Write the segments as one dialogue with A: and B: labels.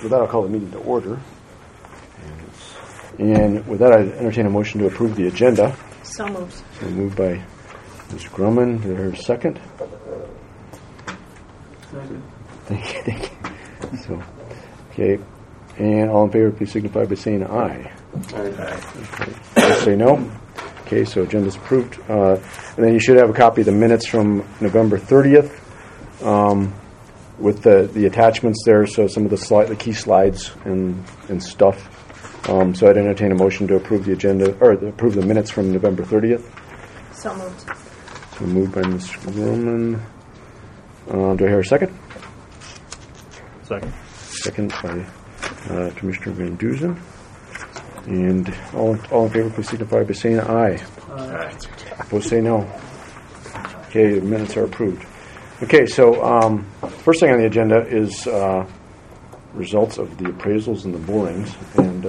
A: with that, I'll call the meeting to order. And with that, I entertain a motion to approve the agenda.
B: So moved.
A: So moved by Ms. Grumman. Did I hear a second?
C: Second.
A: Thank you. So, okay. And all in favor, please signify by saying aye.
C: Aye.
A: Okay. Please say no. Okay, so agenda's approved. And then you should have a copy of the minutes from November 30th with the attachments there, so some of the key slides and stuff. So I'd entertain a motion to approve the agenda, or approve the minutes from November 30th.
B: So moved.
A: So moved by Ms. Roman. Do I hear a second?
C: Second.
A: Second by Commissioner Van Duzen. And all in favor, please signify by saying aye.
C: Aye.
A: Opposed, say no. Okay, the minutes are approved. Okay, so first thing on the agenda is results of the appraisals and the borings. And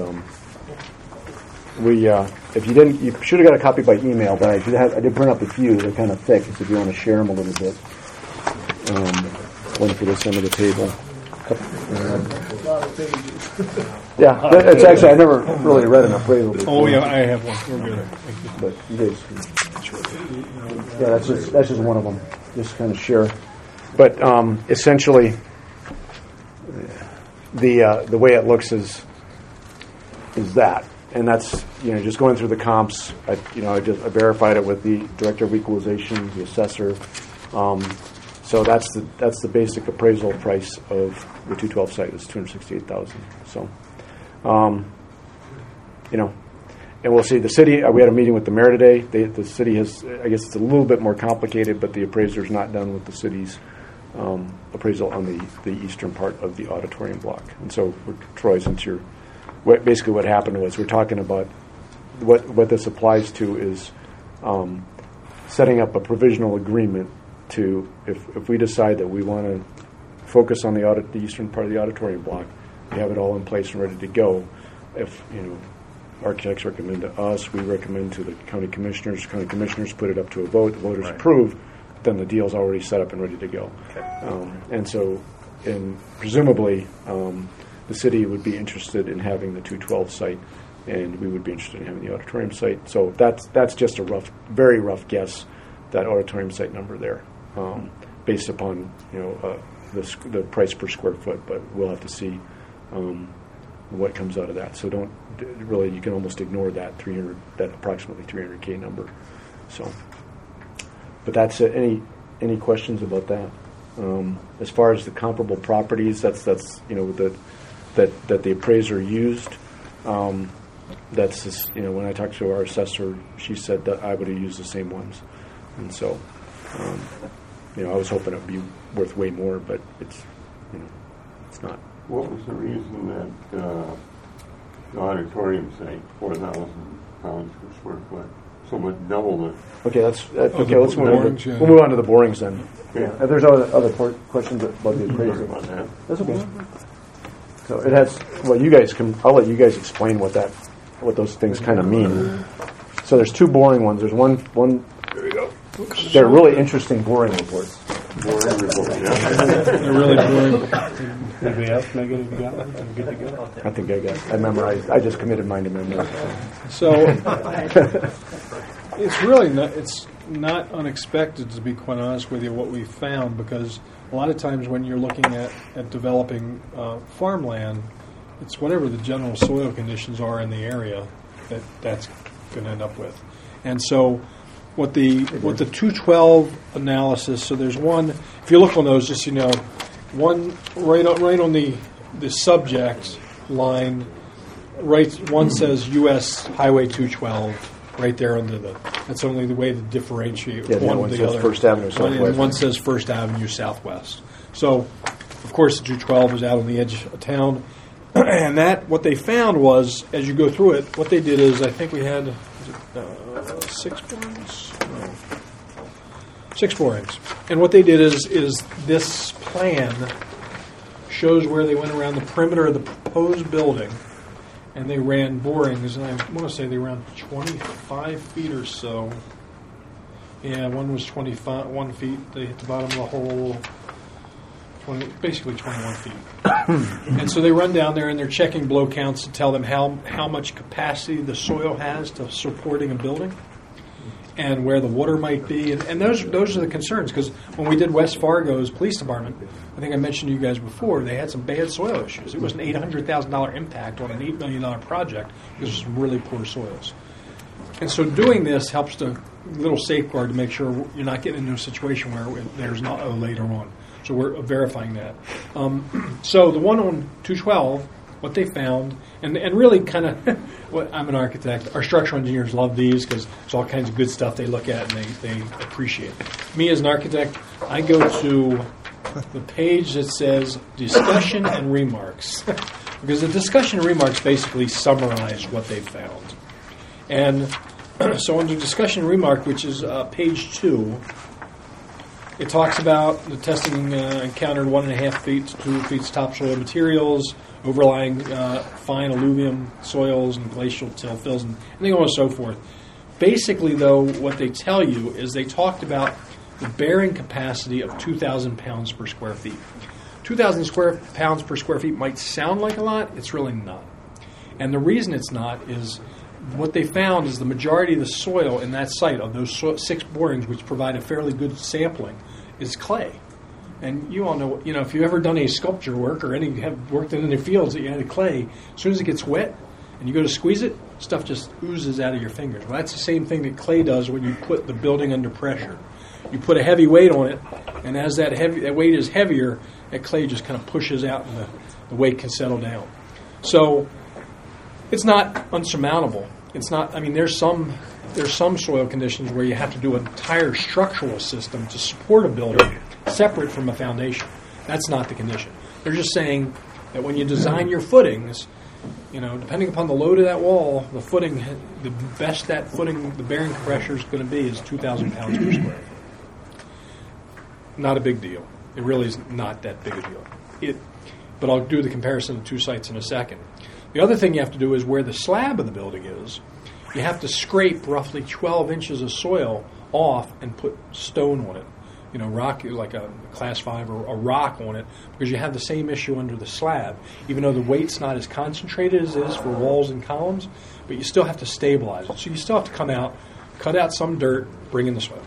A: if you didn't, you should have got a copy by email, but I did print up a few. They're kind of thick, so if you want to share them a little bit. One for this end of the table. Yeah, it's actually, I never really read an appraisal before.
D: Oh, yeah, I have one. We're good.
A: But you guys, yeah, that's just one of them. Just kind of share. But essentially, the way it looks is that, and that's just going through the comps. I verified it with the director of equalization, the assessor. So that's the basic appraisal price of the 212 site is $268,000. So, and we'll see. The city. We had a meeting with the mayor today. The city has. I guess it's a little bit more complicated, but the appraiser's not done with the city's appraisal on the eastern part of the auditorium block. And so, Troy, since basically what happened was we're talking about what this applies to is setting up a provisional agreement to if we decide that we want to focus on the eastern part of the auditorium block, we have it all in place and ready to go. If architects recommend to us, we recommend to the county commissioners. County commissioners put it up to a vote. The voters approve. Then the deal's already set up and ready to go. Okay. And so, presumably, the city would be interested in having the 212 site, and we would be interested in having the auditorium site. So that's just a very rough guess, that auditorium site number there, based upon the price per square foot. But we'll have to see what comes out of that. So you can almost ignore that approximately $300K number. So, but that's it. Any questions about that? As far as the comparable properties, that's that the appraiser used. That's just, when I talked to our assessor, she said that I would have used the same ones, and so I was hoping it would be worth way more, but it's not.
C: What was the reason that the auditorium site, 4,000 pounds per square foot, so much double it?
A: Okay, okay. Let's move on. We'll move on to the borings then. Yeah. If there's other questions about the appraisal, that's okay. So it has. Well, I'll let you guys explain what those things kind of mean. So there's two boring ones. There's one. There we go. They're really interesting boring reports.
C: Boring report, yeah.
D: They're really boring.
C: Anybody else, Megan, have you got one? I'm good to go.
A: I think I memorized. I just committed mine to memory.
D: So it's really not unexpected, to be quite honest with you, what we found, because a lot of times when you're looking at developing farmland, it's whatever the general soil conditions are in the area that's going to end up with. And so what the 212 analysis, so there's one, if you look on those, just one right on the subject line, one says U.S. Highway 212 right there under that's only the way to differentiate one
A: from
D: the
A: says
D: other.
A: First Avenue Southwest.
D: And one says First Avenue Southwest. So, of course, the 212 is out on the edge of town. And what they found was, as you go through it, what they did is, I think we had 6 borings? No. 6 borings. And what they did is this plan shows where they went around the perimeter of the proposed building, and they ran borings, and I want to say they ran 25 feet or so. Yeah, one was 21 feet. They hit the bottom of the hole. basically 21 feet. And so they run down there and they're checking blow counts to tell them how much capacity the soil has to supporting a building and where the water might be. And those are the concerns, because when we did West Fargo's police department, I think I mentioned to you guys before, they had some bad soil issues. It was an $800,000 impact on an $8 million project because of some really poor soils. And so doing this helps to little safeguard to make sure you're not getting into a situation where there's not a later on. So we're verifying that. So the one on 212, what they found, and really kind of, I'm an architect, our structural engineers love these because there's all kinds of good stuff they look at and they appreciate. Me as an architect, I go to the page that says discussion and remarks, because the discussion and remarks basically summarize what they found. And so under discussion and remark, which is page 2, it talks about the testing encountered 1.5 feet to 2 feet topsoil materials, overlying fine alluvium soils and glacial till fills, and they go on and so forth. Basically, though, what they tell you is they talked about the bearing capacity of 2,000 pounds per square feet. 2,000 pounds per square feet might sound like a lot. It's really not. And the reason it's not is what they found is the majority of the soil in that site, of those 6 borings, which provide a fairly good sampling, is clay. And you all know, if you've ever done any sculpture work or have worked in any fields that you had clay, as soon as it gets wet and you go to squeeze it, stuff just oozes out of your fingers. Well, that's the same thing that clay does when you put the building under pressure. You put a heavy weight on it, and as that weight is heavier, that clay just kind of pushes out and the weight can settle down. So it's not unsurmountable. It's not. I mean, there's some soil conditions where you have to do an entire structural system to support a building separate from a foundation. That's not the condition. They're just saying that when you design your footings, depending upon the load of that wall, the footing, the best that footing, the bearing pressure is going to be is 2,000 pounds per square foot. Not a big deal. It really is not that big a deal. But I'll do the comparison of 2 sites in a second. The other thing you have to do is where the slab of the building is, you have to scrape roughly 12 inches of soil off and put stone on it. Rock, like a class 5 or a rock on it, because you have the same issue under the slab. Even though the weight's not as concentrated as it is for walls and columns, but you still have to stabilize it. So you still have to come out, cut out some dirt, bring in the soil.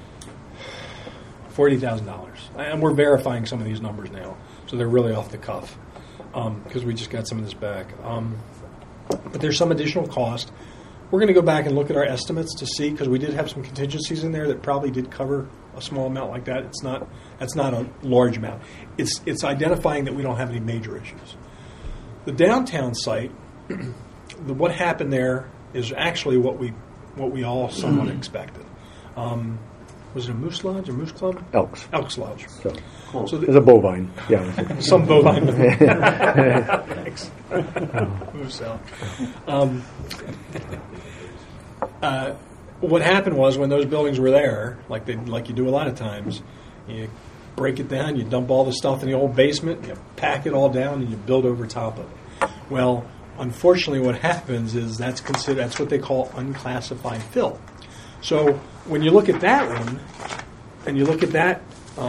D: $40,000. And we're verifying some of these numbers now, so they're really off the cuff, because we just got some of this back. But there's some additional cost. We're going to go back and look at our estimates to see, because we did have some contingencies in there that probably did cover a small amount like that. That's not a large amount. It's identifying that we don't have any major issues. The downtown site, what happened there is actually what we all somewhat expected. Was it a Moose Lodge or Moose Club?
A: Elks.
D: Elks Lodge.
A: So there's a bovine. Yeah.
D: Some bovine. Thanks. Moose elk. What happened was when those buildings were there, like you do a lot of times, you break it down, you dump all the stuff in the old basement, you pack it all down, and you build over top of it. Well, unfortunately, what happens is that's what they call unclassified fill. So when you look at that one, and you look at that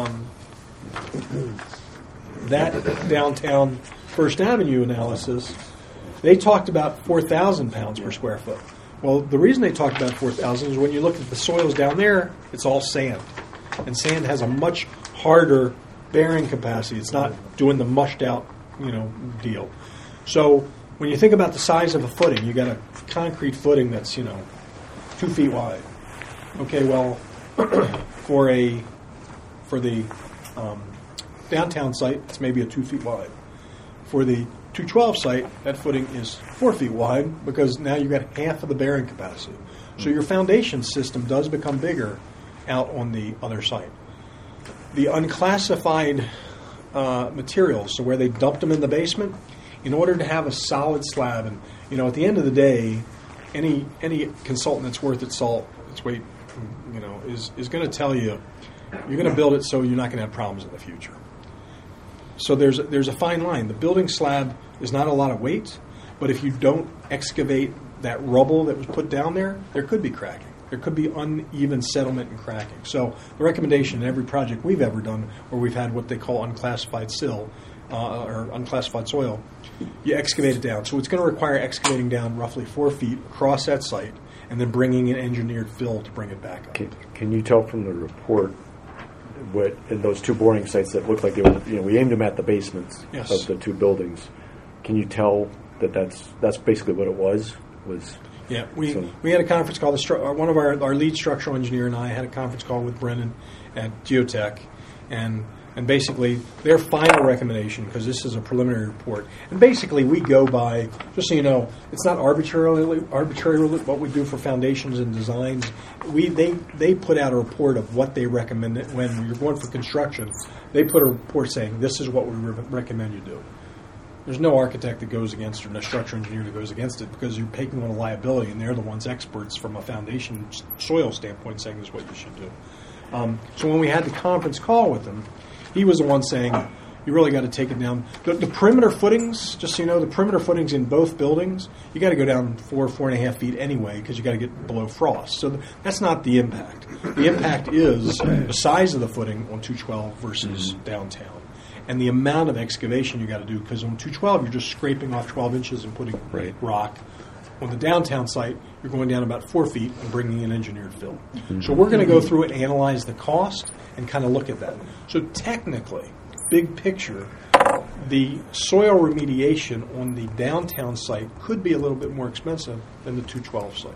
D: downtown First Avenue analysis, they talked about 4,000 pounds per square foot. Well, the reason they talked about 4,000 is when you look at the soils down there, it's all sand. And sand has a much harder bearing capacity. It's not doing the mushed out, deal. So when you think about the size of a footing, you got a concrete footing that's, 2 feet wide. Okay, well, for the downtown site, it's maybe a 2 feet wide. For the 212 site, that footing is 4 feet wide because now you've got half of the bearing capacity. So your foundation system does become bigger out on the other site. The unclassified materials, so where they dumped them in the basement, in order to have a solid slab, and at the end of the day, any consultant that's worth its salt, its weight, is going to tell you you're going to build it so you're not going to have problems in the future. So there's a fine line. The building slab is not a lot of weight, but if you don't excavate that rubble that was put down there could be cracking. There could be uneven settlement and cracking. So the recommendation in every project we've ever done where we've had what they call unclassified sill or unclassified soil, you excavate it down. So it's going to require excavating down roughly 4 feet across that site and then bringing in engineered fill to bring it back up.
A: Can you tell from the report what in those 2 boring sites that look like they were, we aimed them at the basements
D: Yes.
A: of the 2 buildings. Can you tell that that's basically what it was?
D: Yeah, we had a conference call. One of our lead structural engineer and I had a conference call with Brennan at Geotech, and basically their final recommendation, because this is a preliminary report, and basically we go by, just so you know, it's not arbitrary what we do for foundations and designs. They put out a report of what they recommend when you're going for construction. They put a report saying this is what we recommend you do. There's no architect that goes against, or no structural engineer that goes against it, because you're taking on a liability, and they're the ones experts from a foundation soil standpoint saying this is what you should do. So when we had the conference call with him, he was the one saying, you really got to take it down. The perimeter footings, just so you know, the perimeter footings in both buildings, you got to go down 4.5 feet anyway, because you got to get below frost. So that's not the impact. The impact is the size of the footing on 212 versus downtown. And the amount of excavation you got to do, because on 212 you're just scraping off 12 inches and putting rock. On the downtown site, you're going down about 4 feet and bringing in engineered fill. So we're going to go through and analyze the cost and kind of look at that. So technically, big picture, the soil remediation on the downtown site could be a little bit more expensive than the 212 site,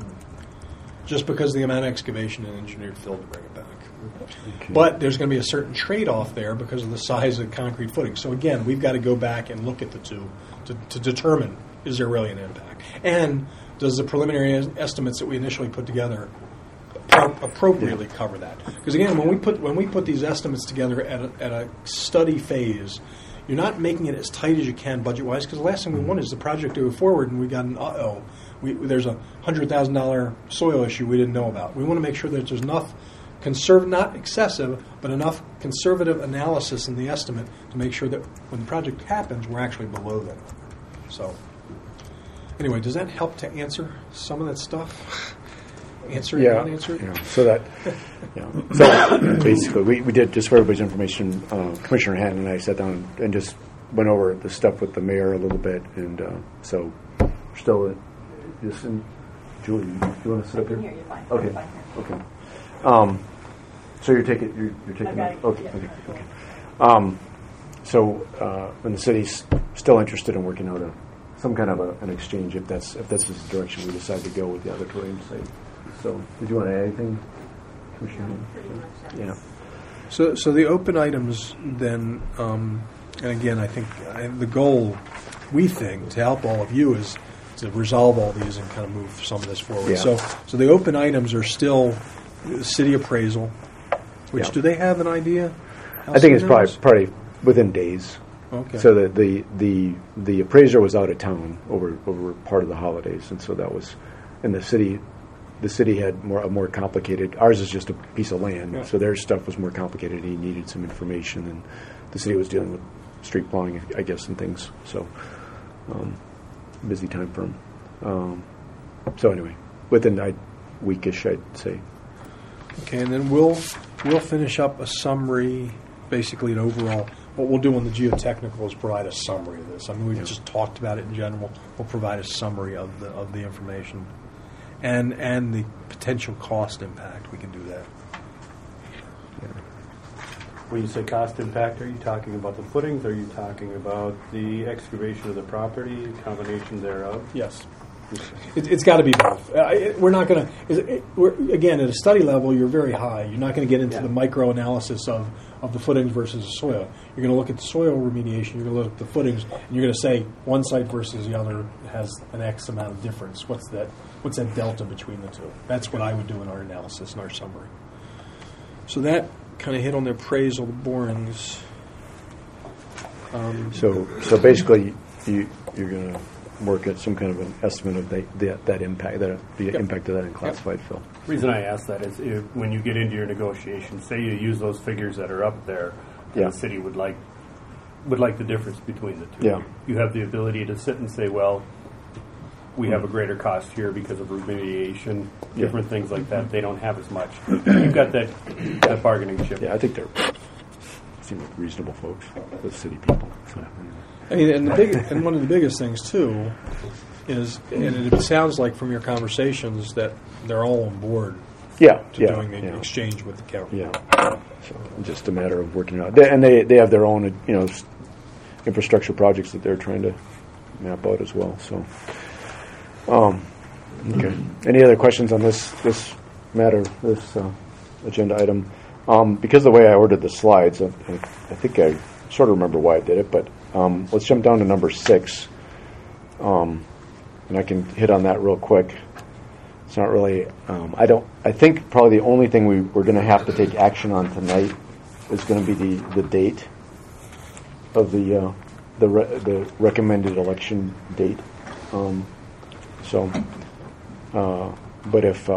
D: just because of the amount of excavation and engineered fill to bring it back. Okay. But there's going to be a certain trade-off there because of the size of the concrete footing. So again, we've got to go back and look at the two to determine, is there really an impact? And does the preliminary estimates that we initially put together appropriately cover that? Because again, when we put these estimates together at a study phase, you're not making it as tight as you can budget-wise, because the last thing we want is the project to go forward and we got an there's a $100,000 soil issue we didn't know about. We want to make sure that there's enough not excessive, but enough conservative analysis in the estimate to make sure that when the project happens, we're actually below that. So, anyway, does that help to answer some of that stuff? Answer it, not answer it?
A: Yeah. So basically, we did, just for everybody's information, Commissioner Hatton and I sat down and just went over the stuff with the mayor a little bit, and so we're still just in. Julie, you want to sit up here?
B: I can hear you fine.
A: Okay.
B: Fine.
A: Okay. So you're taking it? Okay. So when the city's still interested in working out some kind of an exchange, if this is the direction we decide to go with the auditorium site. So did you want to add anything, Commissioner? Yeah.
D: So the open items then, and again, I think the goal, we think, to help all of you is to resolve all these and kind of move some of this forward.
A: Yeah.
D: So the open items are still city appraisal, which do they have an idea?
A: I think it's probably within days.
D: Okay.
A: So the appraiser was out of town over part of the holidays, and so that was, and the city had a more complicated. Ours is just a piece of land, so their stuff was more complicated. He needed some information, and the city was dealing with street plowing, I guess, and things. So busy time for him. So anyway, within a weekish, I'd say.
D: Okay, and then we'll finish up a summary, basically an overall. What we'll do on the geotechnical is provide a summary of this. I mean, we've just talked about it in general. We'll provide a summary of the information, and the potential cost impact. We can do that.
E: When you say cost impact, are you talking about the footings? Are you talking about the excavation of the property, combination thereof?
D: Yes. It's got to be both. We're not going to. Again, at a study level, you're very high. You're not going to get into the micro analysis of the footings versus the soil. You're going to look at the soil remediation. You're going to look at the footings, and you're going to say one site versus the other has an X amount of difference. What's that delta between the two? That's what I would do in our analysis and our summary. So that kind of hit on the appraisal, the borings.
A: So basically, you're going to work at some kind of an estimate of that impact, the impact of that in classified fill.
E: The reason I ask that is when you get into your negotiations, say you use those figures that are up there, and the city would like the difference between the two.
A: Yeah.
E: You have the ability to sit and say, well, we have a greater cost here because of remediation, different things like that. They don't have as much. You've got that bargaining chip.
A: Yeah, I think seem like reasonable folks, the city people. So,
D: I mean, and one of the biggest things too is, and it sounds like from your conversations that they're all on board to doing the exchange with the county.
A: Yeah, so just a matter of working out. They have their own infrastructure projects that they're trying to map out as well. So, okay. Any other questions on this matter, this agenda item? Because of the way I ordered the slides, I think I sort of remember why I did it, but let's jump down to number 6, and I can hit on that real quick. It's not really. I think probably the only thing we're going to have to take action on tonight is going to be the date of the recommended election date. But if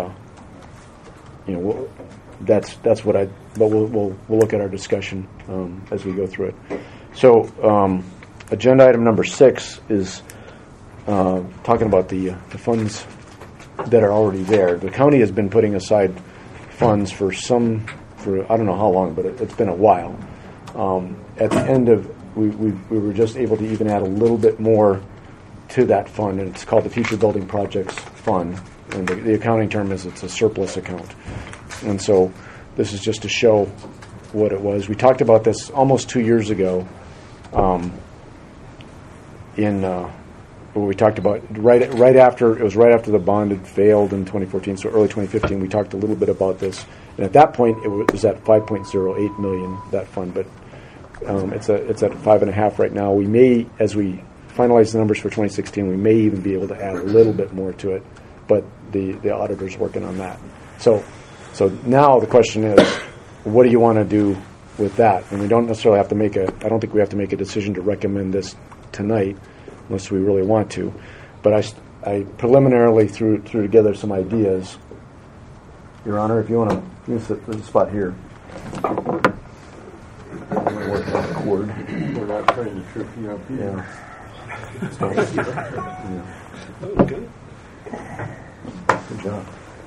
A: that's what I. But we'll look at our discussion as we go through it. So, agenda item number 6 is talking about the funds that are already there. The county has been putting aside funds for I don't know how long, but it's been a while. At the end of we were just able to even add a little bit more to that fund, and it's called the Future Building Projects Fund. And the accounting term is it's a surplus account. And so this is just to show what it was. We talked about this almost 2 years ago. We talked about right after the bond had failed in 2014, so early 2015. We talked a little bit about this, and at that point it was at 5.08 million, that fund, but it's at 5.5 right now. We may, as we finalize the numbers for 2016, we may even be able to add a little bit more to it, but the auditor's working on that. So now the question is, what do you want to do with that? And we don't necessarily have to I don't think we have to make a decision to recommend this tonight, unless we really want to. But I preliminarily threw together some ideas. Your Honor, if you want to use the spot here. Work on the cord.
C: We're not trying to trip you up here.
A: Good job.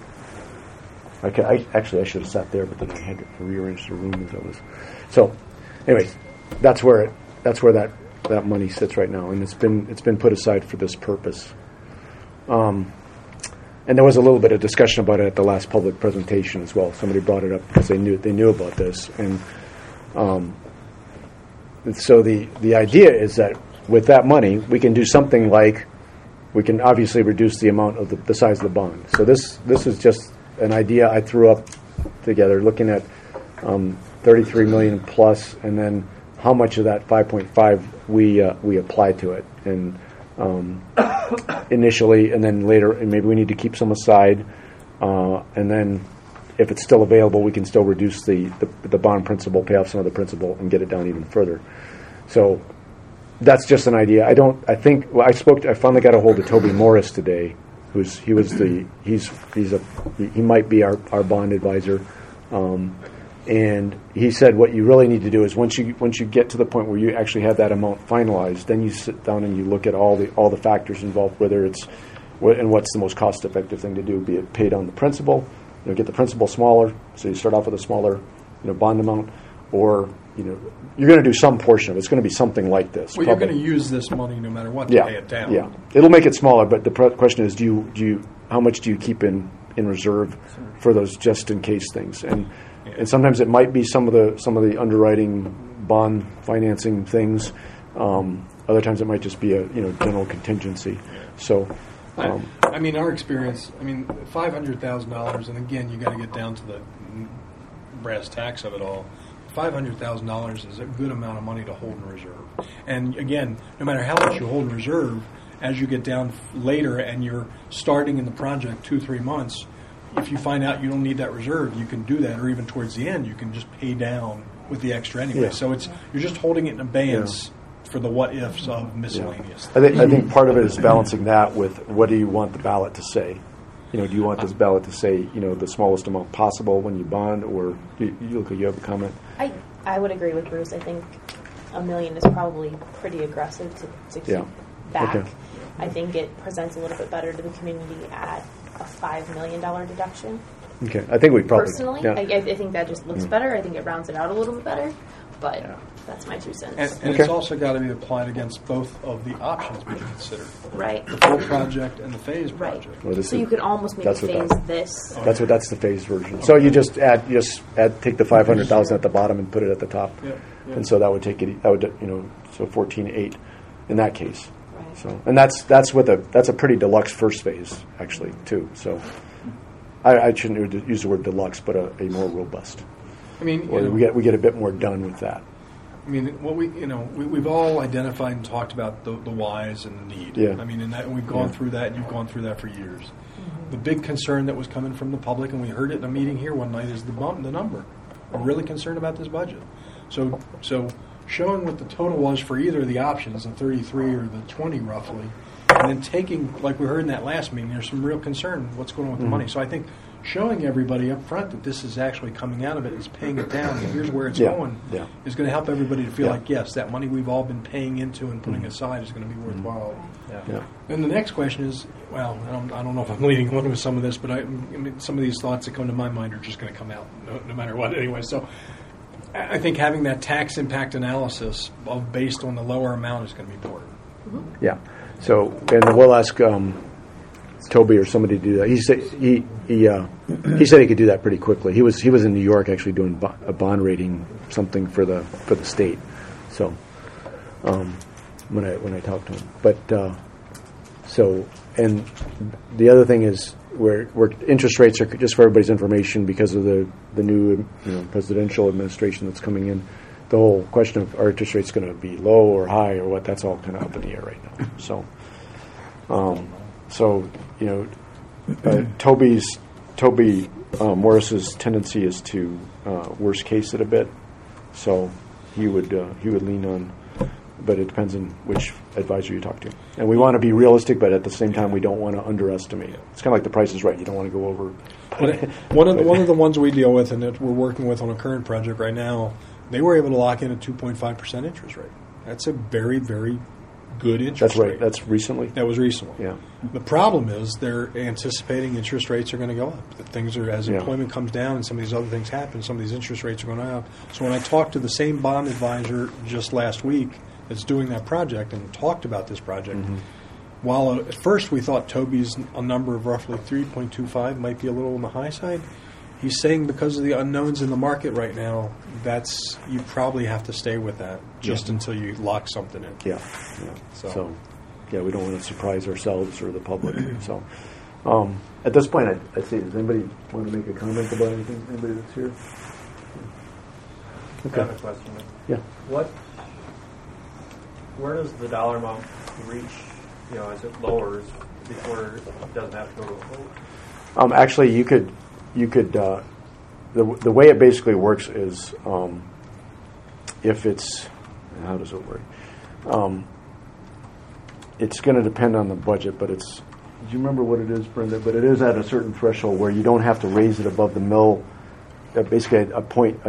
A: Okay, I should have sat there, but then I had to rearrange the room as I was. So, anyways, that's where that money sits right now, and it's been put aside for this purpose. And there was a little bit of discussion about it at the last public presentation as well. Somebody brought it up because they knew about this, and so the idea is that with that money we can do something like we can obviously reduce the amount of the size of the bond. So this is just an idea I threw up together, looking at 33 million plus, and then how much of that 5.5 we apply to it, and initially, and then later, and maybe we need to keep some aside, and then if it's still available, we can still reduce the bond principal, pay off some of the principal, and get it down even further. So that's just an idea. I finally got a hold of Toby Morris today, he might be our bond advisor. And he said what you really need to do is once you get to the point where you actually have that amount finalized, then you sit down and you look at all the factors involved, whether it's and what's the most cost effective thing to do, be it pay down the principal, get the principal smaller, so you start off with a smaller bond amount, or you're going to do some portion of it. It's going to be something like this.
D: Well, you're going to use this money no matter what to pay it down.
A: Yeah, it'll make it smaller, but the question is, how much do you keep in reserve for those just in case things? And sometimes it might be some of the underwriting, bond financing things. Other times it might just be a general contingency. So,
D: our experience. $500,000, and again, you got to get down to the brass tacks of it all. $500,000 is a good amount of money to hold in reserve. And again, no matter how much you hold in reserve, as you get down later and you're starting in the project 2-3 months, if you find out you don't need that reserve, you can do that, or even towards the end, you can just pay down with the extra anyway.
A: Yeah.
D: So you're just holding it in abeyance for the what ifs of miscellaneous.
A: I think part of it is balancing that with what do you want the ballot to say. Do you want this ballot to say the smallest amount possible when you bond, or you have a comment?
B: I would agree with Bruce. I think $1 million is probably pretty aggressive to keep back.
A: Okay.
B: I think it presents a little bit better to the community at a $5 million deduction.
A: Okay, I think we probably
B: Personally,
A: yeah.
B: I think that just looks better. I think it rounds it out a little bit better, but that's my 2 cents.
D: And
A: Okay.
D: it's also got to be applied against both of the options we consider.
B: Right.
D: The full project and the phase
B: Right.
D: project.
A: Well, this
B: So
A: is-
B: you could almost make a
A: that's what
B: phase
A: that-
B: this.
A: That's the phased version. So you just take the 500,000 at the bottom and put it at the top,
D: Yeah, yeah.
A: and so that would take it. That would so 14.8 in that case.
B: Right.
A: So and that's a pretty deluxe first phase actually too. So I shouldn't use the word deluxe, but a more robust.
D: I mean,
A: Or we get a bit more done with that.
D: I mean, what we've all identified and talked about the whys and the need.
A: Yeah.
D: I mean, and we've gone through that, and you've gone through that for years. The big concern that was coming from the public, and we heard it in a meeting here one night, is the number. We're really concerned about this budget. So showing what the total was for either of the options, the 33 or the 20 roughly, and then taking, like we heard in that last meeting, there's some real concern what's going on with the money. So I think showing everybody up front that this is actually coming out of it, is paying it down, and here's where it's going, is going to help everybody to feel like, yes, that money we've all been paying into and putting aside is going to be worthwhile.
A: Yeah.
D: And the next question is, well, I don't know if I'm leading on with some of this, but I mean, some of these thoughts that come to my mind are just going to come out no matter what anyway. So I think having that tax impact analysis based on the lower amount is going to be important.
A: Yeah. So and we'll ask Toby or somebody to do that. He said he said he could do that pretty quickly. He was in New York actually doing a bond rating something for the state. So when I talked to him, but so and the other thing is where interest rates are, just for everybody's information, because of the new presidential administration that's coming in. The whole question of are interest rates going to be low or high or what, that's all kind of up in the air right now. So, Toby Morris's tendency is to worst case it a bit. So he would lean on, but it depends on which advisor you talk to. And we want to be realistic, but at the same time, we don't want to underestimate. It's kind of like the Price is Right. You don't want to go over.
D: One of the ones we deal with and that we're working with on a current project right now, they were able to lock in a 2.5% interest rate. That's a very, very good interest
A: That's right.
D: rate.
A: That's recently.
D: That was recently.
A: Yeah.
D: The problem is they're anticipating interest rates are going to go up. That things are, as employment comes down and some of these other things happen, some of these interest rates are going up. So when I talked to the same bond advisor just last week that's doing that project and talked about this project, while at first we thought Toby's a number of roughly 3.25 might be a little on the high side, he's saying because of the unknowns in the market right now, you probably have to stay with that just until you lock something in.
A: Yeah. So, we don't want to surprise ourselves or the public. So, at this point, I'd say, does anybody want to make a comment about anything? Anybody that's here? Okay.
F: I have a question.
A: Yeah.
F: Where does the dollar amount reach, as it lowers before it doesn't have to go to a vote?
A: Actually, you could. The way it basically works is if it's, how does it work? It's going to depend on the budget, but it's. Do you remember what it is, Brenda? But it is at a certain threshold where you don't have to raise it above the mill. Basically, a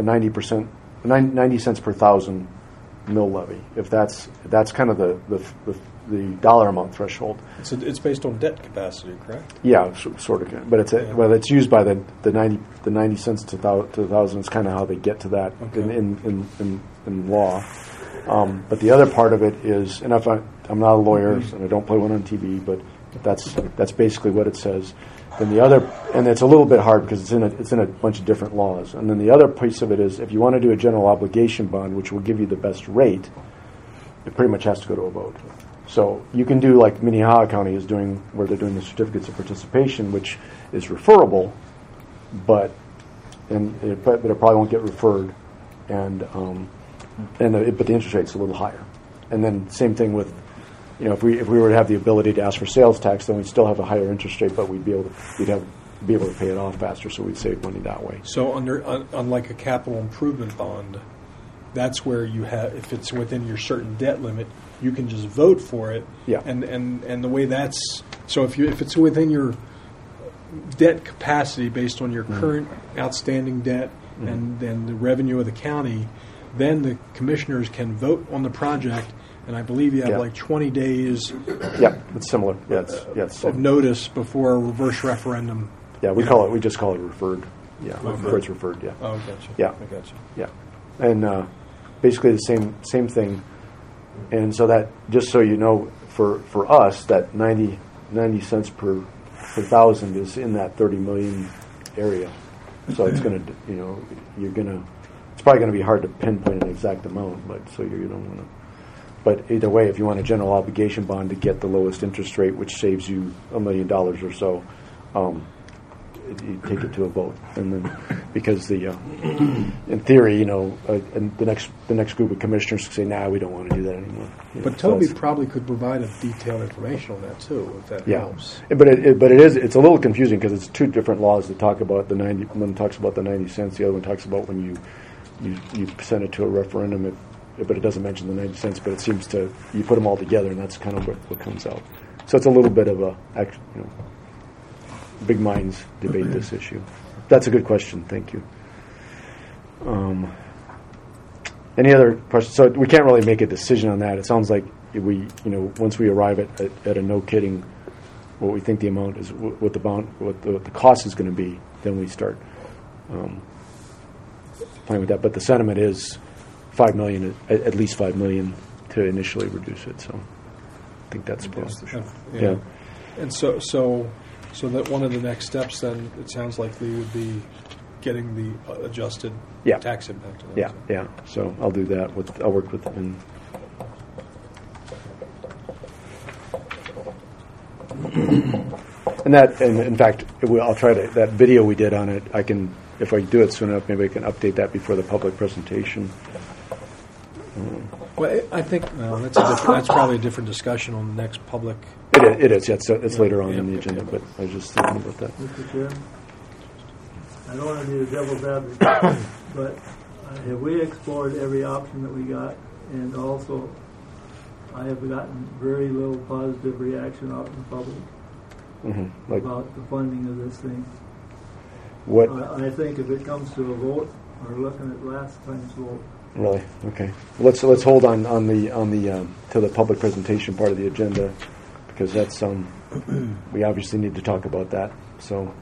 A: 90 cents per thousand mill levy. If that's kind of the dollar amount threshold.
D: It's based on debt capacity, correct?
A: Yeah, sort of. But it's used by the 90 cents to the thousand. It's kind of how they get to that in law. But the other part of it is, and if I'm not a lawyer and I don't play one on TV, but that's basically what it says. Then the other, and it's a little bit hard because it's in a bunch of different laws. And then the other piece of it is, if you want to do a general obligation bond, which will give you the best rate, it pretty much has to go to a vote. So you can do like Minnehaha County is doing, where they're doing the certificates of participation, which is referable, but it probably won't get referred, but the interest rate's a little higher. And then same thing with, if we were to have the ability to ask for sales tax, then we'd still have a higher interest rate, but we'd be able to pay it off faster, so we'd save money that way.
D: So unlike a capital improvement bond, that's where you have, if it's within your certain debt limit, you can just vote for it.
A: Yeah.
D: And the way that's, so if it's within your debt capacity based on your current outstanding debt and then the revenue of the county, then the commissioners can vote on the project and I believe you have
A: Yeah.
D: like 20 days
A: Yeah, it's similar. It's
D: of notice before a reverse referendum.
A: yeah. We just call it referred. Yeah, before it's referred. Yeah,
D: Oh, gotcha.
A: Yeah.
D: I gotcha.
A: yeah, and basically the same thing. And so that, just so you know, for us, that 90 cents per thousand is in that 30 million area. So it's going to, it's probably going to be hard to pinpoint an exact amount, but so you don't want to. But either way, if you want a general obligation bond to get the lowest interest rate, which saves you $1 million or so, you take it to a vote, and then because in theory, and the next group of commissioners say, nah, we don't want to do that anymore.
D: But Toby probably could provide a detailed information on that too, if that helps.
A: But it's a little confusing because it's two different laws that talk about the 90. One talks about the 90 cents. The other one talks about when you send it to a referendum. But it doesn't mention the 90 cents. But it seems you put them all together, and that's kind of what comes out. So it's a little bit of big minds debate this issue. That's a good question. Thank you. Any other questions? So we can't really make a decision on that. It sounds like once we arrive at a no kidding, what we think the amount is, what the cost is going to be, then we start playing with that. But the sentiment is $5 million, at least $5 million, to initially reduce it. So I think that's possible. Yeah.
D: And so that one of the next steps, then, it sounds like we would be getting the adjusted tax impact. Of that.
A: Yeah. So I'll do that. I'll work with them. And in fact, I'll try to, that video we did on it, if I do it soon enough, maybe I can update that before the public presentation.
D: Well, I think that's probably a different discussion on the next public.
A: It is. Yeah, it's later on in the agenda, but I was just thinking about that.
G: Mr. Chairman, I don't want to be the devil's advocate, but have we explored every option that we got? And also, I have gotten very little positive reaction out in the public about the funding of this thing.
A: What?
G: I think if it comes to a vote, we're looking at last time's vote.
A: Really? Okay. Let's hold on the to the public presentation part of the agenda, because that's we obviously need to talk about that. So,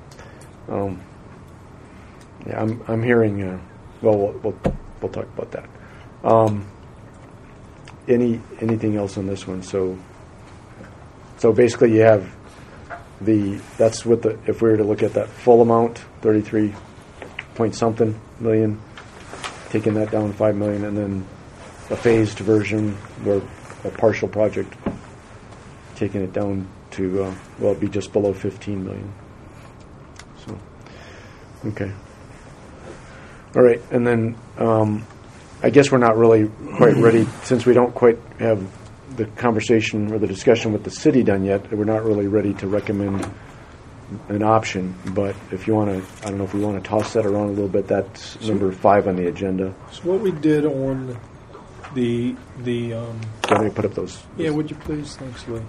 A: I'm hearing. We'll talk about that. Anything else on this one? So basically, you have that's what if we were to look at that full amount, 33 point something million. Taking that down 5 million, and then a phased version where a partial project, taking it down to it'd be just below 15 million. So, okay, all right, and then I guess we're not really quite ready, since we don't quite have the conversation or the discussion with the city done yet. We're not really ready to recommend an option, but if you want to, I don't know if we want to toss that around a little bit. That's number 5 on the agenda. So
D: what we did on the
A: let me put up those.
D: Yeah, would you please? Thanks, Lee.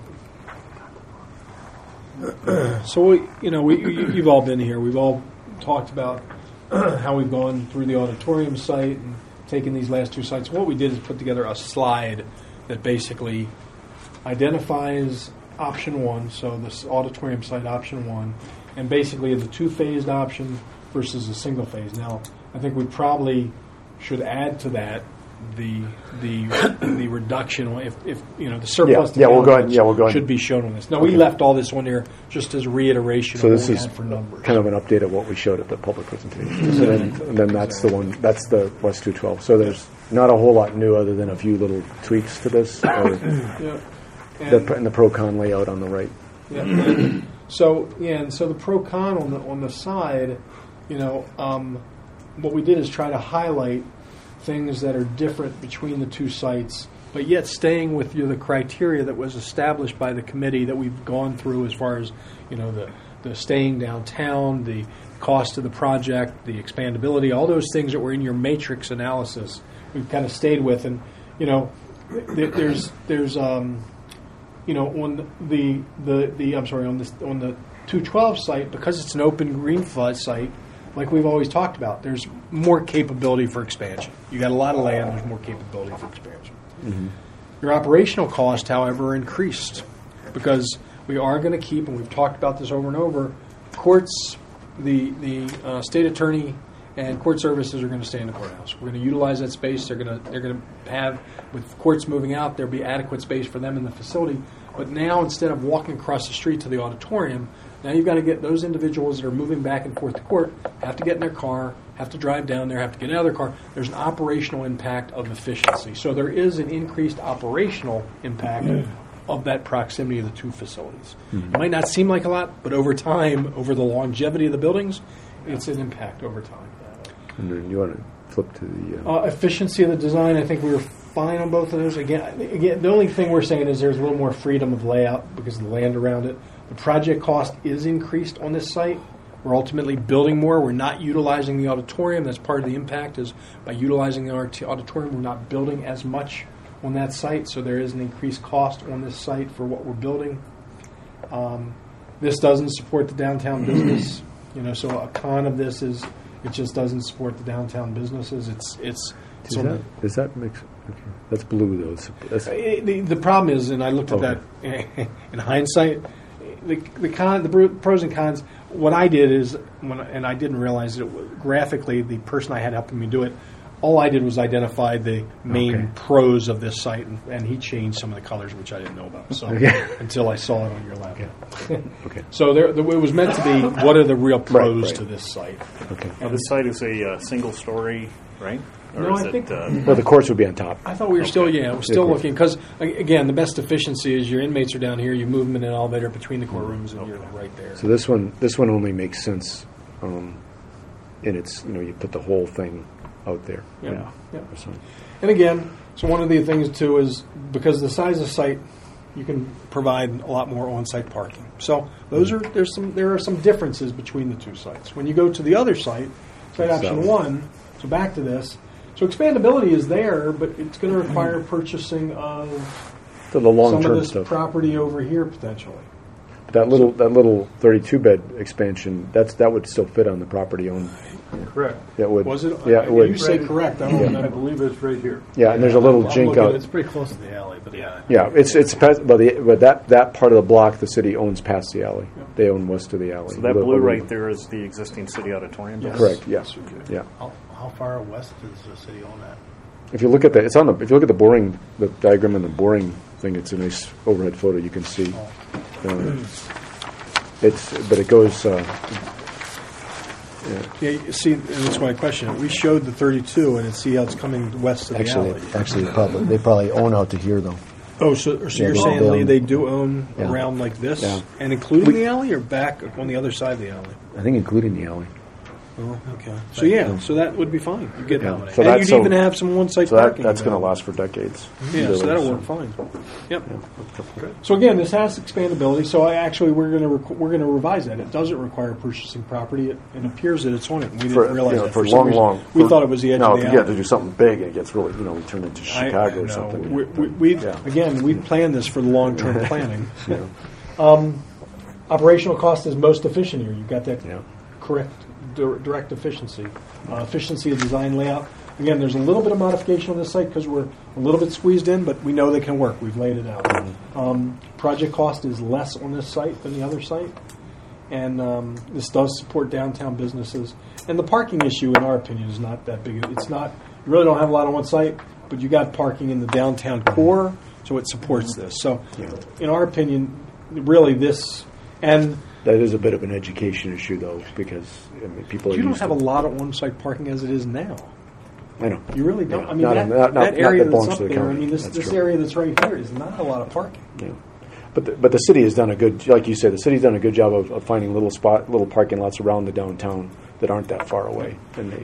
D: So you've all been here. We've all talked about how we've gone through the auditorium site and taken these last 2 sites. What we did is put together a slide that basically identifies option 1, so this auditorium site option 1, and basically the 2-phased option versus a single phase. Now, I think we probably should add to that the reduction if the surplus.
A: We'll go ahead. Yeah, we'll go ahead.
D: Should be shown on this. Now, we left all this on here just as a reiteration
A: so
D: of
A: this
D: what we
A: is
D: had for numbers.
A: Kind of an update of what we showed at the public presentation. So then that's the one. That's the West 212. So there's not a whole lot new other than a few little tweaks to this. And the pro-con layout on the right.
D: Yeah. And so the pro-con on the side, what we did is try to highlight things that are different between the 2 sites, but yet staying with the criteria that was established by the committee that we've gone through as far as the staying downtown, the cost of the project, the expandability, all those things that were in your matrix analysis. We've kind of stayed with, and there's on the 212 site, because it's an open greenfield site, like we've always talked about, there's more capability for expansion. You got a lot of land, there's more capability for expansion. Your operational cost, however, are increased because we are going to keep, and we've talked about this over and over, courts, the state attorney and court services are going to stay in the courthouse. We're going to utilize that space. They're going to have, with courts moving out, there'll be adequate space for them in the facility. But now, instead of walking across the street to the auditorium, now you've got to get those individuals that are moving back and forth to court, have to get in their car, have to drive down there, have to get out of their car. There's an operational impact of efficiency. So there is an increased operational impact of that proximity of the two facilities. It might not seem like a lot, but over time, over the longevity of the buildings, it's an impact over time.
A: And then you want to flip to the...
D: Efficiency of the design, I think we were fine on both of those. Again, the only thing we're saying is there's a little more freedom of layout because of the land around it. The project cost is increased on this site. We're ultimately building more. We're not utilizing the auditorium. That's part of the impact is by utilizing the auditorium, we're not building as much on that site. So there is an increased cost on this site for what we're building. This doesn't support the downtown business. So a con of this is it just doesn't support the downtown businesses.
A: Does that mix? Okay. That's blue though.
D: The problem is, and I looked at that in hindsight. The pros and cons. What I did is, and I didn't realize it graphically. The person I had helping me do it, all I did was identify the main pros of this site, and he changed some of the colors, which I didn't know about. So until I saw it on your laptop.
A: Okay.
D: So it was meant to be what are the real pros to this site.
A: Okay.
H: Now, this site is a single story, right? Or
D: No,
H: is
D: I think-
A: Well, the courts would be on top.
D: I thought we were we're still looking, because, again, the best efficiency is your inmates are down here, you move them in an elevator between the courtrooms, and you're right there.
A: So this one only makes sense, and it's you put the whole thing out there.
D: Yeah.
A: So,
D: And again, so one of the things, too, is because of the size of the site, you can provide a lot more on-site parking. So there are some differences between the two sites. When you go to the other site option 1, so back to this, so expandability is there, but it's going to require purchasing of
A: the long-term
D: some of this
A: stuff.
D: property over here potentially.
A: That little 32-bed expansion, that would still fit on the property owned.
E: Correct.
A: That would.
D: Was it?
A: Yeah, it would.
D: You say correct. I don't
E: I
D: know.
E: believe it's right here.
A: Yeah, and there's a little jink out.
G: It's pretty close to the alley, but yeah.
A: Yeah, it's past, but that part of the block the city owns past the alley. They own west of the alley.
H: So that blue right there is the existing city auditorium?
D: Yes.
A: Correct. Yes. Yeah.
G: How far west does the city own that?
A: If you look at if you look at the boring, the diagram and the boring thing, it's a nice overhead photo. You can see. But it goes.
D: Yeah, you see, and that's my question. We showed the 32, and see how it's coming west of the alley.
I: Actually, they probably own out to here, though.
D: Oh, so you're
I: they
D: saying
I: own-
D: they do own
I: Yeah.
D: around like this,
A: Yeah.
D: and including the alley, or back on the other side of the alley?
A: I think including the alley.
D: Oh, okay. So that would be fine. You get
A: Yeah.
D: that,
A: So
D: and
A: that's
D: you'd even have some one-site
A: So
D: parking.
A: that's going to
D: available.
A: last for decades.
D: Yeah,
A: Either
D: so
A: way,
D: that'll work fine. Yep.
A: Yeah.
D: So again, this has expandability. So we're going to revise that. It doesn't require purchasing property. It appears that it's on it. And we didn't realize that
A: for
D: some
A: long,
D: reason.
A: long.
D: We thought it was the edge
A: no,
D: of the
A: if you
D: alley.
A: get to do something big and it gets really, we turn into Chicago or
D: No,
A: something.
D: we planned this for the long-term planning.
A: Yeah.
D: Operational cost is most efficient here. You've got that
A: Yeah.
D: correct direct efficiency. Efficiency of design layout. Again, there's a little bit of modification on this site because we're a little bit squeezed in, but we know they can work. We've laid it out. Project cost is less on this site than the other site, and this does support downtown businesses. And the parking issue, in our opinion, is not that big. It's not. You really don't have a lot on one site, but you got parking in the downtown core, so it supports this. So, in our opinion, really this and.
A: That is a bit of an education issue, though, because people are
D: You don't
A: used
D: have
A: to
D: a lot of on-site parking as it is now.
A: I know.
D: You really don't.
A: Yeah.
D: I mean,
A: Not
D: that area
A: that
D: that's
A: belongs
D: up
A: to the
D: there. I
A: county.
D: mean, this
A: That's true.
D: area that's right here is not a lot of parking.
A: Yeah. But the city has done a good, like you said, the city's done a good job of finding little parking lots around the downtown that aren't that far away, and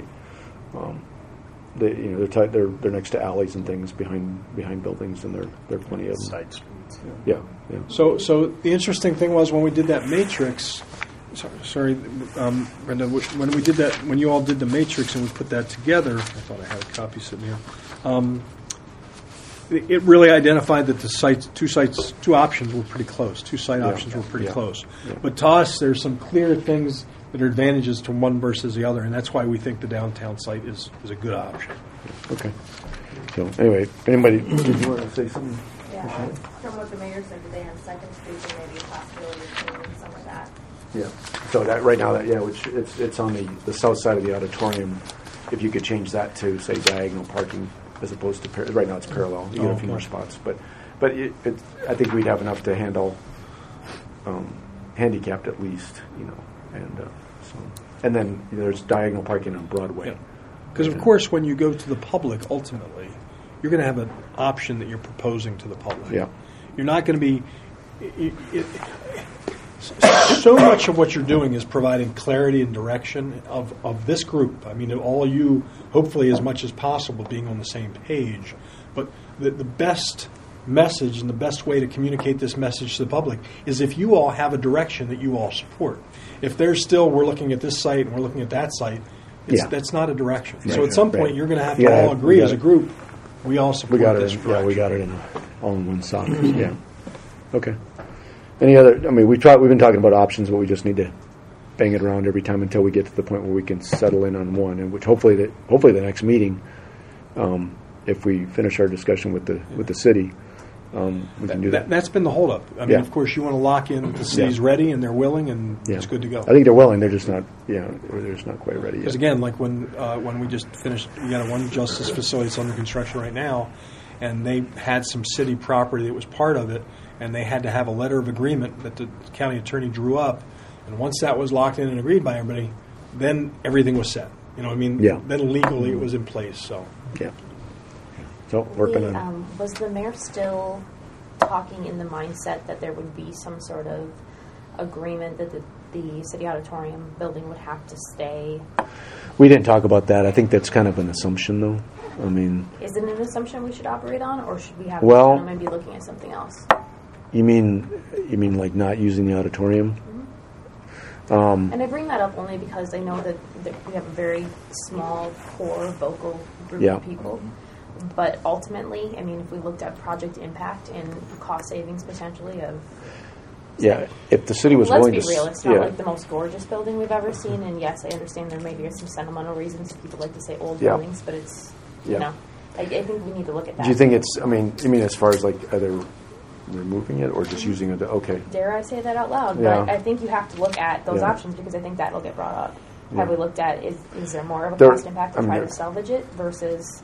A: they're next to alleys and things behind buildings, and there are plenty of them.
H: Side streets.
A: Yeah.
D: So the interesting thing was when we did that matrix. Sorry, Brenda. When we did that, when you all did the matrix and we put that together, I thought I had a copy sitting here. It really identified that the two options were pretty close. Two site options were pretty close.
A: Yeah.
D: But to us, there's some clear things that are advantages to one versus the other, and that's why we think the downtown site is a good option.
A: Okay. So anyway, anybody did you want to say something?
B: Yeah, from what the mayor said today on Second Street, there may be a possibility of changing some of that.
A: Yeah. So that right now, which it's on the south side of the auditorium. If you could change that to say diagonal parking as opposed to right now it's parallel. You get a few more spots, but I think we'd have enough to handle handicapped at least, and then there's diagonal parking on Broadway.
D: Because of course, when you go to the public, ultimately, you're going to have an option that you're proposing to the public.
A: Yeah.
D: You're not going to be. So much of what you're doing is providing clarity and direction of this group. I mean, all you, hopefully as much as possible, being on the same page. But the best message and the best way to communicate this message to the public is if you all have a direction that you all support. If there's still, we're looking at this site and we're looking at that site, that's not a direction.
A: Right.
D: So at some point,
A: Right.
D: you're going to have to all agree as a group, we all support
A: We got
D: this
A: it.
D: direction.
A: We got it all in one sock. Yeah. Okay. Any other? I mean, we've been talking about options, but we just need to bang it around every time until we get to the point where we can settle in on one. And which hopefully the next meeting, if we finish our discussion with the city, we can do that.
D: That's been the holdup. I mean, of course, you want to lock in the city's ready and they're willing and it's good to go.
A: I think they're willing. They're just not. They're just not quite ready yet.
D: Because again, like when we just finished, we got one justice facility that's under construction right now, and they had some city property that was part of it, and they had to have a letter of agreement that the county attorney drew up, and once that was locked in and agreed by everybody, then everything was set. You know what I mean?
A: Yeah.
D: Then legally it was in place. So.
A: Yeah. So working on.
B: Was the mayor still talking in the mindset that there would be some sort of agreement that the city auditorium building would have to stay?
A: We didn't talk about that. I think that's kind of an assumption, though. I mean,
B: is it an assumption we should operate on, or should we have maybe looking at something else?
A: You mean like not using the auditorium?
B: Mm-hmm. And I bring that up only because I know that we have a very small core vocal group of people. But ultimately, I mean, if we looked at project impact and cost savings potentially of...
A: if the city was willing to...
B: Let's be real, it's not like the most gorgeous building we've ever seen, and yes, I understand there may be some sentimental reasons people like to say old buildings, but it's, I think we need to look at that.
A: Do you think it's, you mean as far as like either removing it or just using it, okay.
B: Dare I say that out loud, but I think you have to look at those options because I think that'll get brought up. Have we looked at, is there more of a cost impact to try to salvage it versus...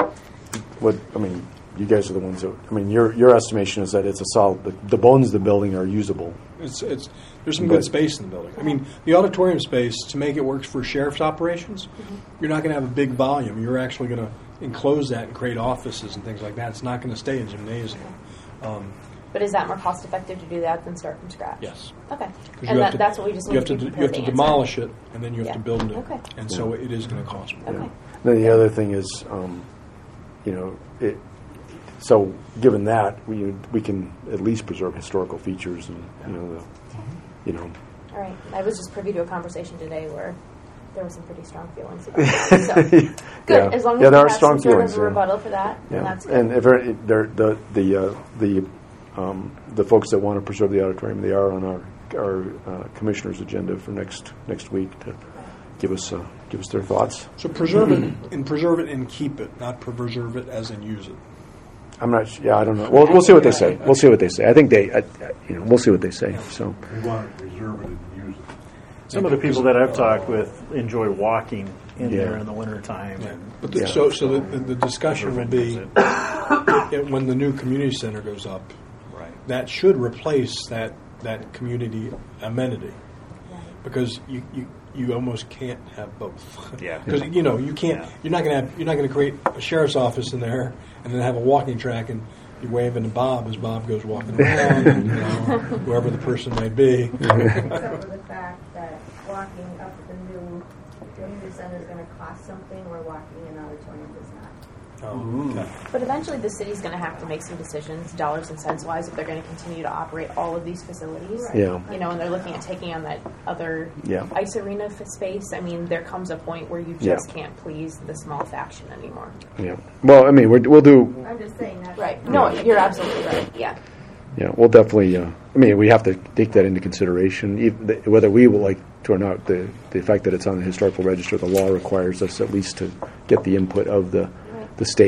A: You guys are the ones that. Your estimation is that it's a solid. The bones of the building are usable.
D: There's some good space in the building. I mean, the auditorium space to make it work for sheriff's operations, you're not going to have a big volume. You're actually going to enclose that and create offices and things like that. It's not going to stay a gymnasium.
B: But is that more cost effective to do that than start from scratch?
D: Yes.
B: Okay. And that's what we just need to be
D: You have to demolish it, and then you have to build it.
B: Okay.
D: And so it is going to cost more.
B: Okay.
A: Then the other thing is, so given that, we can at least preserve historical features and
B: All right. I was just privy to a conversation today where there were some pretty strong feelings about it. So, good. As long as
A: there are
B: have
A: strong
B: some
A: feelings.
B: Sort of rebuttal for that, then that's good.
A: And if the folks that want to preserve the auditorium, they are on our commissioner's agenda for next week to give us their thoughts.
D: So preserve it and keep it, not preserve it as in use it.
A: I'm not. Yeah, I don't know. We'll see what they say. We'll see what they say. I think we'll see what they say. So
C: We want to preserve it and use it.
H: Some of the people that I've talked with enjoy walking in there in the wintertime.
D: Yeah. But so the discussion will be when the new community center goes up.
H: Right.
D: That should replace that community amenity, because you almost can't have both.
H: Yeah.
D: Because you can't.
H: Yeah.
D: You're not going to create a sheriff's office in there and then have a walking track and you're waving to Bob as Bob goes walking around, and, whoever the person might be.
J: Except for the fact that walking up the new community center is going to cost something, where walking in auditorium does not.
B: But eventually the city's going to have to make some decisions, dollars and cents wise, if they're going to continue to operate all of these facilities.
J: Right.
A: Yeah.
B: And they're looking at taking on that other ice arena space. I mean, there comes a point where you just can't please the small faction anymore.
A: Yeah. Well, we'll do.
J: I'm just saying that.
B: Right. No, you're absolutely right. Yeah.
A: Yeah, we'll definitely. We have to take that into consideration, whether we will like to or not. The fact that it's on the historical register, the law requires us at least to get the input of the state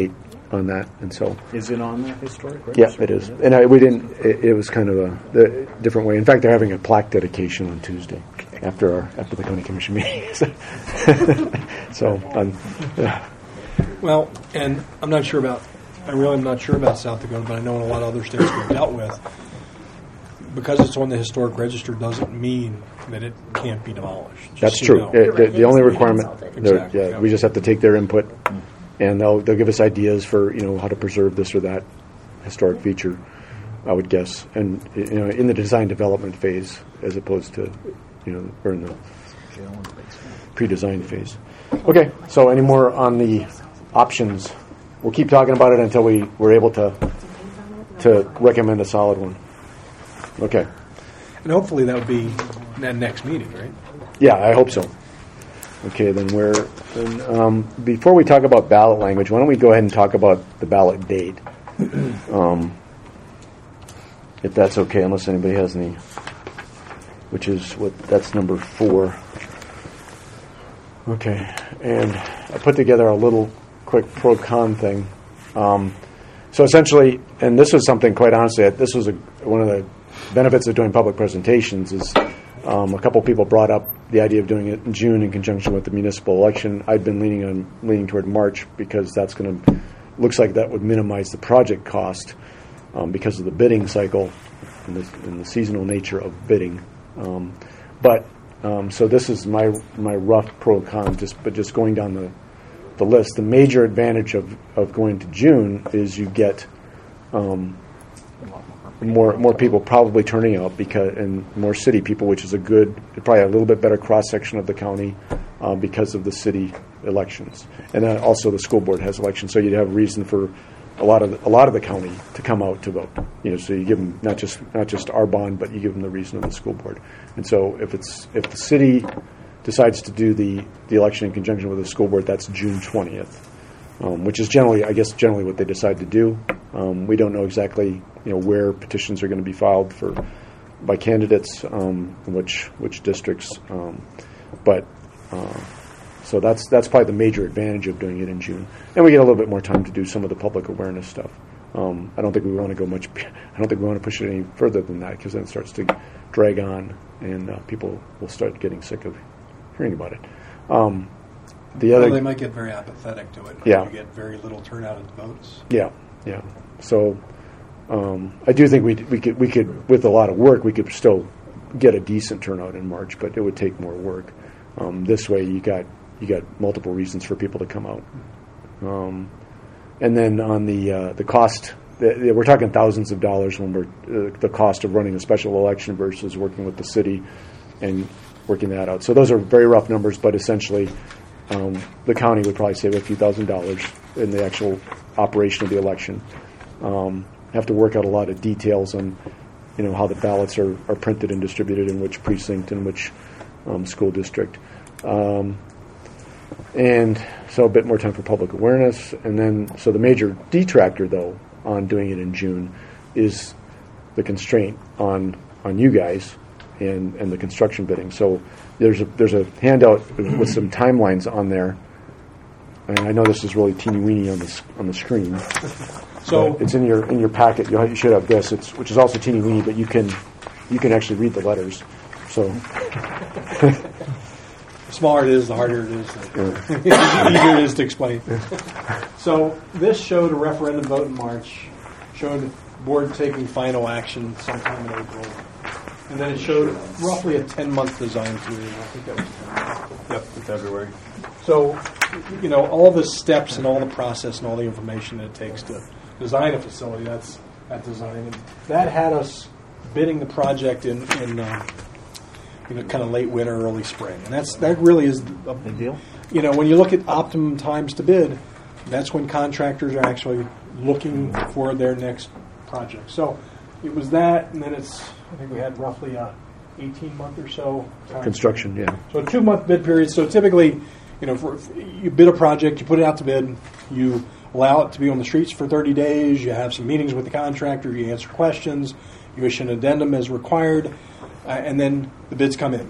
A: on that, and so.
H: Is it on the historic
A: Yeah,
H: register?
A: it is. And we didn't. It was kind of a different way. In fact, they're having a plaque dedication on Tuesday after the county commission meeting. So, yeah.
D: Well, and I'm not sure about. I really am not sure about South Dakota, but I know in a lot of other states we've dealt with, because it's on the historic register doesn't mean that it can't be demolished.
A: That's true. The only requirement,
D: Exactly.
A: we just have to take their input, and they'll give us ideas for how to preserve this or that historic feature, I would guess, and in the design development phase as opposed to or in the pre-design phase. Okay, so any more on the options? We'll keep talking about it until we're able to recommend a solid one. Okay.
D: And hopefully that would be that next meeting, right?
A: Yeah, I hope so. Okay, then before we talk about ballot language, why don't we go ahead and talk about the ballot date? If that's okay, unless anybody has any, that's number 4. Okay, and I put together a little quick pro-con thing. So essentially, and this was something, quite honestly, this was one of the benefits of doing public presentations is a couple people brought up the idea of doing it in June in conjunction with the municipal election. I'd been leaning toward March because looks like that would minimize the project cost because of the bidding cycle and the seasonal nature of bidding. So this is my rough pro-con, just going down the list. The major advantage of going to June is you get more people probably turning out and more city people, which is probably a little bit better cross section of the county because of the city elections, and then also the school board has elections, so you'd have reason for a lot of the county to come out to vote. So you give them not just our bond, but you give them the reason of the school board. And so if the city decides to do the election in conjunction with the school board, that's June 20th, which is generally what they decide to do. We don't know exactly where petitions are going to be filed by candidates, which districts, so that's probably the major advantage of doing it in June, and we get a little bit more time to do some of the public awareness stuff. I don't think we want to go much. I don't think we want to push it any further than that because then it starts to drag on, and people will start getting sick of hearing about it.
D: They might get very apathetic to it.
A: Yeah.
D: You get very little turnout at the votes.
A: Yeah. So I do think we could with a lot of work we could still get a decent turnout in March, but it would take more work. This way you got multiple reasons for people to come out. And then on the cost, we're talking thousands of dollars when the cost of running a special election versus working with the city and working that out. So those are very rough numbers, but essentially the county would probably save a few $1,000s in the actual operation of the election. Have to work out a lot of details on how the ballots are printed and distributed in which precinct and which school district. And so a bit more time for public awareness. And then, so the major detractor, though, on doing it in June is the constraint on you guys and the construction bidding. So there's a handout with some timelines on there. And I know this is really teeny-weeny on the screen. So it's in your packet. You should have this, which is also teeny-weeny, but you can actually read the letters. So
D: the smaller it is, the harder it is. The easier it is to explain. So this showed a referendum vote in March, showed board taking final action sometime in April, and then it showed roughly a 10-month design period. I think that was 10 months.
E: Yep, in February.
D: So, all the steps and all the process and all the information that it takes to design a facility, that's that design. And that had us bidding the project in kind of late winter, early spring. And that really is a
H: big deal.
D: When you look at optimum times to bid, that's when contractors are actually looking for their next project. So it was that, and then I think we had roughly a 18-month or so time.
A: Construction, yeah.
D: So a 2-month bid period. So typically, if you bid a project, you put it out to bid, you allow it to be on the streets for 30 days, you have some meetings with the contractor, you answer questions, you issue an addendum as required, and then the bids come in.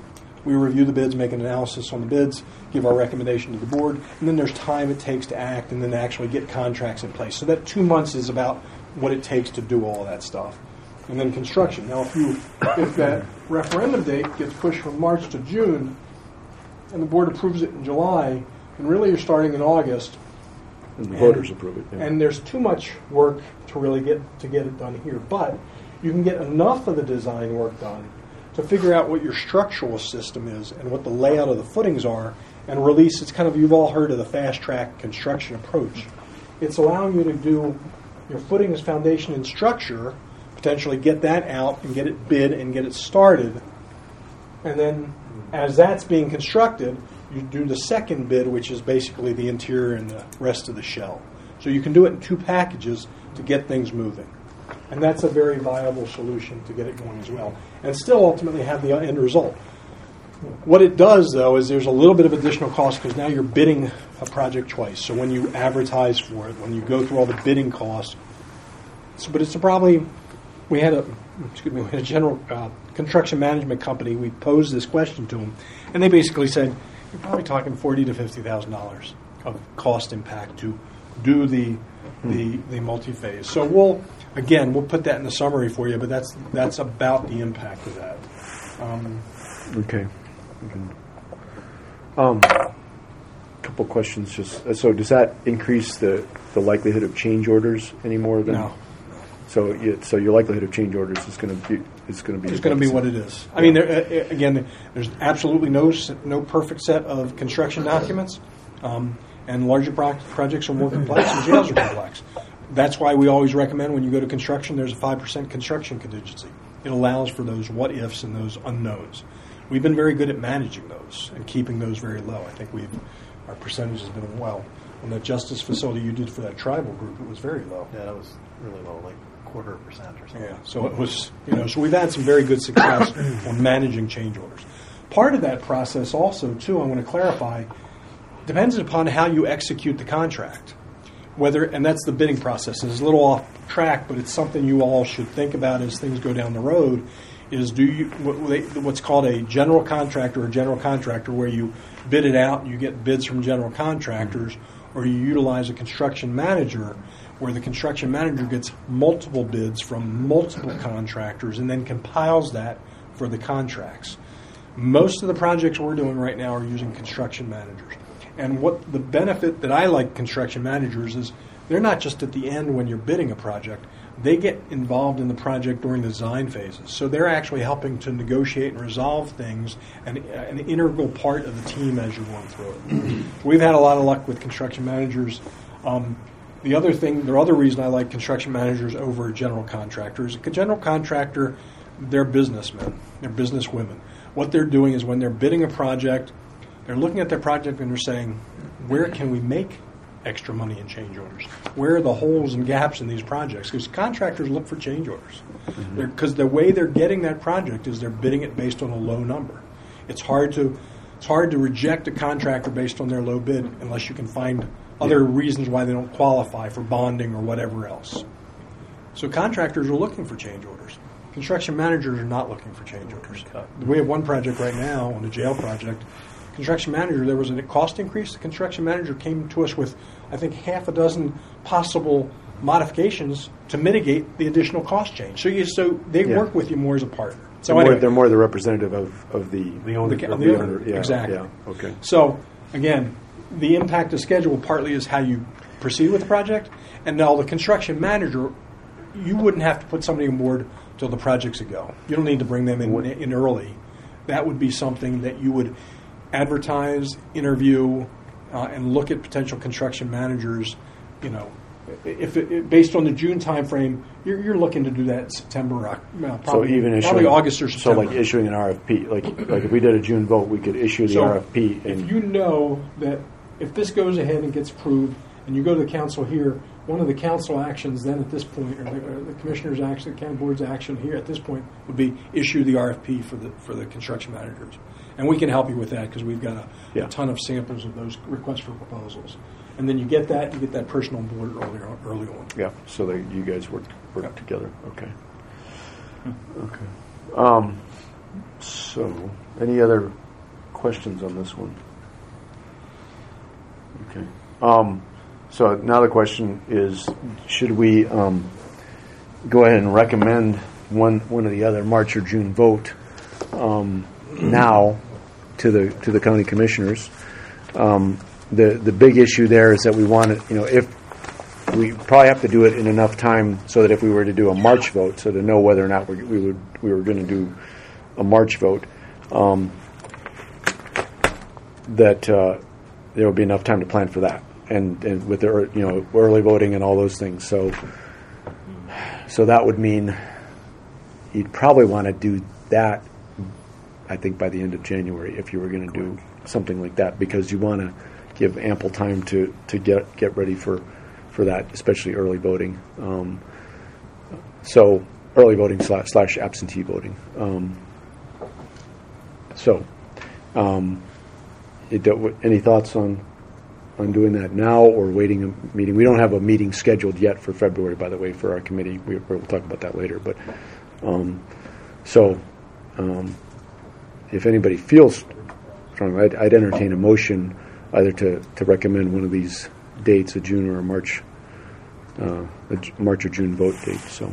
D: We review the bids, make an analysis on the bids, give our recommendation to the board, and then there's time it takes to act and then actually get contracts in place. So that 2 months is about what it takes to do all of that stuff. And then construction. Now, if that referendum date gets pushed from March to June, and the board approves it in July, and really you're starting in August,
A: and the voters approve it. Yeah.
D: And there's too much work to really get it done here. But you can get enough of the design work done to figure out what your structural system is and what the layout of the footings are, and release. It's kind of, you've all heard of the fast track construction approach. It's allowing you to do your footings, foundation, and structure, potentially get that out and get it bid and get it started. And then as that's being constructed, you do the second bid, which is basically the interior and the rest of the shell. So you can do it in 2 packages to get things moving. And that's a very viable solution to get it going as well. And still ultimately have the end result. What it does, though, is there's a little bit of additional cost because now you're bidding a project twice. So when you advertise for it, when you go through all the bidding costs, but it's we had a general construction management company. We posed this question to them, and they basically said, you're probably talking $40,000 to $50,000 of cost impact to do the multi-phase. So we'll put that in the summary for you, but that's about the impact of that.
A: Okay. Couple questions. So does that increase the likelihood of change orders anymore?
D: No.
A: So your likelihood of change orders is going to be
D: what it is. I mean, there's absolutely no perfect set of construction documents, and larger projects are more complex, and jails are complex. That's why we always recommend when you go to construction, there's a 5% construction contingency. It allows for those what ifs and those unknowns. We've been very good at managing those and keeping those very low. I think our percentage has been well. On the justice facility you did for that tribal group, it was very low.
H: Yeah, that was really low, like 0.25% or something.
D: Yeah, so it was, so we've had some very good success on managing change orders. Part of that process also, too, I want to clarify, depends upon how you execute the contract. And that's the bidding process. It's a little off track, but it's something you all should think about as things go down the road, is what's called a general contractor or general contractor, where you bid it out and you get bids from general contractors, or you utilize a construction manager, where the construction manager gets multiple bids from multiple contractors and then compiles that for the contracts. Most of the projects we're doing right now are using construction managers. And what the benefit that I like construction managers is they're not just at the end when you're bidding a project. They get involved in the project during the design phases. So they're actually helping to negotiate and resolve things, and an integral part of the team as you're going through it. We've had a lot of luck with construction managers. The other reason I like construction managers over general contractors, a general contractor, they're businessmen, they're businesswomen. What they're doing is when they're bidding a project, they're looking at their project and they're saying, where can we make extra money in change orders? Where are the holes and gaps in these projects? Because contractors look for change orders. Because the way they're getting that project is they're bidding it based on a low number. It's hard to reject a contractor based on their low bid unless you can find other reasons why they don't qualify for bonding or whatever else. So contractors are looking for change orders. Construction managers are not looking for change orders. We have one project right now on a jail project. Construction manager, there was a cost increase. The construction manager came to us with, I think, 6 possible modifications to mitigate the additional cost change. So they work with you more as a partner. So
A: they're more the representative of the owner. The owner. Yeah,
D: exactly.
A: Yeah, okay.
D: So again, the impact of schedule partly is how you proceed with the project, and now the construction manager, you wouldn't have to put somebody on board till the project's a go. You don't need to bring them in early. That would be something that you would advertise, interview, and look at potential construction managers. Based on the June timeframe, you're looking to do that in September, probably August or September.
A: So like issuing an RFP, like if we did a June vote, we could issue the RFP.
D: If you know that if this goes ahead and gets approved, and you go to the council here, one of the council actions then at this point, or the commissioner's action, the county board's action here at this point, would be issue the RFP for the construction managers. And we can help you with that because we've got a ton of samples of those requests for proposals. And then you get that person on board early on.
A: Yeah, so that you guys work together. Okay. Okay. So, any other questions on this one? Okay. So now the question is, should we go ahead and recommend one or the other March or June vote now to the county commissioners? The big issue there is that we want to, if we probably have to do it in enough time so that if we were to do a March vote, so to know whether or not we were going to do a March vote, that there would be enough time to plan for that, and with the early voting and all those things. So that would mean you'd probably want to do that, I think, by the end of January if you were going to do something like that, because you want to give ample time to get ready for that, especially early voting. So early voting slash absentee voting. Any thoughts on doing that now or waiting a meeting? We don't have a meeting scheduled yet for February, by the way, for our committee. We'll talk about that later. But if anybody feels strong, I'd entertain a motion either to recommend one of these dates, a June or a March or June vote date. So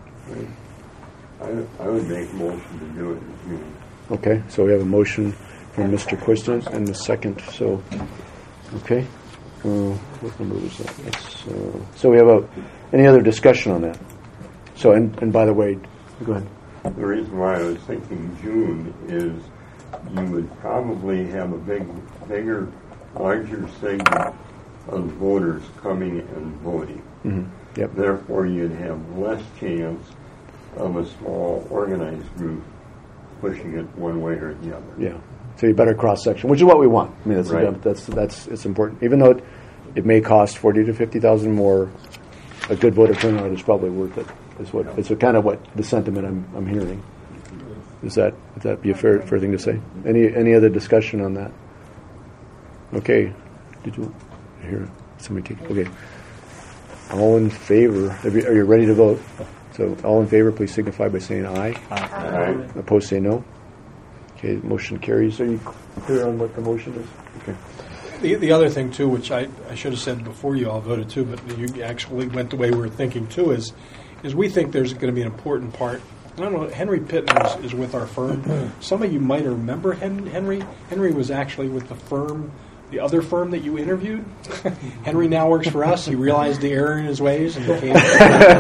C: I would make a motion to do it in June.
A: Okay, so we have a motion from Mr. Quiston and the second. So, okay, what number was that? So we have any other discussion on that? So, and by the way, go ahead.
C: The reason why I was thinking June is you would probably have a bigger, larger segment of voters coming and voting.
A: Mm-hmm. Yep.
C: Therefore, you'd have less chance of a small organized group pushing it one way or the other.
A: Yeah. So you better cross section, which is what we want. I mean,
C: Right.
A: that's it's important. Even though it may cost $40,000 to $50,000 more, a good voter turnout is probably worth it. It's kind of what the sentiment I'm hearing. Would that be a fair thing to say? Any other discussion on that? Okay. Did you hear somebody take? Okay. All in favor? Are you ready to vote? So all in favor, please signify by saying aye.
C: Aye.
A: Opposed, say no. Okay, motion carries. Are you clear on what the motion is? Okay.
D: The other thing, too, which I should have said before you all voted, too, but you actually went the way we were thinking, too, is we think there's going to be an important part. I don't know, Henry Pittman is with our firm. Some of you might remember Henry. Henry was actually with the other firm that you interviewed. Henry now works for us. He realized the error in his ways and became
B: I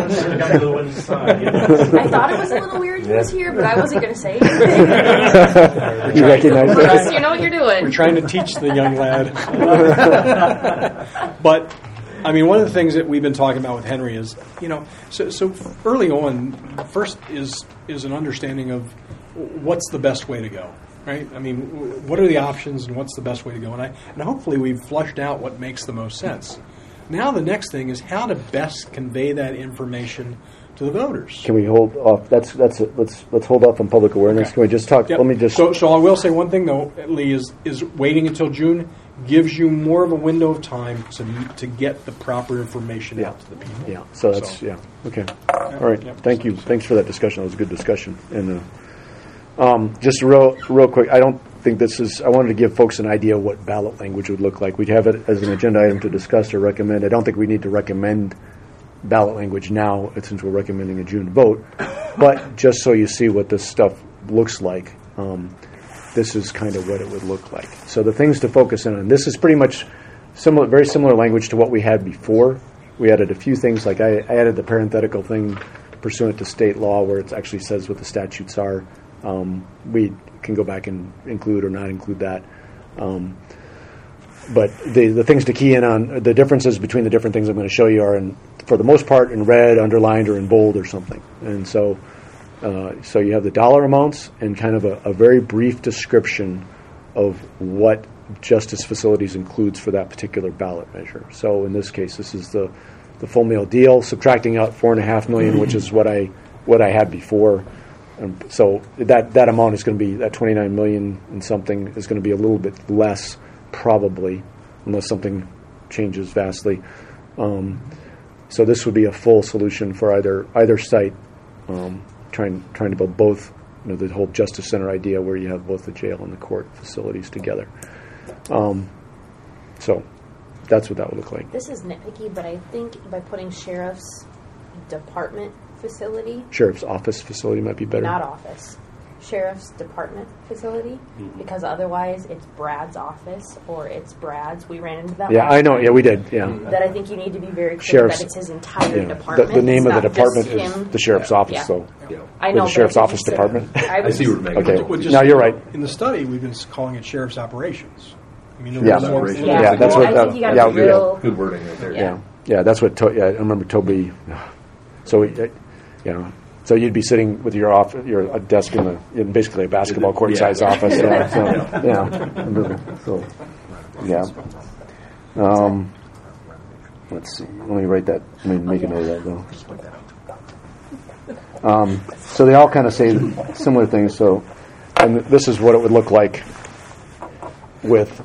B: thought it was a little weird he was here, but I wasn't going to say anything.
A: You recognize that?
B: You know what you're doing.
D: We're trying to teach the young lad. But, I mean, one of the things that we've been talking about with Henry is, so early on, first is an understanding of what's the best way to go. Right? I mean, what are the options and what's the best way to go? And hopefully we've flushed out what makes the most sense. Now the next thing is how to best convey that information to the voters.
A: Can we hold off? Let's hold off on public awareness. Okay. Can we just talk?
D: Yep.
A: Let me just.
D: So I will say one thing though, Lee, is waiting until June gives you more of a window of time to get the proper information out to the people.
A: Yeah. So that's okay. All right. Thank you. Thanks for that discussion. That was a good discussion. And just real quick, I don't think this is. I wanted to give folks an idea of what ballot language would look like. We'd have it as an agenda item to discuss or recommend. I don't think we need to recommend ballot language now, since we're recommending a June vote. But just so you see what this stuff looks like, this is kind of what it would look like. So the things to focus in on. This is pretty much very similar language to what we had before. We added a few things, like I added the parenthetical thing pursuant to state law, where it actually says what the statutes are. We can go back and include or not include that. But the things to key in on, the differences between the different things I'm going to show you are, for the most part, in red, underlined, or in bold or something. And so you have the dollar amounts and kind of a very brief description of what Justice Facilities includes for that particular ballot measure. So in this case, this is the full meal deal, subtracting out $4.5 million, which is what I had before. So that amount is going to be, that $29 million and something is going to be a little bit less, probably, unless something changes vastly. So this would be a full solution for either site, trying to build both the whole Justice Center idea where you have both the jail and the court facilities together. So that's what that would look like.
B: This is nitpicky, but I think by putting sheriff's department facility,
A: Sheriff's office facility might be better.
B: not office, sheriff's department facility, because otherwise it's Brad's office or it's Brad's. We ran into that.
A: Yeah,
B: last
A: I know.
B: time.
A: Yeah, we did. Yeah.
B: That I think you need to be very clear
A: Sheriff's-
B: that it's his entire
A: Yeah.
B: department.
A: The name
B: It's
A: of the
B: not just
A: department is
B: him.
A: the sheriff's office,
B: Yeah.
A: so.
B: I
A: With
B: know,
A: the
B: but
A: sheriff's
B: I think
A: office
B: it's a-
A: department?
K: I see where Megan
A: Okay.
D: Well, just-
A: Now you're right.
D: In the study, we've been calling it sheriff's operations. I mean,
A: Yeah.
D: there was more-
A: Yeah, that's what
B: I
A: that-
B: think you got
A: yeah,
B: to be real.
K: Good wording right there.
A: Yeah, yeah, that's what. I remember Toby. So, so you'd be sitting with your desk in basically a basketball court size office. Yeah, so, yeah. I remember. So, yeah. Let's see. Let me write that. Let me make a note of that though. So they all kind of say similar things. So, and this is what it would look like with.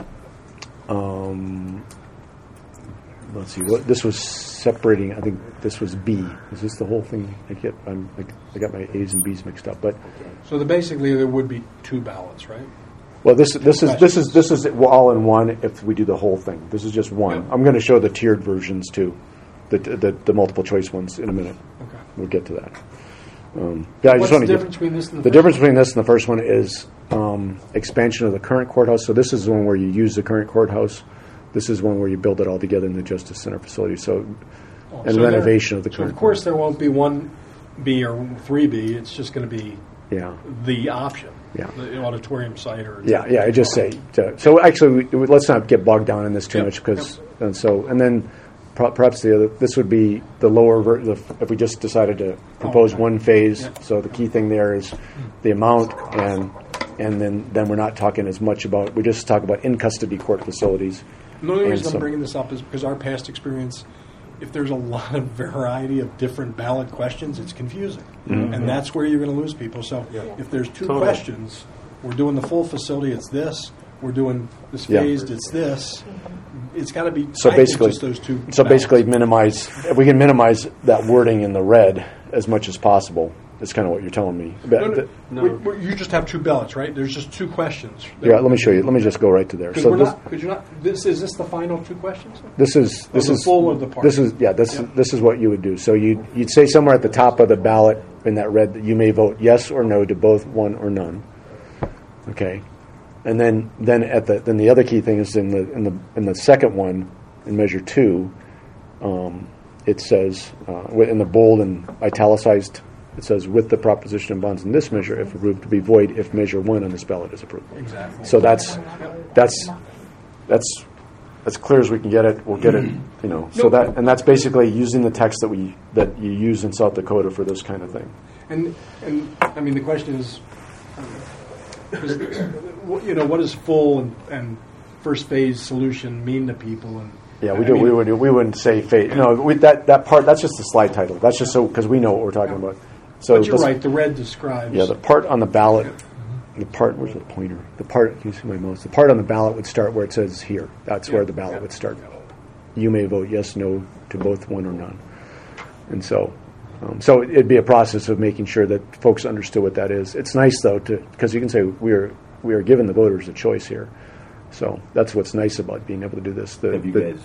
A: Let's see. What this was separating. I think this was B. Is this the whole thing? I got my A's and B's mixed up. But
D: So basically, there would be 2 ballots, right?
A: well, this is all in one. If we do the whole thing, this is just one.
D: Yep.
A: I'm going to show the tiered versions too, the multiple choice ones in a minute.
D: Okay.
A: We'll get to that. Yeah, I
D: What's
A: just want
D: the
A: to
D: difference between this and the
A: the
D: first
A: difference
D: one?
A: between this and the first one is expansion of the current courthouse. So this is the one where you use the current courthouse. This is one where you build it all together in the Justice Center facility. So, and
D: So
A: renovation of the
D: So
A: current.
D: of course, there won't be 1B or 3B. It's just going to be
A: Yeah.
D: the option.
A: Yeah.
D: The auditorium site or
A: Yeah, I just say. So actually, let's not get bogged down in this too
D: Yep,
A: much because, and then perhaps this would be the lower if we just decided to propose one phase.
D: Yep.
A: So the key thing there is the amount, and then we're not talking as much about. We just talk about in custody court facilities.
D: The only
A: And
D: reason
A: so-
D: I'm bringing this up is because our past experience, if there's a lot of variety of different ballot questions, it's confusing.
A: Mm-hmm.
D: And that's where you're going to lose people. So if there's 2
E: Totally.
D: questions, we're doing the full facility, it's this. We're doing this
A: Yeah.
D: phased, it's this. It's got to be
A: So
D: I think,
A: basically,
D: just those 2
A: so
D: ballots.
A: basically minimize. If we can minimize that wording in the red as much as possible, that's kind of what you're telling me. But
D: You just have 2 ballots, right? There's just 2 questions.
A: yeah, let me show you. Let me just go right to there.
D: Because
A: So
D: we're
A: this,
D: not, could you not, is this the final 2 questions?
A: This is
D: the full or the part?
A: This is this is what you would do. So you'd say somewhere at the top of the ballot in that red that you may vote yes or no to both, one or none. Okay, and then the other key thing is in the second one in measure 2, it says in the bold and italicized. It says, with the proposition of bonds in this measure, if approved, to be void if measure 1 on this ballot is approved.
D: Exactly.
A: So that's as clear as we can get it. We'll get it, So that's basically using the text that you use in South Dakota for this kind of thing.
D: And I mean, the question is, what does full and first phase solution mean to people? And
A: Yeah, we wouldn't say phase. That part. That's just the slide title. That's just so because we know what we're talking about. So
D: but you're right. The red describes.
A: Yeah, the part on the ballot. The part. Where's the pointer? The part. Can you see my mouse? The part on the ballot would start where it says here. That's where the ballot would start. You may vote yes, no to both, one or none. And so it'd be a process of making sure that folks understood what that is. It's nice though because you can say we are giving the voters a choice here. So that's what's nice about being able to do this.
K: Have you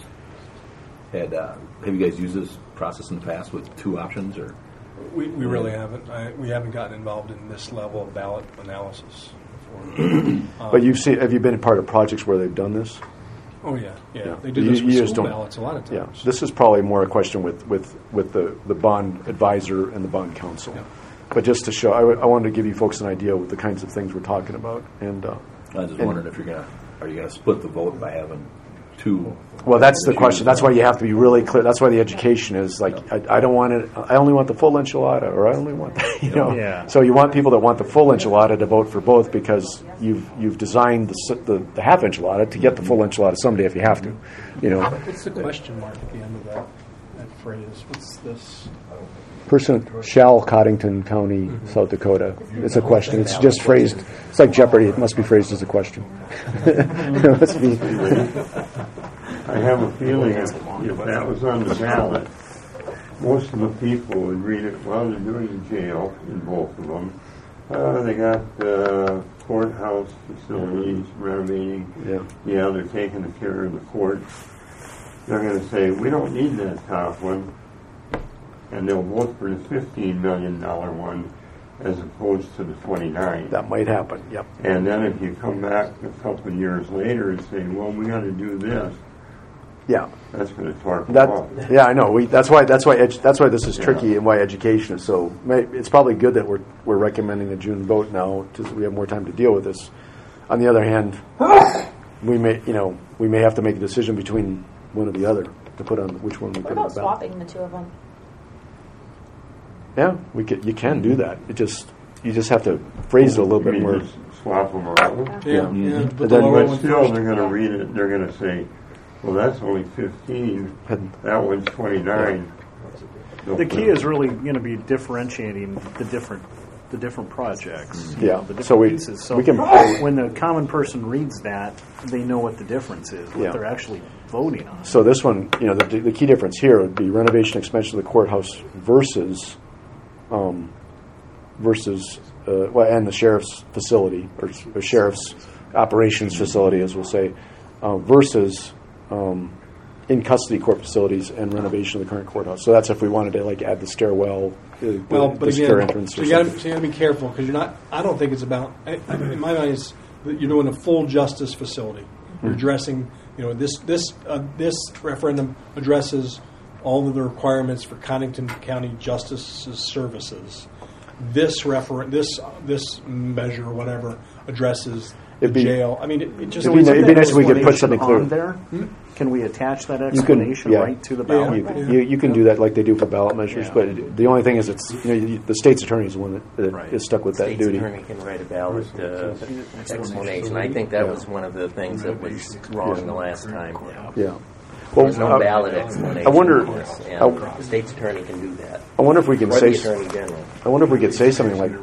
K: guys used this process in the past with 2 options or?
D: We really haven't. We haven't gotten involved in this level of ballot analysis before.
A: But have you been a part of projects where they've done this?
D: Oh yeah. They do this with school ballots a lot of times.
A: Yeah, this is probably more a question with the bond advisor and the bond counsel.
D: Yeah.
A: But just to show, I wanted to give you folks an idea of the kinds of things we're talking about. And
K: I was just wondering if are you going to split the vote by having 2?
A: Well, that's the question. That's why you have to be really clear. That's why the education is like, I don't want it. I only want the full enchilada, or I only want,
H: Yeah.
A: So you want people that want the full enchilada to vote for both because you've designed the half enchilada to get the full enchilada someday if you have to,
D: What's the question mark at the end of that phrase? What's this?
A: Person shall Cottington County, South Dakota. It's a question. It's just phrased. It's like Jeopardy. It must be phrased as a question. It must be.
C: I have a feeling if that was on the ballot, most of the people would read it, well, they're doing the jail in both of them, They got the courthouse facilities renovating. Yeah, they're taking care of the court. They're going to say, we don't need that top one. And they'll vote for the $15 million one as opposed to the 29.
A: That might happen, yep.
C: And then if you come back a couple of years later and say, well, we got to do this, that's going to torque them up.
A: Yeah, I know. That's why this is tricky, and why education is so. It's probably good that we're recommending the June vote now, so we have more time to deal with this. On the other hand, we may have to make a decision between one or the other to put on which one we put on the ballot.
B: What about swapping the two of them?
A: Yeah, you can do that. You just have to phrase it a little bit more.
C: Swap them around.
D: Yeah.
C: But still, they're going to read it. They're going to say, well, that's only 15. That one's 29.
H: The key is really going to be differentiating the different projects.
A: Yeah.
H: The different
A: So
H: pieces. So when the common person reads that, they know what the difference is, what they're actually voting on.
A: So this one, the key difference here would be renovation expansion of the courthouse versus and the sheriff's facility or sheriff's operations facility, as we'll say, versus in custody court facilities and renovation of the current courthouse. So that's if we wanted to add the stairwell, the stair entrance.
D: So you got to be careful because you're not. I don't think it's about. In my mind, it's that you're doing a full justice facility. You're addressing. This referendum addresses all of the requirements for Connington County Justice's services. This measure or whatever addresses the jail. I mean, it just
A: it'd be nice if we could put something clear
H: on there. Can we attach that explanation right to the ballot?
A: You can do that like they do for ballot measures, but the only thing is the state's attorney is the one that is stuck with that duty.
L: The state's attorney can write a ballot explanation. I think that was one of the things that was wrong the last time.
A: Yeah.
L: Well, there's no ballot explanation.
A: I wonder.
L: The state's attorney can do that.
A: I wonder if we can say.
L: The Attorney General.
A: I wonder if we could say something like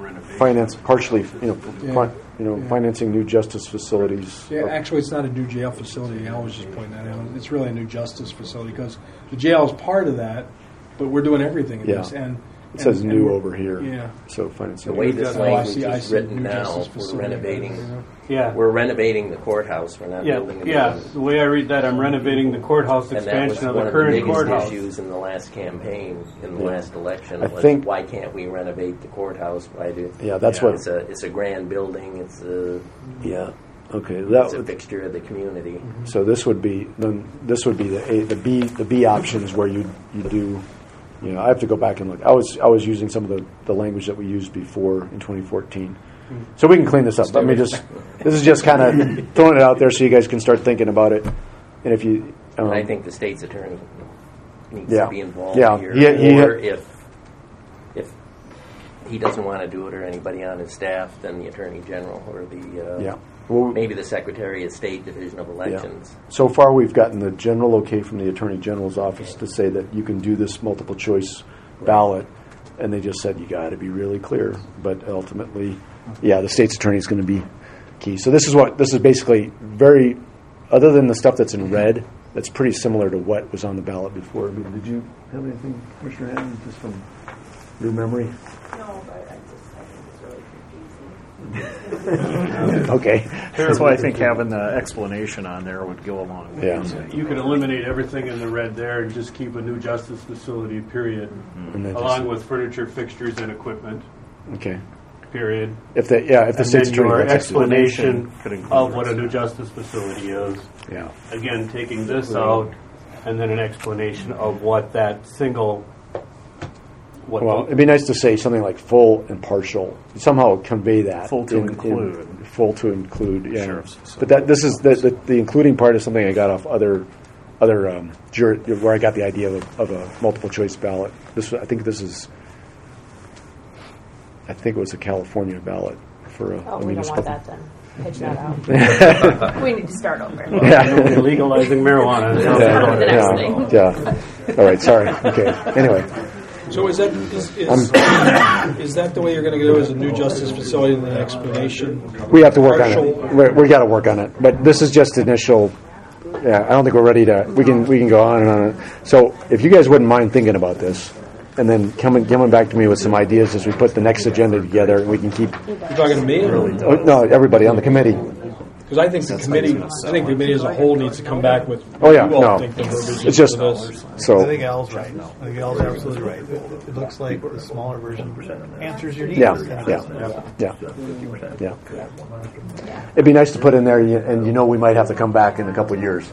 A: financing new justice facilities.
D: Yeah, actually, it's not a new jail facility. I was just pointing that out. It's really a new justice facility because the jail is part of that, but we're doing everything in this. And
A: it says new over here.
D: Yeah.
A: So financing.
L: The way this language is written now, we're renovating. Yeah. We're renovating the courthouse. We're not building a building.
E: The way I read that, I'm renovating the courthouse expansion of the current courthouse.
L: And that was one of the biggest issues in the last campaign, in the last election. Why can't we renovate the courthouse? Why do?
A: Yeah, that's what.
L: It's a grand building. It's a.
A: Yeah. Okay.
L: It's a fixture of the community.
A: So this would be the B options where you do. I have to go back and look. I was using some of the language that we used before in 2014. So we can clean this up. This is just kind of throwing it out there so you guys can start thinking about it. And if you,
L: I think the state's attorney needs to be involved
A: here.
L: Or if he doesn't want to do it, or anybody on his staff, then the Attorney General or maybe the Secretary of State Division of Elections.
A: Yeah. So far, we've gotten the general okay from the Attorney General's office to say that you can do this multiple choice ballot, and they just said you got to be really clear. But ultimately, the state's attorney is going to be key. So this is basically very, other than the stuff that's in red, that's pretty similar to what was on the ballot before. I mean, did you have anything, Commissioner Hammond, just from your memory?
J: No, but I think it's really confusing.
A: Okay.
H: That's why I think having the explanation on there would go along with it.
E: You could eliminate everything in the red there and just keep a new justice facility, period, along with furniture, fixtures, and equipment.
A: Okay.
E: Period.
A: If the state's attorney
E: explanation of what a new justice facility is.
A: Yeah.
E: Again, taking this out, and then an explanation of what that single.
A: It'd be nice to say something like full and partial. Somehow convey that.
H: Full to include.
A: Full to include. Yeah. But this is the including part is something I got off other where I got the idea of a multiple choice ballot. I think it was a California ballot for a
B: we
A: municipal.
B: don't want that then. Pitch that out. We need to start over.
E: Legalizing marijuana.
A: Yeah. All right. Sorry. Okay. Anyway.
D: So is that the way you're going to go? As a new justice facility and an explanation?
A: We have to work on it. We got to work on it. But this is just initial. Yeah, I don't think we're ready to. We can go on and on. So if you guys wouldn't mind thinking about this, and then coming back to me with some ideas as we put the next agenda together, and we can keep.
D: You're talking to me?
A: No, everybody on the committee.
D: Because I think the committee as a whole needs to come back with.
A: Oh yeah, no, it's just so.
M: I think Al's right. I think Al's absolutely right. It looks like the smaller version answers your needs.
A: Yeah. It'd be nice to put in there, and we might have to come back in a couple of years.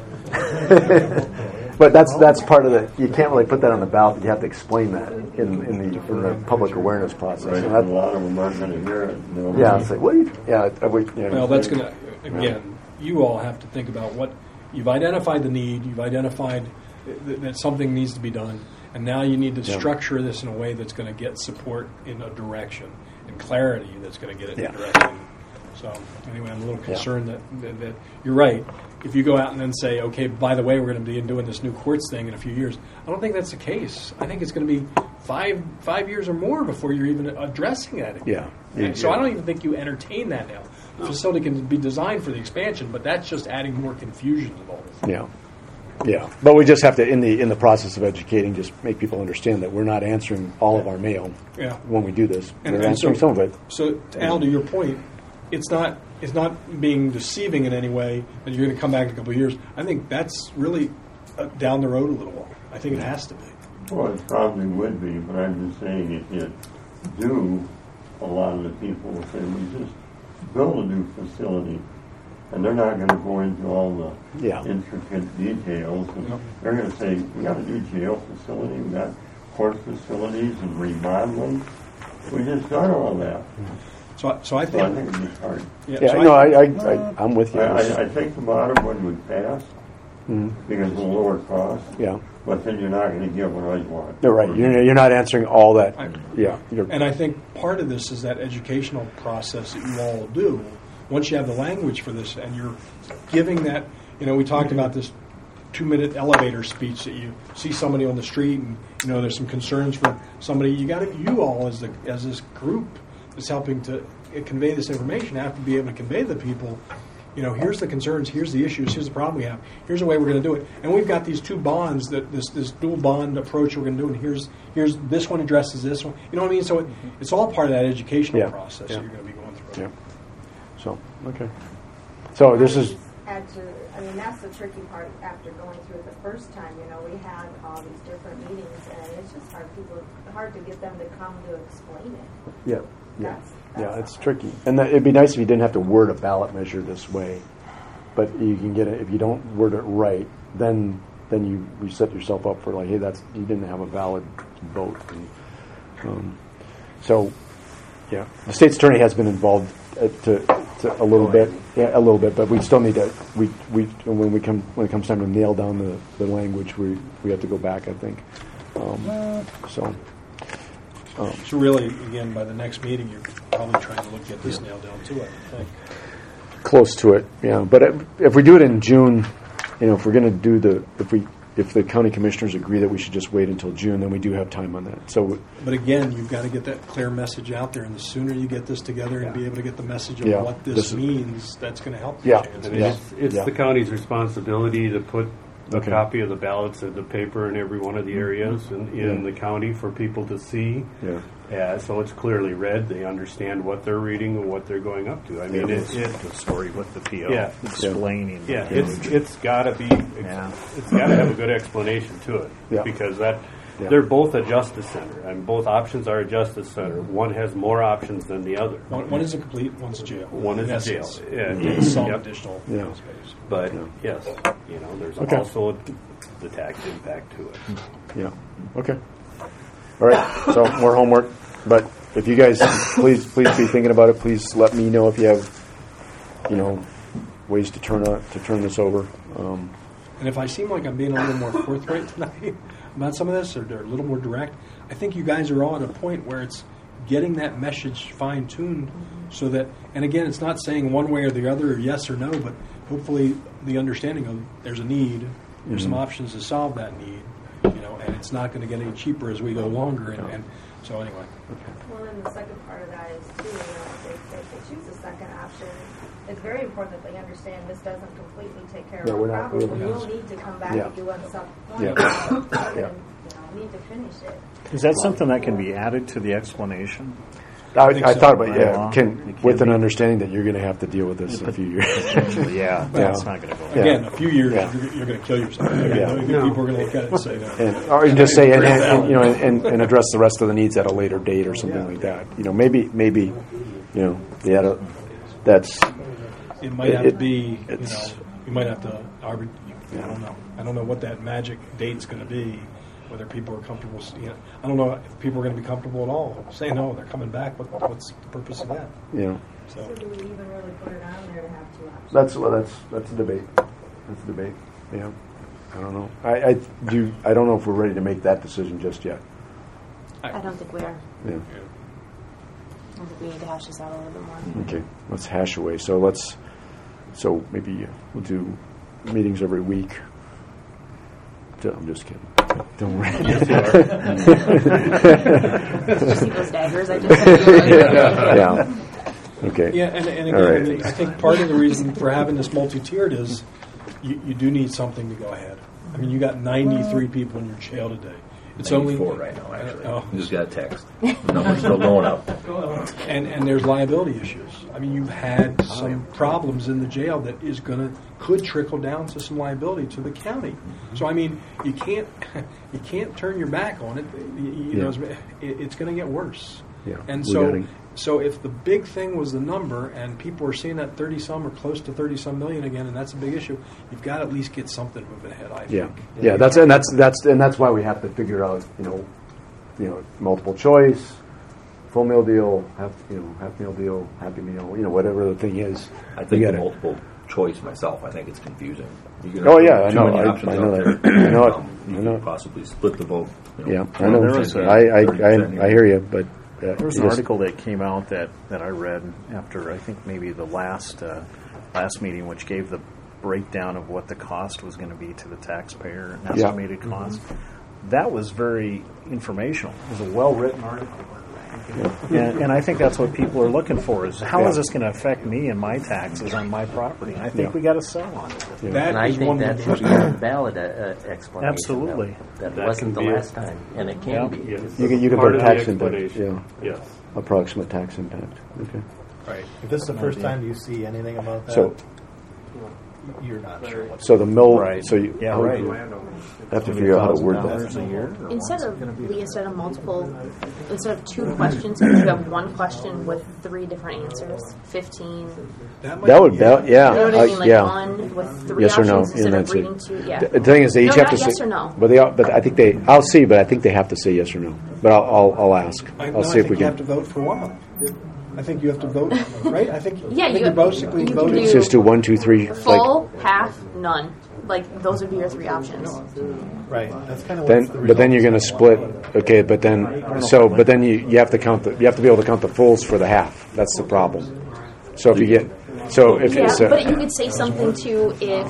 A: But that's part of the. You can't really put that on the ballot. You have to explain that in the public awareness process.
C: Right. A lot of them aren't going to hear it.
A: Yeah, it's like what?
D: Well, that's going to. Again, you all have to think about what you've identified the need. You've identified that something needs to be done, and now you need to structure this in a way that's going to get support in a direction and clarity that's going to get it in a direction. So anyway, I'm a little concerned that you're right. If you go out and then say, okay, by the way, we're going to be doing this new courts thing in a few years, I don't think that's the case. I think it's going to be five years or more before you're even addressing that again. So I don't even think you entertain that now. The facility can be designed for the expansion, but that's just adding more confusion to all this.
A: Yeah. But we just have to, in the process of educating, just make people understand that we're not answering all of our mail when we do this. We're answering some of it.
D: So, Al, to your point, it's not being deceiving in any way that you're going to come back in a couple of years. I think that's really down the road a little while. I think it has to be.
C: Well, it probably would be, but I'm just saying if you do, a lot of the people will say, we just build a new facility, and they're not going to go into all the intricate details. They're going to say, we got a new jail facility, we got court facilities and remodeling. We just got all that.
D: So I think
C: it'd be hard.
A: I'm with you.
C: I think the bottom one would pass because of the lower cost.
A: Yeah.
C: But then you're not going to get what I want.
A: You're right. You're not answering all that. And
D: I think part of this is that educational process that you all do. Once you have the language for this and you're giving that, we talked about this 2-minute elevator speech that you see somebody on the street and, there's some concerns for somebody. You all as this group that's helping to convey this information have to be able to convey to the people, here's the concerns, here's the issues, here's the problem we have, here's the way we're going to do it. And we've got these two bonds, this dual bond approach we're going to do, and here's this one addresses this one. You know what I mean? So it's all part of that educational process you're going to be going through.
A: Yeah. So, okay. So this is...
J: that's the tricky part after going through it the first time. We had all these different meetings, and it's just hard to get them to come to explain it.
A: Yeah, it's tricky. And it'd be nice if you didn't have to word a ballot measure this way. But you can get it, if you don't word it right, then you set yourself up for like, hey, you didn't have a valid vote. And, the state's attorney has been involved to a little bit, but we still need to. When it comes time to nail down the language, we have to go back, I think.
D: So really, again, by the next meeting, you're probably trying to look at this nailed down too, I think.
A: Close to it, yeah. But if we do it in June, if we're going to do if the county commissioners agree that we should just wait until June, then we do have time on that. So,
D: but again, you've got to get that clear message out there, and the sooner you get this together and be able to get the message of what this means, that's going to help.
E: It's the county's responsibility to put a copy of the ballots of the paper in every one of the areas in the county for people to see. So it's clearly read. They understand what they're reading and what they're going up to. I mean, it's
H: the story with the PO explaining.
E: It's got to be. It's got to have a good explanation to it because they're both a justice center, and both options are a justice center. One has more options than the other.
D: One is a complete, one's a jail.
E: One is a jail.
D: Some additional space.
E: But yes, there's also the tax impact to it.
A: Yeah. Okay. All right. So more homework, but if you guys please be thinking about it. Please let me know if you have ways to turn this over.
D: And if I seem like I'm being a little more forthright tonight about some of this, or they're a little more direct, I think you guys are all at a point where it's getting that message fine-tuned so that, and again, it's not saying one way or the other, or yes or no, but hopefully the understanding of there's a need, there's some options to solve that need, and it's not going to get any cheaper as we go longer. And so anyway.
J: Well, and the second part of that is, too, if they choose a second option, it's very important that they understand this doesn't completely take care of the problem. You'll need to come back and do on some point. need to finish it.
H: Is that something that can be added to the explanation?
A: I thought about with an understanding that you're going to have to deal with this in a few years.
H: Yeah, that's not going to go.
D: Again, a few years, you're going to kill yourself. People are going to look at it and say that.
A: Or you just say, and address the rest of the needs at a later date or something like that. Maybe, that's.
D: It might have to be. You might have to. I don't know. I don't know what that magic date's going to be. Whether people are comfortable, I don't know if people are going to be comfortable at all. Say no, they're coming back. What's the purpose of that?
A: Yeah.
J: So do we even really put it on there to have 2 options?
A: That's a debate. That's a debate. Yeah. I don't know. I don't know if we're ready to make that decision just yet.
B: I don't think we are.
A: Yeah.
B: I think we need to hash this out a little bit more.
A: Okay. Let's hash away. So maybe we'll do meetings every week. I'm just kidding. Don't worry.
B: Did you see those daggers I just sent you?
A: Yeah. Okay.
D: Yeah, and again, I think part of the reason for having this multi-tiered is you do need something to go ahead. I mean, you got 93 people in your jail today. It's only
K: 4 right now, actually. You just got a text. Numbers still going up.
D: And there's liability issues. I mean, you've had some problems in the jail that could trickle down to some liability to the county. So I mean, you can't turn your back on it. It's going to get worse.
A: Yeah.
D: And so if the big thing was the number, and people are seeing that 30-some or close to 30-some million again, and that's a big issue, you've got to at least get something moving ahead. I think.
A: Yeah. That's why we have to figure out, multiple choice, full meal deal, half meal deal, happy meal, whatever the thing is.
K: I think the multiple choice myself. I think it's confusing.
A: I know. I know.
K: You could possibly split the vote.
A: Yeah, I know. I hear you, but.
H: There was an article that came out that I read after, I think, maybe the last meeting, which gave the breakdown of what the cost was going to be to the taxpayer, an estimated cost. That was very informational. It was a well-written article. And I think that's what people are looking for, is how is this going to affect me and my taxes on my property? And I think we got to sell on it.
L: And I think that should be a valid explanation.
H: Absolutely.
L: That wasn't the last time, and it can be.
A: Yes. You can put tax impact. Yes. Approximate tax impact. Okay.
M: Right. If this is the first time you see anything about that,
A: so
M: you're not sure.
A: So the mill.
H: Right.
A: So you have to figure out how to word that.
H: A year?
B: Instead of 2 questions, could you have 1 question with 3 different answers? 15.
A: That would,
B: You know what I mean? Like 1 with 3
A: yes or
B: options
A: no,
B: instead of reading 2. Yeah.
A: The thing is, they each have to say
B: yes or no.
A: But I think I'll see, but I think they have to say yes or no. But I'll ask. I'll see if we
D: you
A: can.
D: have to vote for 1. I think you have to vote, right? I think
B: you
D: basically voted.
A: Just do 1, 2, 3.
B: Full, half, none. Like those would be your 3 options.
M: Right. That's kind of.
A: But then you're going to split. Okay. But then you have to count you have to be able to count the fulls for the half. That's the problem. So if you get. So if it's
B: but you could say something too if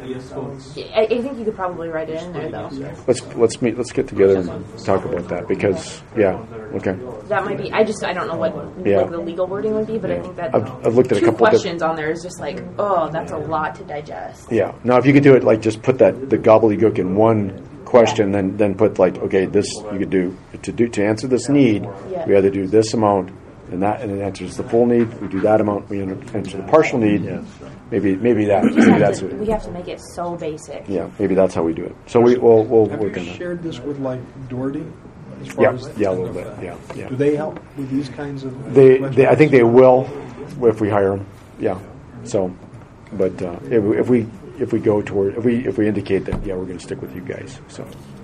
B: I think you could probably write it in there though.
A: Let's meet. Let's get together and talk about that because okay.
B: That might be. I don't know what like the legal wording would be, but I think that
A: I've looked at a
B: 2
A: couple
B: questions on there is just like that's a lot to digest.
A: Yeah. Now if you could do it like just put the gobbledygook in 1 question, then put like this you could do to answer this need. We either do this amount. And it answers the full need. We do that amount. We answer the partial need. Yes. Maybe that's it.
B: We have to make it so basic.
A: Yeah, maybe that's how we do it. So we'll
D: work on that. Have you shared this with like Doherty?
A: A little bit. Yeah.
D: Do they help with these kinds of?
A: I think they will if we hire them. Yeah. So, but if we go toward if we indicate that we're going to stick with you guys. So.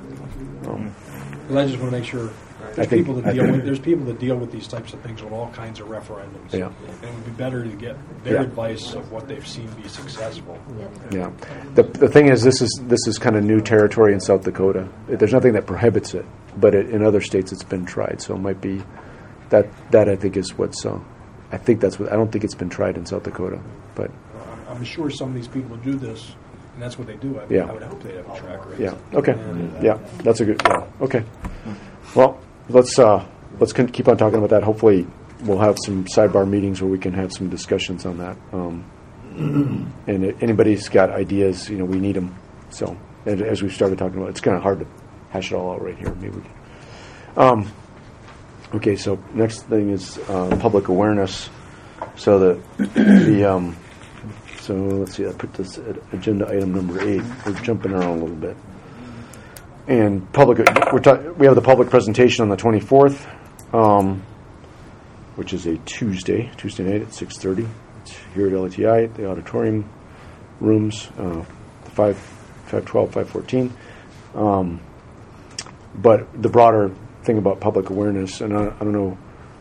D: I just want to make sure. There's people that deal with these types of things on all kinds of referendums.
A: Yeah.
D: And it would be better to get their advice of what they've seen be successful.
A: Yeah. The thing is, this is kind of new territory in South Dakota. There's nothing that prohibits it, but in other states it's been tried. So it might be that I think is what's. I think that's what. I don't think it's been tried in South Dakota, but.
D: I'm sure some of these people do this, and that's what they do. I would hope they'd have a track record.
A: Yeah. Okay. That's a good. Okay. Well. Let's keep on talking about that. Hopefully, we'll have some sidebar meetings where we can have some discussions on that. And if anybody's got ideas, we need them. So, as we've started talking about, it's kind of hard to hash it all out right here. Maybe we can. Okay, so next thing is public awareness. So so let's see. I put this at agenda item number 8. We're jumping around a little bit. And we have the public presentation on the 24th, which is a Tuesday night at 6:30. It's here at LATI, the auditorium rooms, 512, 514. But the broader thing about public awareness, and I don't know,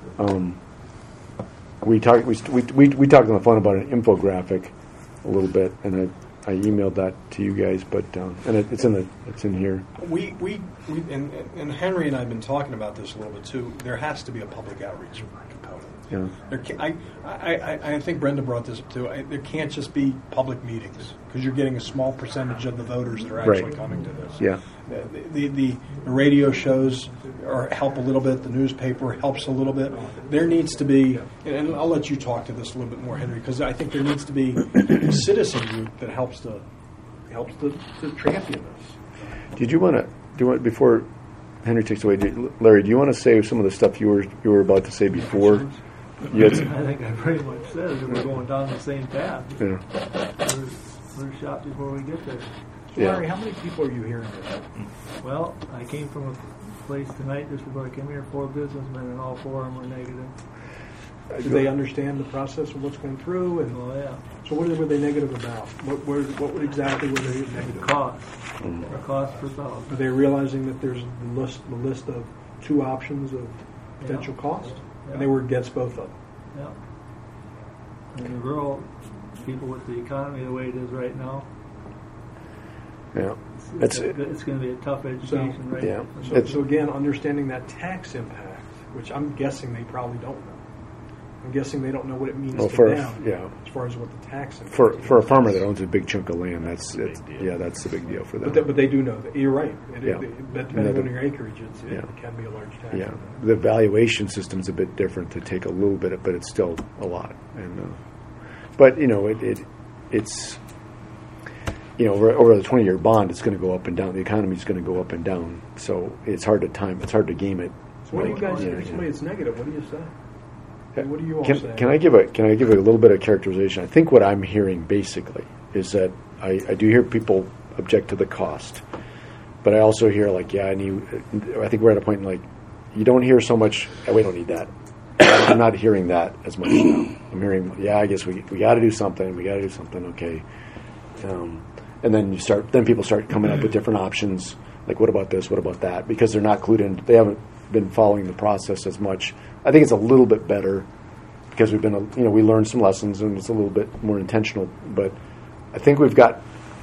A: we talked on the phone about an infographic a little bit, and I emailed that to you guys, but and it's in here.
D: We and Henry and I have been talking about this a little bit too. There has to be a public outreach component.
A: Yeah.
D: I think Brenda brought this up too. There can't just be public meetings because you're getting a small percentage of the voters that are actually coming to this.
A: Yeah.
D: The radio shows help a little bit. The newspaper helps a little bit. There needs to be, and I'll let you talk to this a little bit more, Henry, because I think there needs to be a citizen group that helps to champion this.
A: Do you want before Henry takes away, Larry? Do you want to say some of the stuff you were about to say before?
G: I think I pretty much said that we're going down the same path.
A: Yeah.
G: We're shot before we get there.
D: Larry, how many people are you hearing today?
G: Well, I came from a place tonight just before I came here, 4 businessmen, and all 4 of them were negative.
D: Do they understand the process of what's going through? And so what were they negative about? What exactly were they negative about?
G: Cost per thousand.
D: Are they realizing that there's the list of 2 options of potential cost? And they were against both of them?
G: Yeah. And the rural people with the economy the way it is right now, it's going to be a tough education,
D: So again, understanding that tax impact, which I'm guessing they probably don't know. I'm guessing they don't know what it means to them. As far as what the tax impact is.
A: For a farmer that owns a big chunk of land, that's the big deal for them.
D: But they do know that. You're right. Depending on your acreage, it can be a large tax.
A: Yeah, the valuation system's a bit different to take a little bit, but it's still a lot. And but it's. Over the 20-year bond, it's going to go up and down. The economy's going to go up and down. So it's hard to time. It's hard to game it.
D: So what do you guys say? If somebody that's negative, what do you say? What do you all say?
A: Can I give a little bit of characterization? I think what I'm hearing basically is that I do hear people object to the cost, but I also hear I think we're at a point you don't hear so much. We don't need that. I'm not hearing that as much now. I'm hearing, I guess we got to do something. We got to do something. Okay. And then people start coming up with different options. Like, what about this? What about that? Because they're not clued in. They haven't been following the process as much. I think it's a little bit better because we've been, we learned some lessons and it's a little bit more intentional. But I think we've got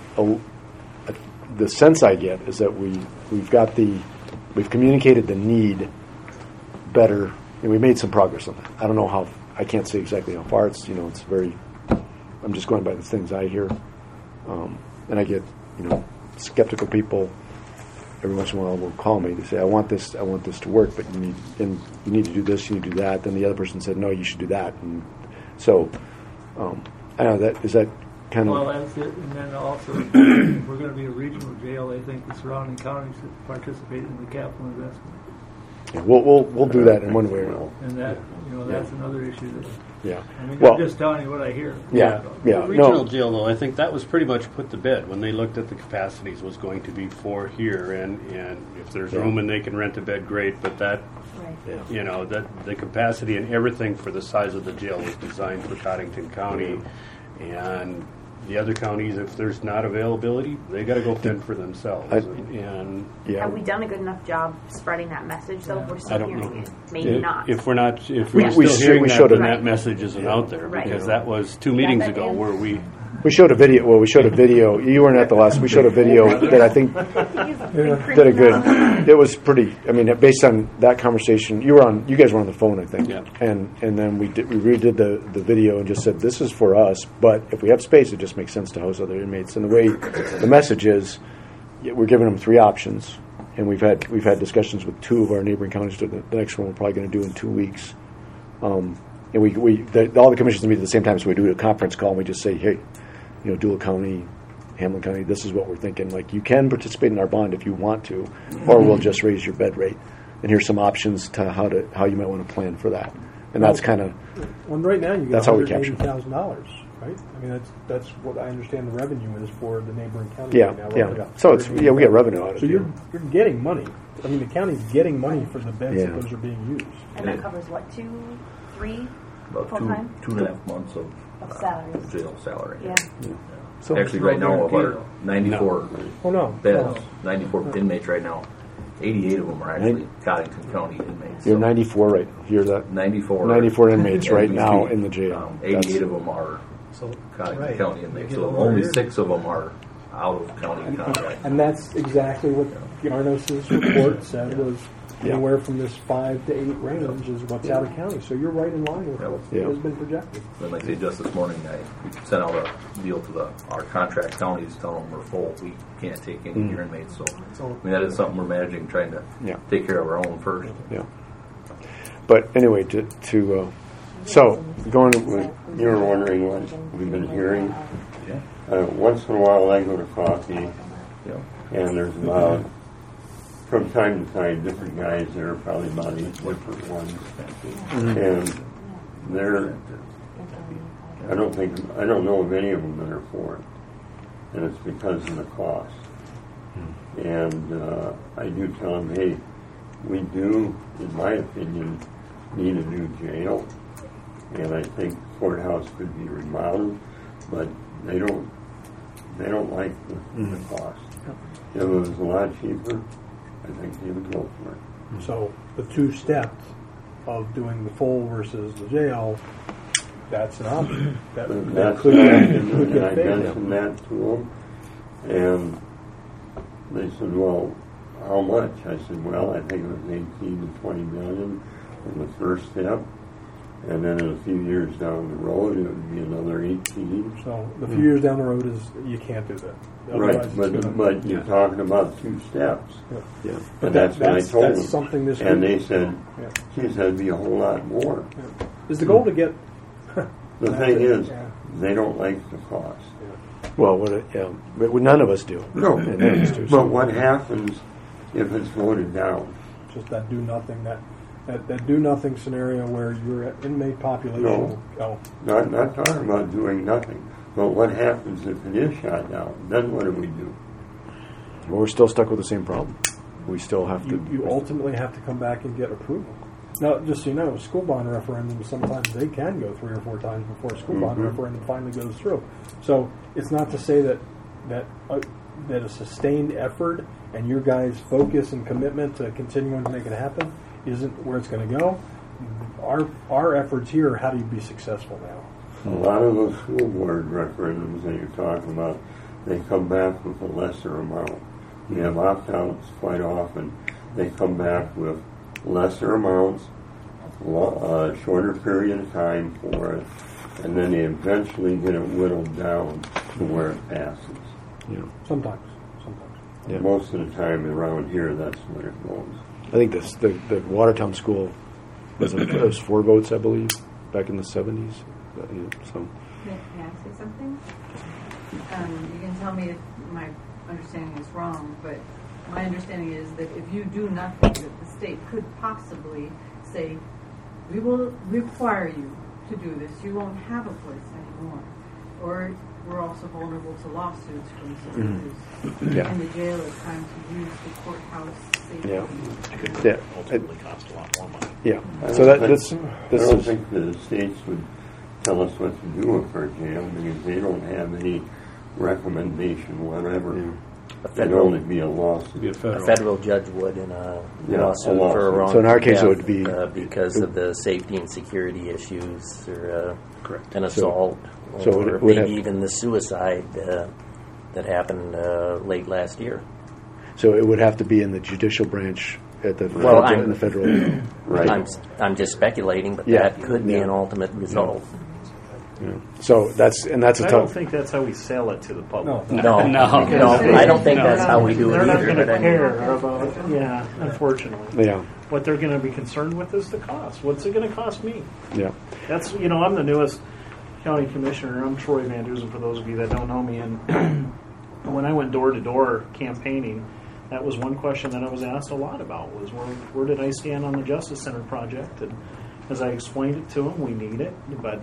A: the sense I get is that we've communicated the need better, and we made some progress on that. I don't know how. I can't say exactly how far. It's it's very. I'm just going by the things I hear. And I get, skeptical people every once in a while will call me to say, I want this to work, but you need to do this, you need to do that. Then the other person said, no, you should do that. And so, I don't know, is that kind of...
G: Well, that's it. And then also, if we're going to be a regional jail, I think the surrounding counties should participate in the capital investment.
A: Yeah, we'll do that in one way or another.
G: And that, that's another issue. I'm just telling you what I hear.
E: The regional jail, though, I think that was pretty much put to bed when they looked at the capacities was going to be 4 here, and if there's room and they can rent a bed, great. But that, that the capacity and everything for the size of the jail was designed for Cottington County, and the other counties, if there's not availability, they got to go fend for themselves.
B: Have we done a good enough job spreading that message? Though we're still hearing it. Maybe not.
E: If we're still hearing that, then that message isn't out there because that was 2 meetings ago where we.
A: We showed a video. Well, we showed a video. You weren't at the last. We showed a video that I think did a good. It was pretty. I mean, based on that conversation, you guys were on the phone, I think.
E: Yeah.
A: And then we redid the video and just said this is for us, but if we have space, it just makes sense to host other inmates. And the way the message is, we're giving them 3 options, and we've had discussions with 2 of our neighboring counties. The next one we're probably going to do in 2 weeks. And all the commissions meet at the same time, so we do a conference call and we just say, hey. Dual County, Hamlin County, this is what we're thinking. Like, you can participate in our bond if you want to, or we'll just raise your bed rate. And here's some options to how you might want to plan for that. And that's kind of
N: right now you
A: that's
N: got
A: how we capture
N: $180,000, right? I mean that's what I understand the revenue is for the neighboring county.
A: Yeah,
N: right now,
A: yeah.
N: roughly.
A: So it's we get revenue out of it.
N: So you're getting money. I mean, the county's getting money for the beds that those are being used.
B: And that covers what, 2, 3
K: about
B: full time?
K: 2.5 months of
B: salaries.
K: Jail salary.
B: Yeah.
K: So actually, right now, of our 94 beds, 94 inmates right now, 88 of them are actually Cottington County inmates.
A: You're 94, right? Hear that?
K: 94
A: inmates right now in the jail.
K: 88 of them are Cottington County inmates. So only 6 of them are out of county contract.
N: And that's exactly what Yarnos's report said was anywhere from this 5 to 8 range is what's out of county. So you're right in line with what has been projected.
K: And like I say, just this morning, I sent out a deal to our contract counties telling them we're full. We can't take any of your inmates. So I mean, that is something we're managing, trying to take care of our own first.
A: Yeah. But anyway, so going to,
C: you were wondering what we've been hearing. Once in a while, I go to coffee, and there's about, from time to time, different guys there, probably about 8 different ones, and they're, I don't know of any of them that are for it, and it's because of the cost. And I do tell them, hey, we do, in my opinion, need a new jail, and I think the courthouse could be remodeled, but they don't like the cost. If it was a lot cheaper, I think they would go for it.
N: So the 2 steps of doing the full versus the jail, that's an option. That could get
C: I mentioned that to them, and they said, well, how much? I said, well, I think it was 18 to 20 million in the first step. And then in a few years down the road, it would be another 18.
N: So the few years down the road is you can't do that.
C: Otherwise but you're talking about 2 steps.
N: Yeah.
C: And that's what I told them.
N: Something this
C: and they said, geez, that'd be a whole lot more.
N: Is the goal to get...
C: The thing is, they don't like the cost.
A: Well, but none of us do.
C: No. But what happens if it's voted down?
N: Just that do nothing, that do nothing scenario where your inmate population will go.
C: Not talking about doing nothing. But what happens if it is shot down? Then what do we do?
A: Well, we're still stuck with the same problem. We still have to...
N: You ultimately have to come back and get approval. Now, just so you know, school bond referendums, sometimes they can go 3 or 4 times before a school bond referendum finally goes through. So it's not to say that a sustained effort and your guys' focus and commitment to continuing to make it happen isn't where it's going to go. Our efforts here are how do you be successful now?
C: A lot of those school board referendums that you're talking about, they come back with a lesser amount. You have opt-outs quite often. They come back with lesser amounts, a shorter period of time for it, and then they eventually get it whittled down to where it passes.
A: Yeah.
N: Sometimes.
C: Yeah. Most of the time around here, that's where it goes.
A: I think the Watertown school was 4 votes, I believe, back in the 70s. So.
O: May I say something? You can tell me if my understanding is wrong, but my understanding is that if you do nothing, that the state could possibly say, we will require you to do this. You won't have a place anymore. Or we're also vulnerable to lawsuits from someone who's in the jail or trying to use the courthouse safety.
H: It could ultimately cost a lot more money.
A: Yeah.
C: I don't think the states would tell us what to do with our jail because they don't have any recommendation, whatever. It'd only be a lawsuit.
L: A federal judge would in a lawsuit for a wrong.
A: So in our case, it would be
L: because of the safety and security issues, or an assault, or maybe even the suicide that happened late last year.
A: So it would have to be in the judicial branch at the in the federal.
L: Right. I'm just speculating, but that could be an ultimate result.
A: Yeah. So that's a tough.
H: I don't think that's how we sell it to the public.
L: No. I don't think that's how we do it
P: either.
L: They're
P: not going to care about, unfortunately.
A: Yeah.
P: What they're going to be concerned with is the cost. What's it going to cost me?
A: Yeah.
P: That's, I'm the newest county commissioner. I'm Troy Van Dusen, for those of you that don't know me. And when I went door to door campaigning, that was one question that I was asked a lot about, was where did I stand on the Justice Center project? And as I explained it to them, we need it, but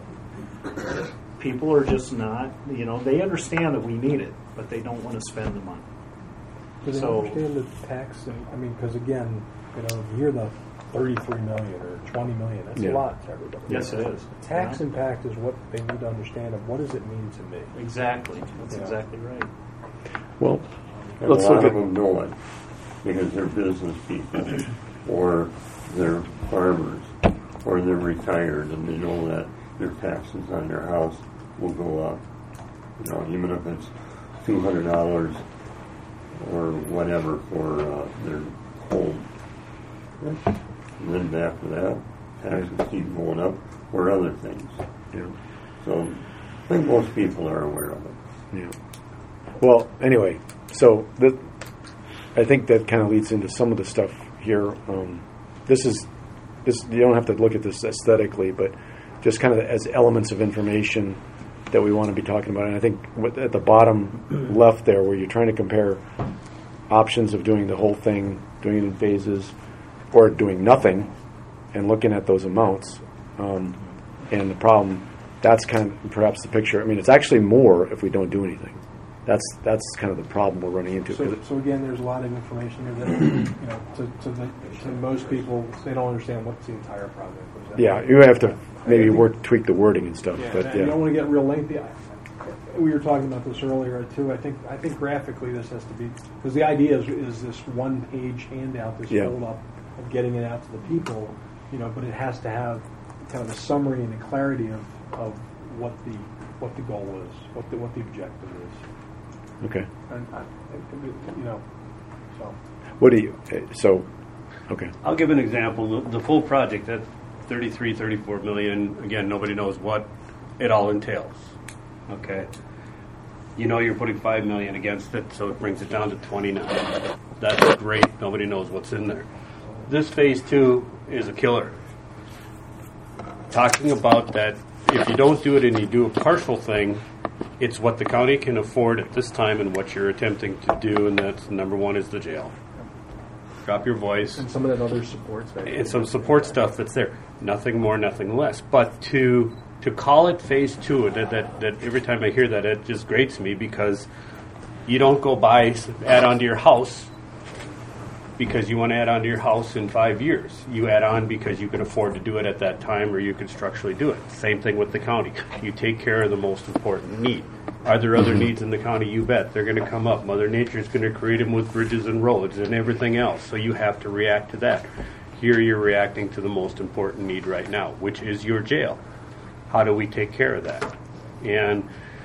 P: people are just not, they understand that we need it, but they don't want to spend the money.
N: Do they understand the tax? Because again, you hear the 33 million or 20 million. That's a lot to everybody.
P: Yes, it is.
N: The tax impact is what they need to understand of what does it mean to me.
P: Exactly. That's exactly right.
A: Well,
C: and let's a lot of them know it because they're business people or they're farmers or they're retired and they know that their taxes on their house will go up. Even if it's $200 or whatever for their home. And then after that, taxes keep going up or other things.
A: Yeah.
C: So I think most people are aware of it.
A: Yeah. Well, anyway, so I think that kind of leads into some of the stuff here. This you don't have to look at this aesthetically, but just kind of as elements of information that we want to be talking about. And I think at the bottom left there, where you're trying to compare options of doing the whole thing, doing it in phases, or doing nothing, and looking at those amounts, and the problem, that's kind of perhaps the picture. I mean, it's actually more if we don't do anything. That's kind of the problem we're running into.
N: So again, there's a lot of information here that to most people, they don't understand what's the entire project.
A: Yeah, you have to maybe tweak the wording and stuff.
N: Yeah,
A: but
N: you don't want to get real lengthy. We were talking about this earlier too. I think graphically this has to be, because the idea is this one-page handout, this fold up of getting it out to the people. But it has to have kind of a summary and a clarity of what the goal is, what the objective is.
A: Okay.
N: And so.
A: What do you? So, okay.
E: I'll give an example. The full project, that 34 million. Again, nobody knows what it all entails. Okay. You're putting 5 million against it, so it brings it down to 29. That's great. Nobody knows what's in there. This phase 2 is a killer. Talking about that, if you don't do it and you do a partial thing, it's what the county can afford at this time and what you're attempting to do, and that's number one is the jail. Drop your voice.
N: And some of that other supports.
E: And some support stuff that's there. Nothing more, nothing less. But to call it phase 2, that every time I hear that, it just grates me, because you don't go add on to your house because you want to add on to your house in 5 years. You add on because you can afford to do it at that time, or you can structurally do it. Same thing with the county. You take care of the most important need. Are there other needs in the county? You bet. They're going to come up. Mother Nature's going to create them with bridges and roads and everything else. So you have to react to that. Here you're reacting to the most important need right now, which is your jail. How do we take care of that? And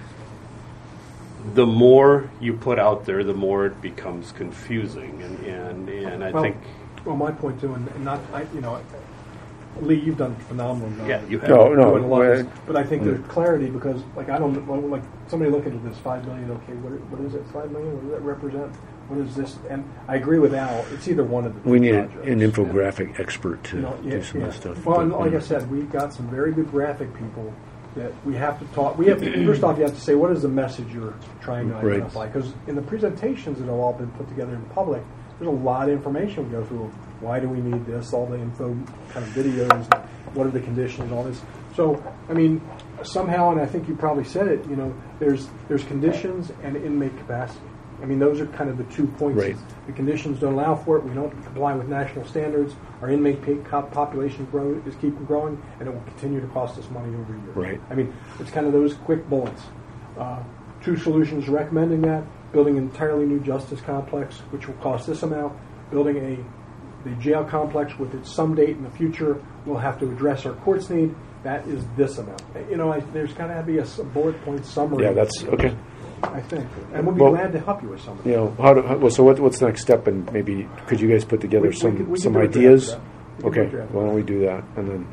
E: the more you put out there, the more it becomes confusing. And I think...
N: Well, my point too, and not, Lee, you've done a phenomenal job.
E: Yeah, you have.
A: No.
N: But I think there's clarity, because, I don't, like, somebody looking at this 5 million, okay, what is it, 5 million? What does that represent? What is this? And I agree with Al, it's either one of the two.
A: We need an infographic expert to do some of this stuff.
N: Well, and like I said, we've got some very good graphic people that we have to talk. First off, you have to say, what is the message you're trying to identify? Because in the presentations that have all been put together in public, there's a lot of information we go through. Why do we need this? All the info, kind of videos, what are the conditions, all this. So, somehow, and I think you probably said it, there's conditions and inmate capacity. Those are kind of the 2 points.
A: Right.
N: The conditions don't allow for it. We don't comply with national standards. Our inmate population is keeping growing, and it will continue to cost us money over years.
A: Right.
N: It's kind of those quick bullets. 2 solutions recommending that: building an entirely new justice complex, which will cost this amount; building the jail complex with its some date in the future will have to address our courts need. That is this amount. There's got to be a bullet point summary.
A: Yeah, that's okay.
N: I think, and we'll be glad to help you with some of
A: that. So what's the next step? And maybe could you guys put together some ideas? Okay, why don't we do that? And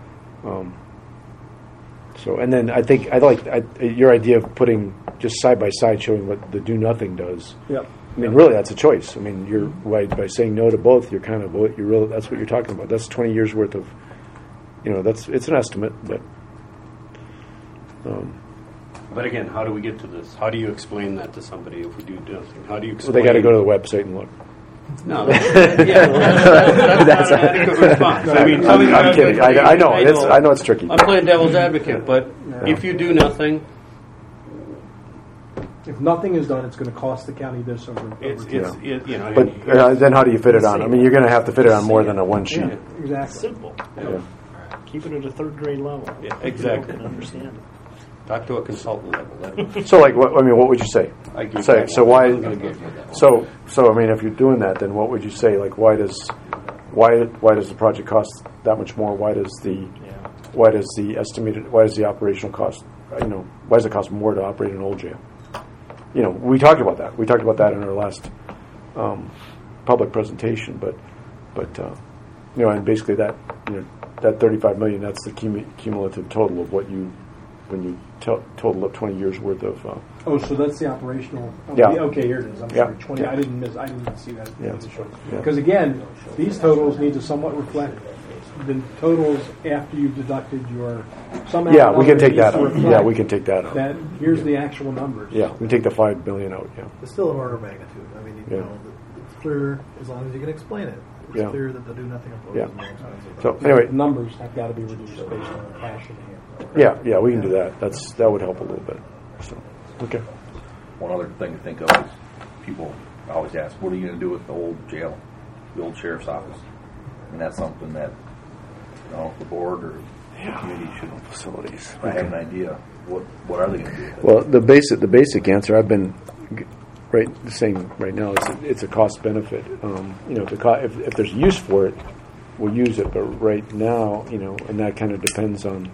A: then, I think I like your idea of putting just side by side, showing what the do nothing does.
N: Yeah.
A: Really, that's a choice. You're by saying no to both, you're kind of that's what you're talking about. That's 20 years worth of, it's an estimate, but.
E: But again, how do we get to this? How do you explain that to somebody if we do nothing? How do you explain?
A: Well, they got to go to the website and look.
E: No, that's not an adequate response. I mean,
A: I'm kidding. I know. I know it's tricky.
E: I'm playing devil's advocate, but if you do nothing,
N: if nothing is done, it's going to cost the county this over.
A: But then how do you fit it on? I mean, you're going to have to fit it on more than a one sheet.
N: Yeah, exactly.
P: Simple.
A: Yeah.
P: Keep it at a third grade level.
E: Yeah, exactly.
P: Understand it.
E: Talk to a consultant level.
A: So, like, what would you say? So why? So I mean, if you're doing that, then what would you say? Like, why does the project cost that much more? Why does the operational cost? Why does it cost more to operate an old jail? We talked about that. We talked about that in our last public presentation. But and basically that that $35 million, that's the cumulative total of what you. When you total up 20 years worth of.
N: So that's the operational.
A: Yeah.
N: Okay, here it is. I'm sorry. 20.
A: Yeah.
N: I didn't see that.
A: Yeah.
N: Because again, these totals need to somewhat reflect the totals after you've deducted your.
A: Yeah, we can take that out. Yeah, we can take that out.
N: That here's the actual numbers.
A: Yeah, we can take the $5 billion out. Yeah.
M: It's still an order of magnitude. I mean, it's clear as long as you can explain it. It's clear that the do nothing approach is more expensive.
A: So anyway,
N: numbers have got to be reduced based on cash in hand.
A: Yeah, we can do that. That would help a little bit. So, okay.
K: One other thing to think of is people always ask, what are you going to do with the old jail, the old sheriff's office? And that's something that the board or the community should
A: facilities.
K: I have an idea. What are they going to do with it?
A: Well, the basic answer I've been saying right now is it's a cost benefit. If there's use for it, we'll use it. But right now, and that kind of depends on.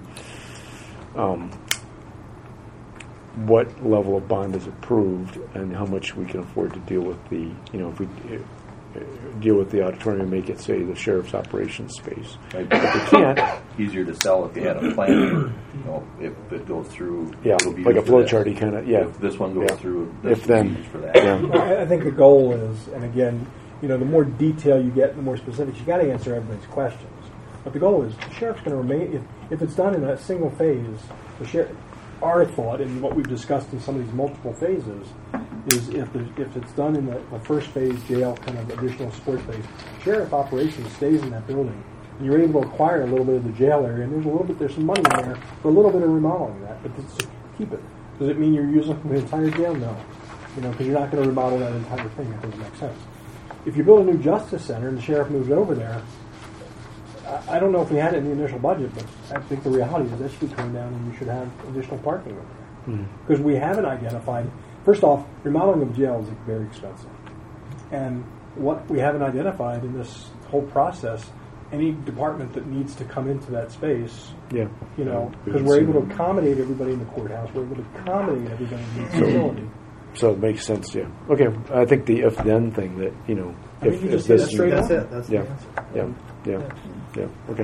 A: What level of bond is approved and how much we can afford to deal with if we deal with the auditorium and make it, say, the sheriff's operations space.
K: Right.
A: If we can't,
K: easier to sell if you had a plan. If it goes through,
A: it'll be like a flow charty kind of. Yeah,
K: if this one goes through,
A: if then,
K: for that.
N: I think the goal is, and again, the more detail you get, the more specifics. You got to answer everybody's questions. But the goal is the sheriff's going to remain. If it's done in a single phase, our thought and what we've discussed in some of these multiple phases is if it's done in the first phase, jail kind of additional support phase, sheriff operations stays in that building, and you're able to acquire a little bit of the jail area, and there's some money in there for a little bit of remodeling that, but to keep it. Does it mean you're using the entire jail? No, because you're not going to remodel that entire thing. That doesn't make sense. If you build a new justice center and the sheriff moves over there, I don't know if we had it in the initial budget, but I think the reality is that should be turned down and you should have additional parking over there. Because we haven't identified, first off, remodeling of jail is very expensive. And what we haven't identified in this whole process, any department that needs to come into that space, because we're able to accommodate everybody in the courthouse, we're able to accommodate everybody in the facility.
A: So it makes sense, yeah. Okay, I think the if-then thing that, if this...
M: That's it. That's the answer.
A: Yeah.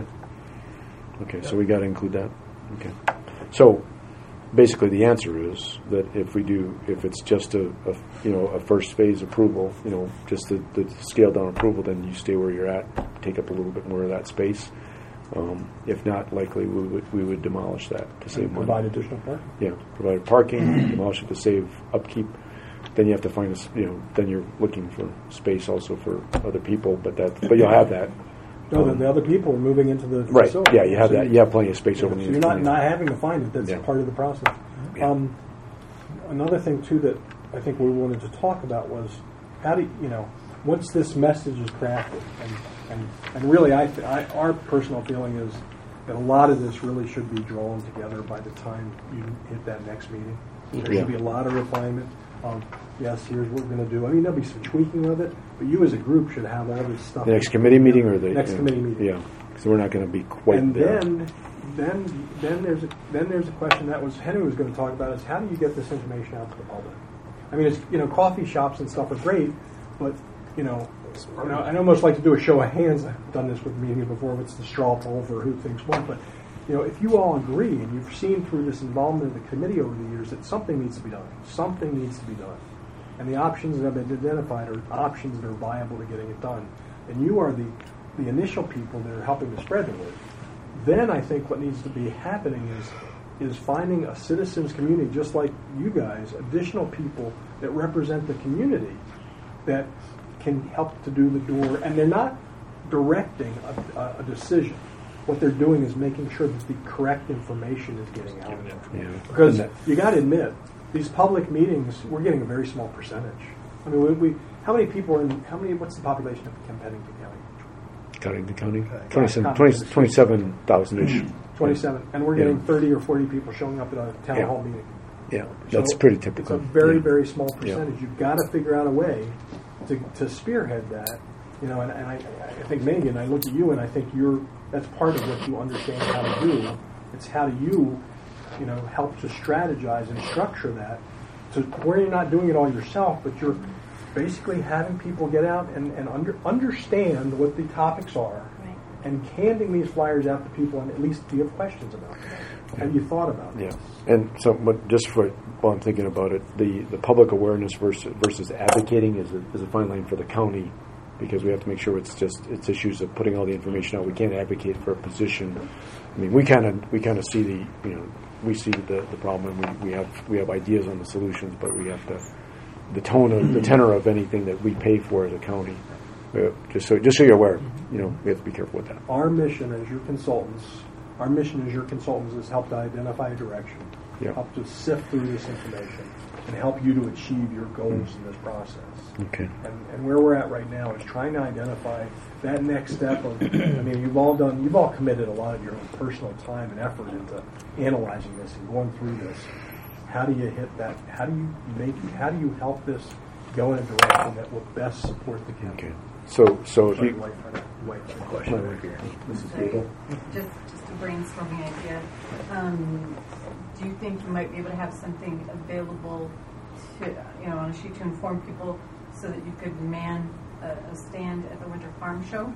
A: Okay. So we got to include that. Okay. So basically, the answer is that if it's just a first phase approval, just the scaled down approval, then you stay where you're at, take up a little bit more of that space. If not, likely we would demolish that to save money.
N: Provide additional parking.
A: Yeah, provide parking, demolish it to save upkeep. Then you have to find then you're looking for space also for other people, but you'll have that.
N: No, then the other people are moving into the
A: right.
N: facility.
A: Yeah, you have that. You have plenty of space over there.
N: So you're not having to find it. That's part of the process. Yeah. Another thing too that I think we wanted to talk about was how do once this message is crafted, and really, our personal feeling is that a lot of this really should be drawn together by the time you hit that next meeting. There should be a lot of refinement. Yes, here's what we're going to do. I mean, there'll be some tweaking with it, but you as a group should have all this stuff.
A: The next committee meeting or the
N: next committee meeting?
A: Yeah, because we're not going to be quite there.
N: And then there's a question that Henry was going to talk about is how do you get this information out to the public? I mean, it's coffee shops and stuff are great, but I'd almost like to do a show of hands. I've done this with meetings before. It's the straw poll for who thinks what, but. If you all agree, and you've seen through this involvement of the committee over the years that something needs to be done. Something needs to be done. And the options that have been identified are options that are viable to getting it done. And you are the initial people that are helping to spread the word. Then I think what needs to be happening is is finding a citizens community just like you guys, additional people that represent the community that can help to do the door. And they're not directing a decision. What they're doing is making sure that the correct information is getting out.
A: Yeah.
N: Because you got to admit, these public meetings, we're getting a very small percentage. I mean, how many people are in? What's the population of Pennington County?
A: County, 27,000-ish.
N: 27, and we're getting 30 or 40 people showing up at a town hall meeting.
A: Yeah, that's pretty typical.
N: It's a very, very small percentage. You've got to figure out a way to spearhead that. And I think, Megan, I look at you and I think that's part of what you understand how to do. It's how do you help to strategize and structure that to where you're not doing it all yourself, but you're basically having people get out and understand what the topics are, right, and handing these flyers out to people, and at least you have questions about them. Have you thought about this?
A: And so, but just while I'm thinking about it, the public awareness versus advocating is a fine line for the county, because we have to make sure it's issues of putting all the information out. We can't advocate for a position. I mean, we kind of see we see the problem, and we have ideas on the solutions, but we have to the tenor of anything that we pay for as a county. Just so you're aware, we have to be careful with that.
N: Our mission as your consultants is help to identify a direction, help to sift through this information, and help you to achieve your goals in this process.
A: Okay.
N: And where we're at right now is trying to identify that next step of, you've all committed a lot of your own personal time and effort into analyzing this and going through this. How do you hit that? How do you help this go in a direction that will best support the county?
A: Okay. So if you
N: question right here.
O: This is Gable. Just a brainstorming idea. Do you think you might be able to have something available to, on a sheet to inform people so that you could man a stand at the Winter Farm Show?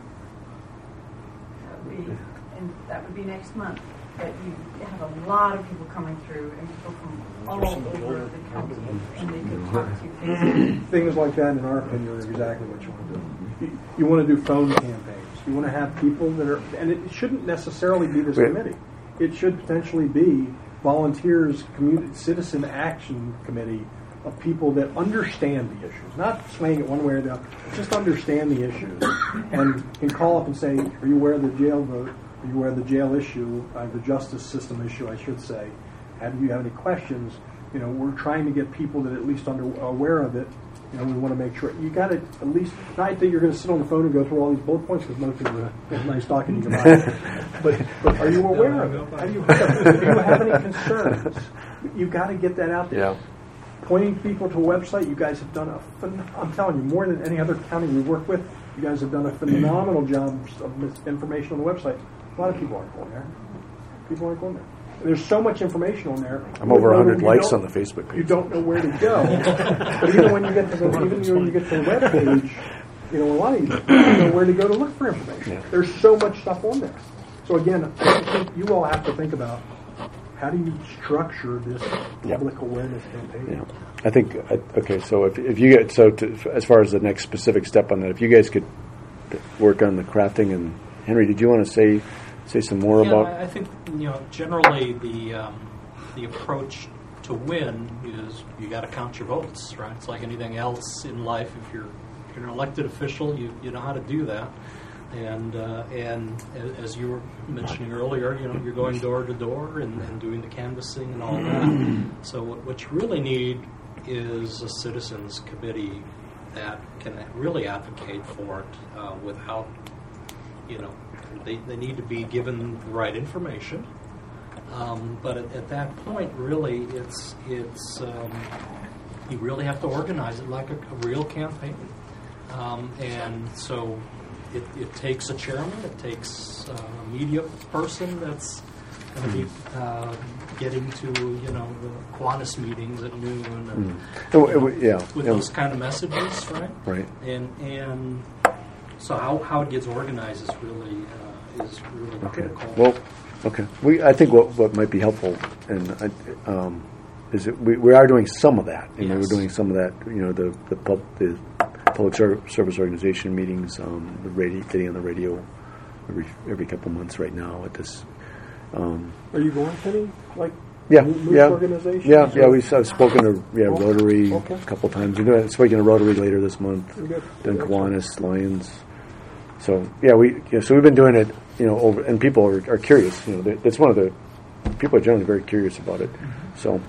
O: That would be next month. But you have a lot of people coming through, and people from all over the county, and they could talk to you.
N: Things like that, in our opinion, are exactly what you want to do. You want to do phone campaigns. You want to have people that are, and it shouldn't necessarily be this committee. It should potentially be volunteers, citizen action committee of people that understand the issues, not swaying it one way or the other, just understand the issues, and can call up and say, "Are you aware of the jail vote? Are you aware of the jail issue, the justice system issue, I should say? Do you have any questions?" We're trying to get people that at least are aware of it. We want to make sure you got to at least, not that you're going to sit on the phone and go through all these bullet points, because most people are nice talking to you but are you aware of it? Do you have any concerns? You've got to get that out there. Yeah. Pointing people to a website, you guys have done I'm telling you, more than any other county we work with, you guys have done a phenomenal job of information on the website. A lot of people aren't going there. There's so much information on there.
A: I'm over 100 likes on the Facebook page.
N: You don't know where to go. But even when you get to the web page, a lot of you don't know where to go to look for information. Yeah. There's so much stuff on there. So again, I think you all have to think about how do you structure this public awareness campaign.
A: Yeah. I think So if you get as far as the next specific step on that, if you guys could work on the crafting, and Henry, did you want to say some more about?
Q: I think generally the approach to win is you got to count your votes, right? It's like anything else in life. If you're an elected official, you know how to do that. And as you were mentioning earlier, you're going door to door and doing the canvassing and all that. So what you really need is a citizens committee that can really advocate for it without, they need to be given the right information. But at that point, really, it's you really have to organize it like a real campaign. And so it takes a chairman, it takes a media person that's going to be getting to the Kiwanis meetings at noon with those kind of messages, right?
A: Right.
Q: And so how it gets organized is really critical.
A: Well, okay. I think what might be helpful is that we are doing some of that. We're doing some of that. The public service organization meetings, the radio, getting on the radio every couple months right now at this.
N: Are you going to any organization?
A: Yeah. I've spoken to Rotary a couple times. We're going to speaking to Rotary later this month. Then Kiwanis, Lions. So so we've been doing it, over, and people are curious. That's one of the people are generally very curious about it. So,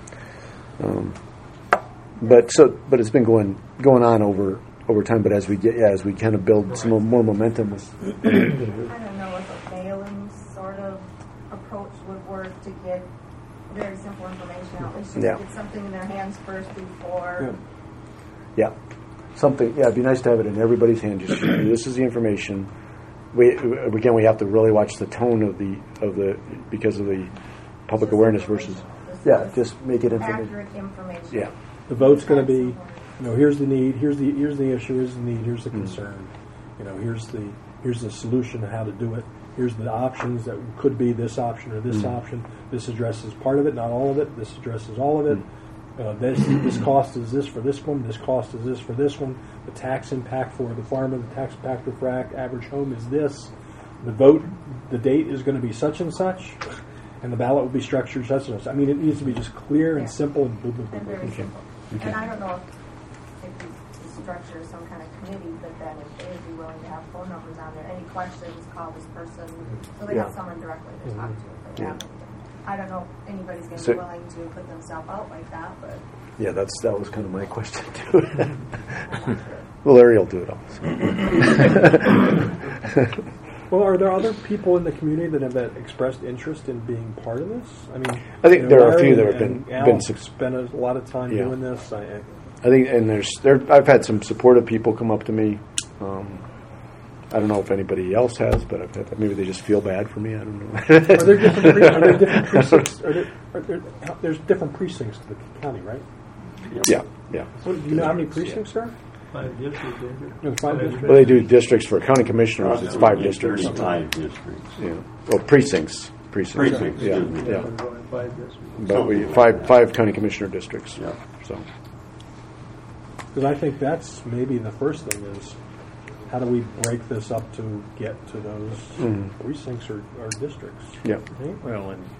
A: but it's been going on over time. But as we kind of build some more momentum.
J: I don't know if a mailing sort of approach would work to get very simple information out. Let's just get something in their hands first before.
A: Yeah. Something. Yeah, it'd be nice to have it in everybody's hand. Just this is the information. We have to really watch the tone of the because of the public awareness versus. Just make it
J: accurate information.
A: Yeah.
N: The vote's going to be, here's the need, here's the issue, here's the need, here's the concern. Here's the solution of how to do it. Here's the options that could be this option or this option. This addresses part of it, not all of it. This addresses all of it. This cost is this for this one. This cost is this for this one. The tax impact for the farmer, the tax impact for average home is this. The vote, the date is going to be such and such, and the ballot will be structured such and such. I mean, it needs to be just clear and simple and boom, boom, boom.
J: And very simple. Okay. And I don't know if you structure some kind of committee, but then if they would be willing to have phone numbers on there, any questions, call this person, so they have someone directly to talk to if they have anything. I don't know if anybody's going to be willing to put themselves out like that, but...
A: Yeah, that was kind of my question, too. Well, Larry will do it all. So.
N: Well, are there other people in the community that have expressed interest in being part of this? I
A: think there are a few that have been
N: spent a lot of time doing this.
A: I think, and I've had some supportive people come up to me. I don't know if anybody else has, but maybe they just feel bad for me. I don't know.
N: Are there different precincts? There's different precincts to the county, right?
A: Yeah.
N: So, do you know how many precincts there are?
F: 5 districts.
A: Well, they do districts for county commissioners. It's 5 districts.
C: 5 districts.
A: Yeah. Well, precincts. Yeah. But we 5 county commissioner districts. Yeah. So.
N: Because I think that's maybe the first thing is how do we break this up to get to those precincts or districts?
A: Yeah.
N: Okay?
H: Well, and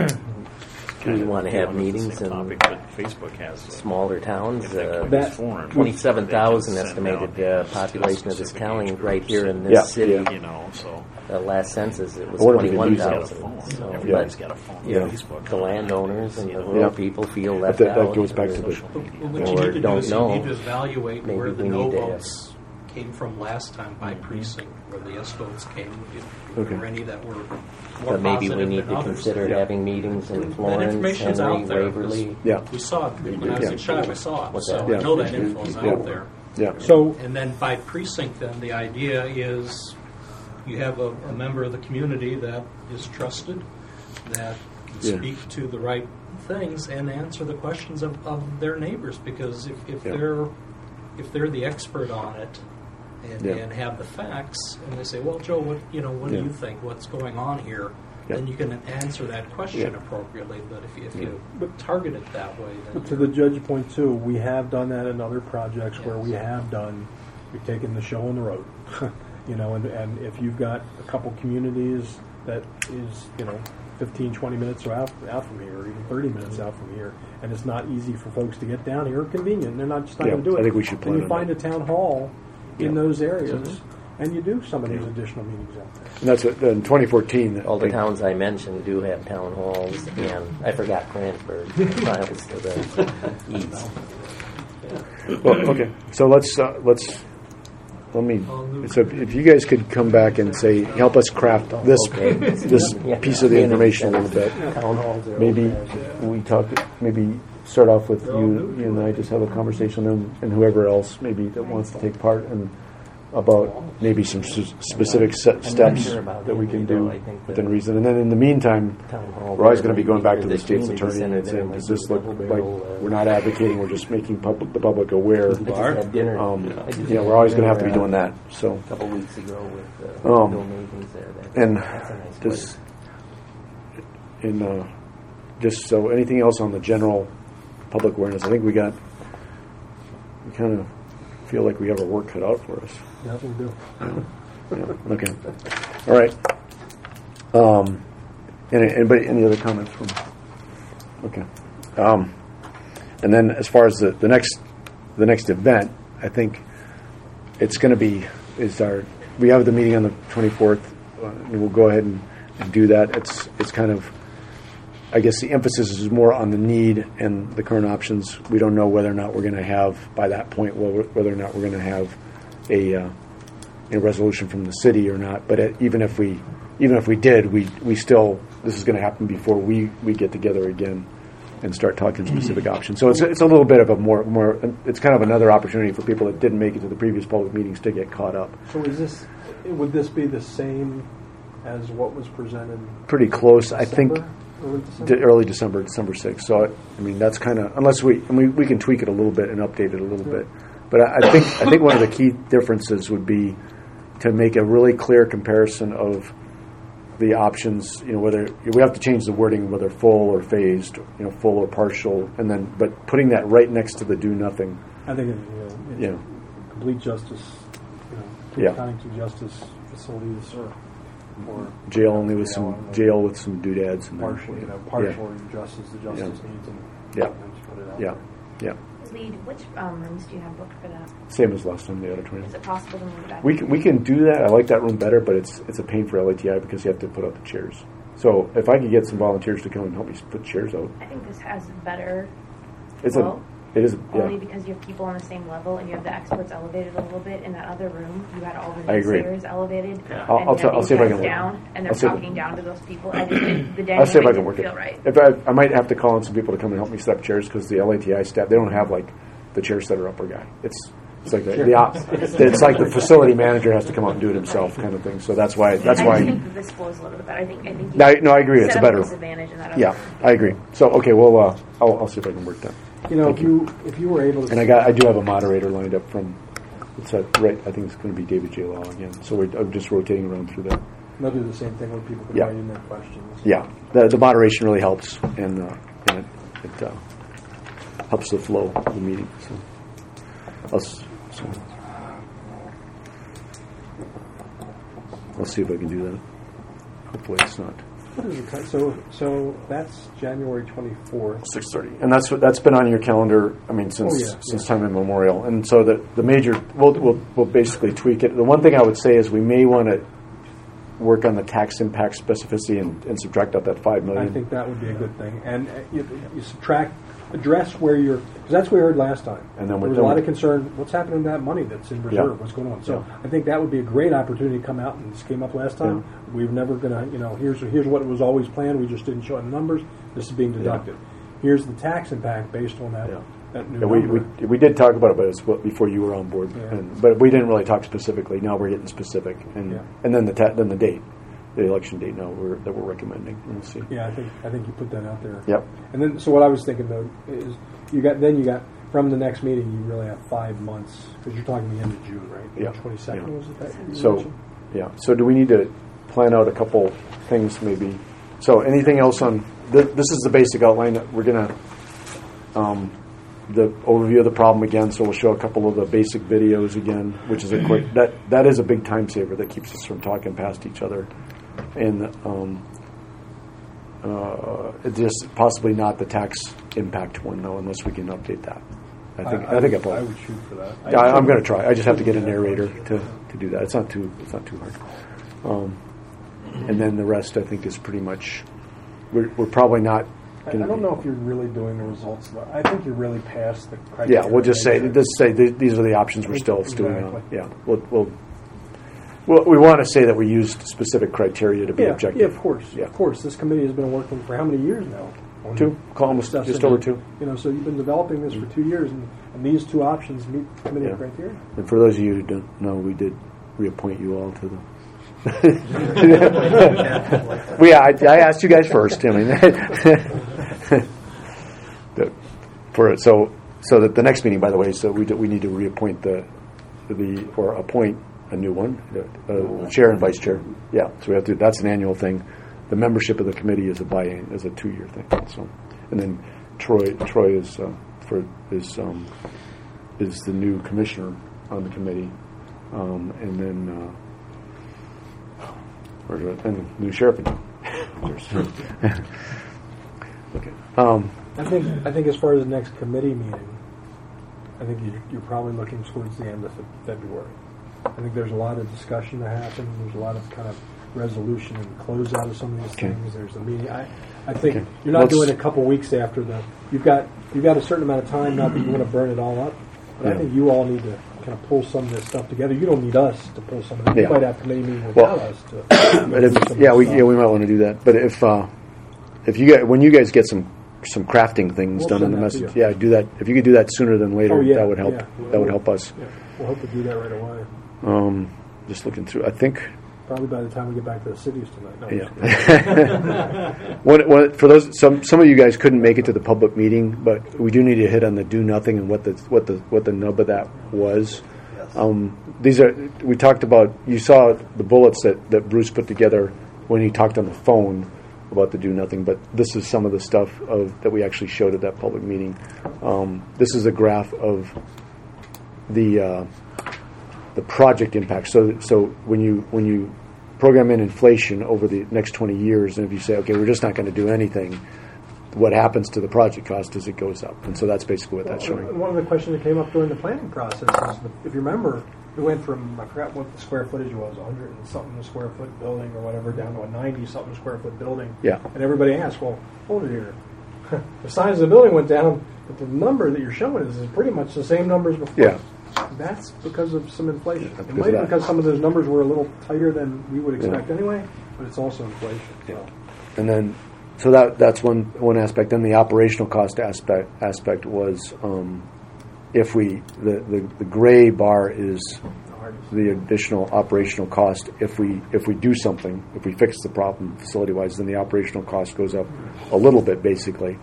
L: you want to have meetings in
H: Facebook has
L: smaller towns. 27,000 estimated population of this county right here in this city. So the last census it was 21,000. So,
H: everybody's got a phone.
L: The landowners and the rural people feel left out.
A: That goes back to the.
Q: What you need to do is you need to evaluate where the no votes came from last time by precinct, where the yes votes came. If there were any that were more
L: but maybe we
Q: positive
L: need
Q: than
L: to
Q: others.
L: consider having meetings in Florence, Henry, Waverly.
Q: We saw it when I was in Shop. I saw it, so I know that info is out there.
A: Yeah.
N: So,
Q: and then by precinct, then the idea is you have a member of the community that is trusted, that can speak to the right things and answer the questions of their neighbors. Because if they're the expert on it and have the facts, and they say, "Well, Joe, what do you think? What's going on here?" Then you can answer that question appropriately. But if you target it that way, then
N: but to the judge's point too, we have done that in other projects where we've taken the show on the road. And if you've got a couple communities that is 15, 20 minutes out from here, or even 30 minutes out from here, and it's not easy for folks to get down here or convenient, they're not just not going to do it.
A: I think we should plan
N: on you find a town hall in those areas, and you do some of these additional meetings out there.
A: And that's in 2014.
L: All the towns I mentioned do have town halls, and I forgot Cranford, miles to the east.
A: Well, okay, so let me. So if you guys could come back and help us craft this piece of the information a little bit. Maybe we talk. Maybe start off with you and I. Just have a conversation, and whoever else maybe that wants to take part and about maybe some specific steps that we can do within reason. And then in the meantime, we're always going to be going back to the state's attorney and saying, does this look like we're not advocating, we're just making the public aware. We're always going to have to be doing that. So,
L: a couple weeks ago with Bill Nathan's there.
A: Just so anything else on the general public awareness, I think we kind of feel like we have our work cut out for us.
N: Yeah, we do.
A: Okay. All right. Anybody? Any other comments from Okay. And then as far as the next event, I think it's going to be we have the meeting on the 24th. And we'll go ahead and do that. It's kind of, I guess the emphasis is more on the need and the current options. We don't know whether or not we're going to have by that point whether or not we're going to have a resolution from the city or not. But even if we did, we still, this is going to happen before we get together again and start talking specific options. So it's a little bit of a more it's kind of another opportunity for people that didn't make it to the previous public meetings to get caught up.
N: So would this be the same as what was presented?
A: Pretty close,
N: December?
A: I think. Early December 6th. So I mean that's kind of, unless we can tweak it a little bit and update it a little bit. But I think one of the key differences would be to make a really clear comparison of the options. Whether we have to change the wording, whether full or phased, full or partial, and then but putting that right next to the do nothing.
N: I think it's complete justice. County to justice facilities or
A: jail only with some jail with some doodads and
N: partial justice the justice needs and put it out there.
B: Lead, which rooms do you have booked for that?
A: Same as last time, the auditorium.
B: Is it possible to move it back?
A: We can do that. I like that room better, but it's a pain for LATI because you have to put out the chairs. So if I could get some volunteers to come and help me put chairs out.
B: I think this has better
A: It is
B: only because you have people on the same level and you have the experts elevated a little bit. In that other room, you had all the naysayers elevated.
A: Yeah. I'll see if I can
B: down, and they're talking down to those people. I just the dynamic
A: I'll see if I can work
B: feel
A: it.
B: Right.
A: If I might have to call in some people to come and help me set up chairs because the LATI staff, they don't have like the chair setter upper guy. It's like it's like the facility manager has to come out and do it himself, kind of thing. So that's why.
B: I think this flows a little bit better. I think.
A: I agree. It's a better.
B: Disadvantage in that.
A: Yeah, I agree. So okay, well, I'll see if I can work that.
N: If you were able to,
A: and I do have a moderator lined up from. It's right. I think it's going to be David J. Law again. So I'm just rotating around through that.
N: They'll do the same thing when people can write in their questions.
A: Yeah, the moderation really helps, and it helps the flow of the meeting. So I'll see if I can do that. Hopefully, it's not.
N: What is it? So that's January 24th.
A: 6:30, and that's been on your calendar. I mean, since time immemorial. And so the major we'll basically tweak it. The one thing I would say is we may want to work on the tax impact specificity and subtract out that $5 million.
N: I think that would be a good thing. And you address where you're, because that's what we heard last time. And then there was a lot of concern. What's happening to that money that's in reserve? Yeah. What's going on? So I think that would be a great opportunity to come out, and this came up last time. Yeah. We were never going to, here's what was always planned. We just didn't show it in numbers. This is being deducted. Yeah. Here's the tax impact based on that. Yeah. That new number.
A: We did talk about it, but it was before you were on board. Yeah. But we didn't really talk specifically. Now we're getting specific, and then the date. The election date now that we're recommending. We'll see.
N: Yeah, I think you put that out there.
A: Yep.
N: And then, so what I was thinking though is you got from the next meeting you really have 5 months because you're talking the end of June, right?
A: Yeah.
N: 22nd was it that?
A: So do we need to plan out a couple things maybe? So anything else on this is the basic outline. We're gonna the overview of the problem again. So we'll show a couple of the basic videos again, which is a quick that is a big time saver that keeps us from talking past each other. And it's just possibly not the tax impact one though, unless we can update that. I
N: would shoot for that.
A: I'm going to try. I just have to get a narrator to do that. It's not too hard. And then the rest, I think, is pretty much. We're probably not.
N: I don't know if you're really doing the results. I think you're really past the criteria.
A: Yeah, we'll just say these are the options we're still doing. Yeah, we want to say that we used specific criteria to be objective.
N: Yeah, of course. Yeah. Of course. This committee has been working for how many years now?
A: 2, almost just over 2.
N: So you've been developing this for 2 years, and these 2 options meet committee criteria.
A: And for those of you who don't know, we did reappoint you all to the. I asked you guys first. I mean, so that the next meeting, by the way, so we need to reappoint or appoint a new one, chair and vice chair. Yeah, so we have to. That's an annual thing. The membership of the committee is a 2-year thing. So, and then Troy is the new commissioner on the committee, and then and new sheriff. Okay.
N: I think as far as the next committee meeting, I think you're probably looking towards the end of February. I think there's a lot of discussion to happen. There's a lot of kind of resolution and closeout of some of these things. There's a meeting. I think you're not doing a couple weeks after the. You've got a certain amount of time. Not that you want to burn it all up, but I think you all need to kind of pull some of this stuff together. You don't need us to pull some of it. You might have committee meeting without us to.
A: We might want to do that. But if you guys, when you guys get some crafting things done in the message, do that. If you could do that sooner than later, that would help. That would help us.
N: Yeah. We'll hope to do that right away.
A: Just looking through, I think.
N: Probably by the time we get back to the cities tonight.
A: No, for those, some of you guys couldn't make it to the public meeting, but we do need to hit on the do nothing and what the nub of that was. Yes. We talked about. You saw the bullets that Bruce put together when he talked on the phone about the do nothing, but this is some of the stuff that we actually showed at that public meeting. This is a graph of the project impact. So when you program in inflation over the next 20 years, and if you say, okay, we're just not going to do anything, what happens to the project cost is it goes up. And so that's basically what that's showing.
N: One of the questions that came up during the planning process is, if you remember, we went from, I forgot what the square footage was, 100 and something square foot building or whatever, down to a 90 something square foot building.
A: Yeah.
N: And everybody asked, well, hold it here. The size of the building went down, but the number that you're showing is pretty much the same numbers before.
A: Yeah.
N: That's because of some inflation. It might be because some of those numbers were a little tighter than we would expect anyway, but it's also inflation. So.
A: And then, so that's one aspect. Then the operational cost aspect was if the gray bar is the additional operational cost. If we do something, if we fix the problem facility wise, then the operational cost goes up a little bit, basically.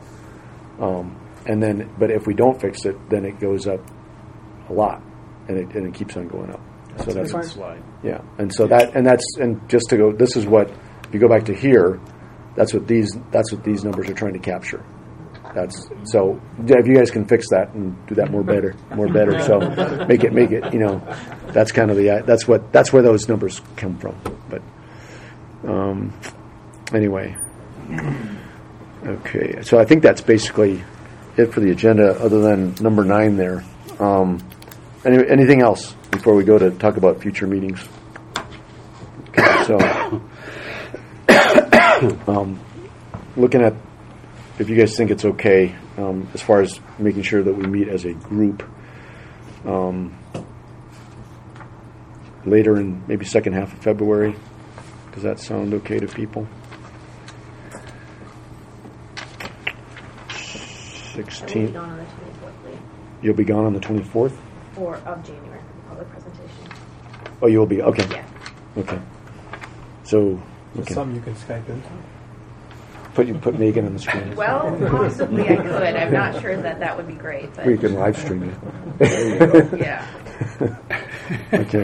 A: But if we don't fix it, then it goes up a lot, and it keeps on going up. So that's
E: a slide.
A: Yeah, and so just to go. This is what, if you go back to here, that's what these numbers are trying to capture. So if you guys can fix that and do that more better. So make it. That's kind of that's where those numbers come from. But anyway, okay. So I think that's basically it for the agenda, other than number 9 there. Anything else before we go to talk about future meetings? Okay, so looking at, if you guys think it's okay, as far as making sure that we meet as a group later in maybe second half of February. Does that sound okay to people? 16th. You'll be gone on the 24th?
B: Of January for the public presentation.
A: Oh, you'll be, okay.
B: Yeah.
A: Okay. So,
N: is it something you can Skype into?
A: Put Megan on the screen.
B: Well, possibly I could. I'm not sure that would be great. But
A: we can live stream it.
B: Yeah.
A: Okay.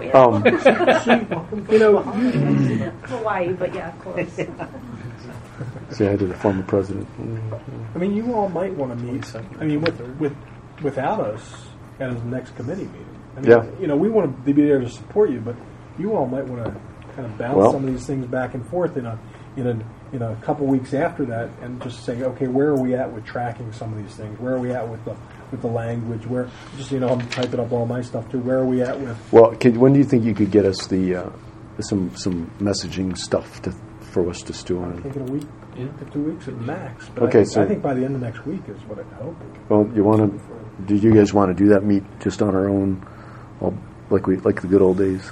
B: Hawaii, but yeah, close.
A: See, I did a former president.
N: I mean, you all might want to meet. I mean, without us as the next committee meeting. I mean, we want to be there to support you, but you all might want to kind of bounce some of these things back and forth in a couple weeks after that, and just say, okay, where are we at with tracking some of these things? Where are we at with the language? Where I'm typing up all my stuff too. Where are we at with?
A: Well, when do you think you could get us the some messaging stuff for us to stew on?
N: I think in a week. 2 weeks at max. But
A: okay,
N: I think by the end of next week is what I hope.
A: Well, do you guys want to do that? Meet just on our own, like the good old days.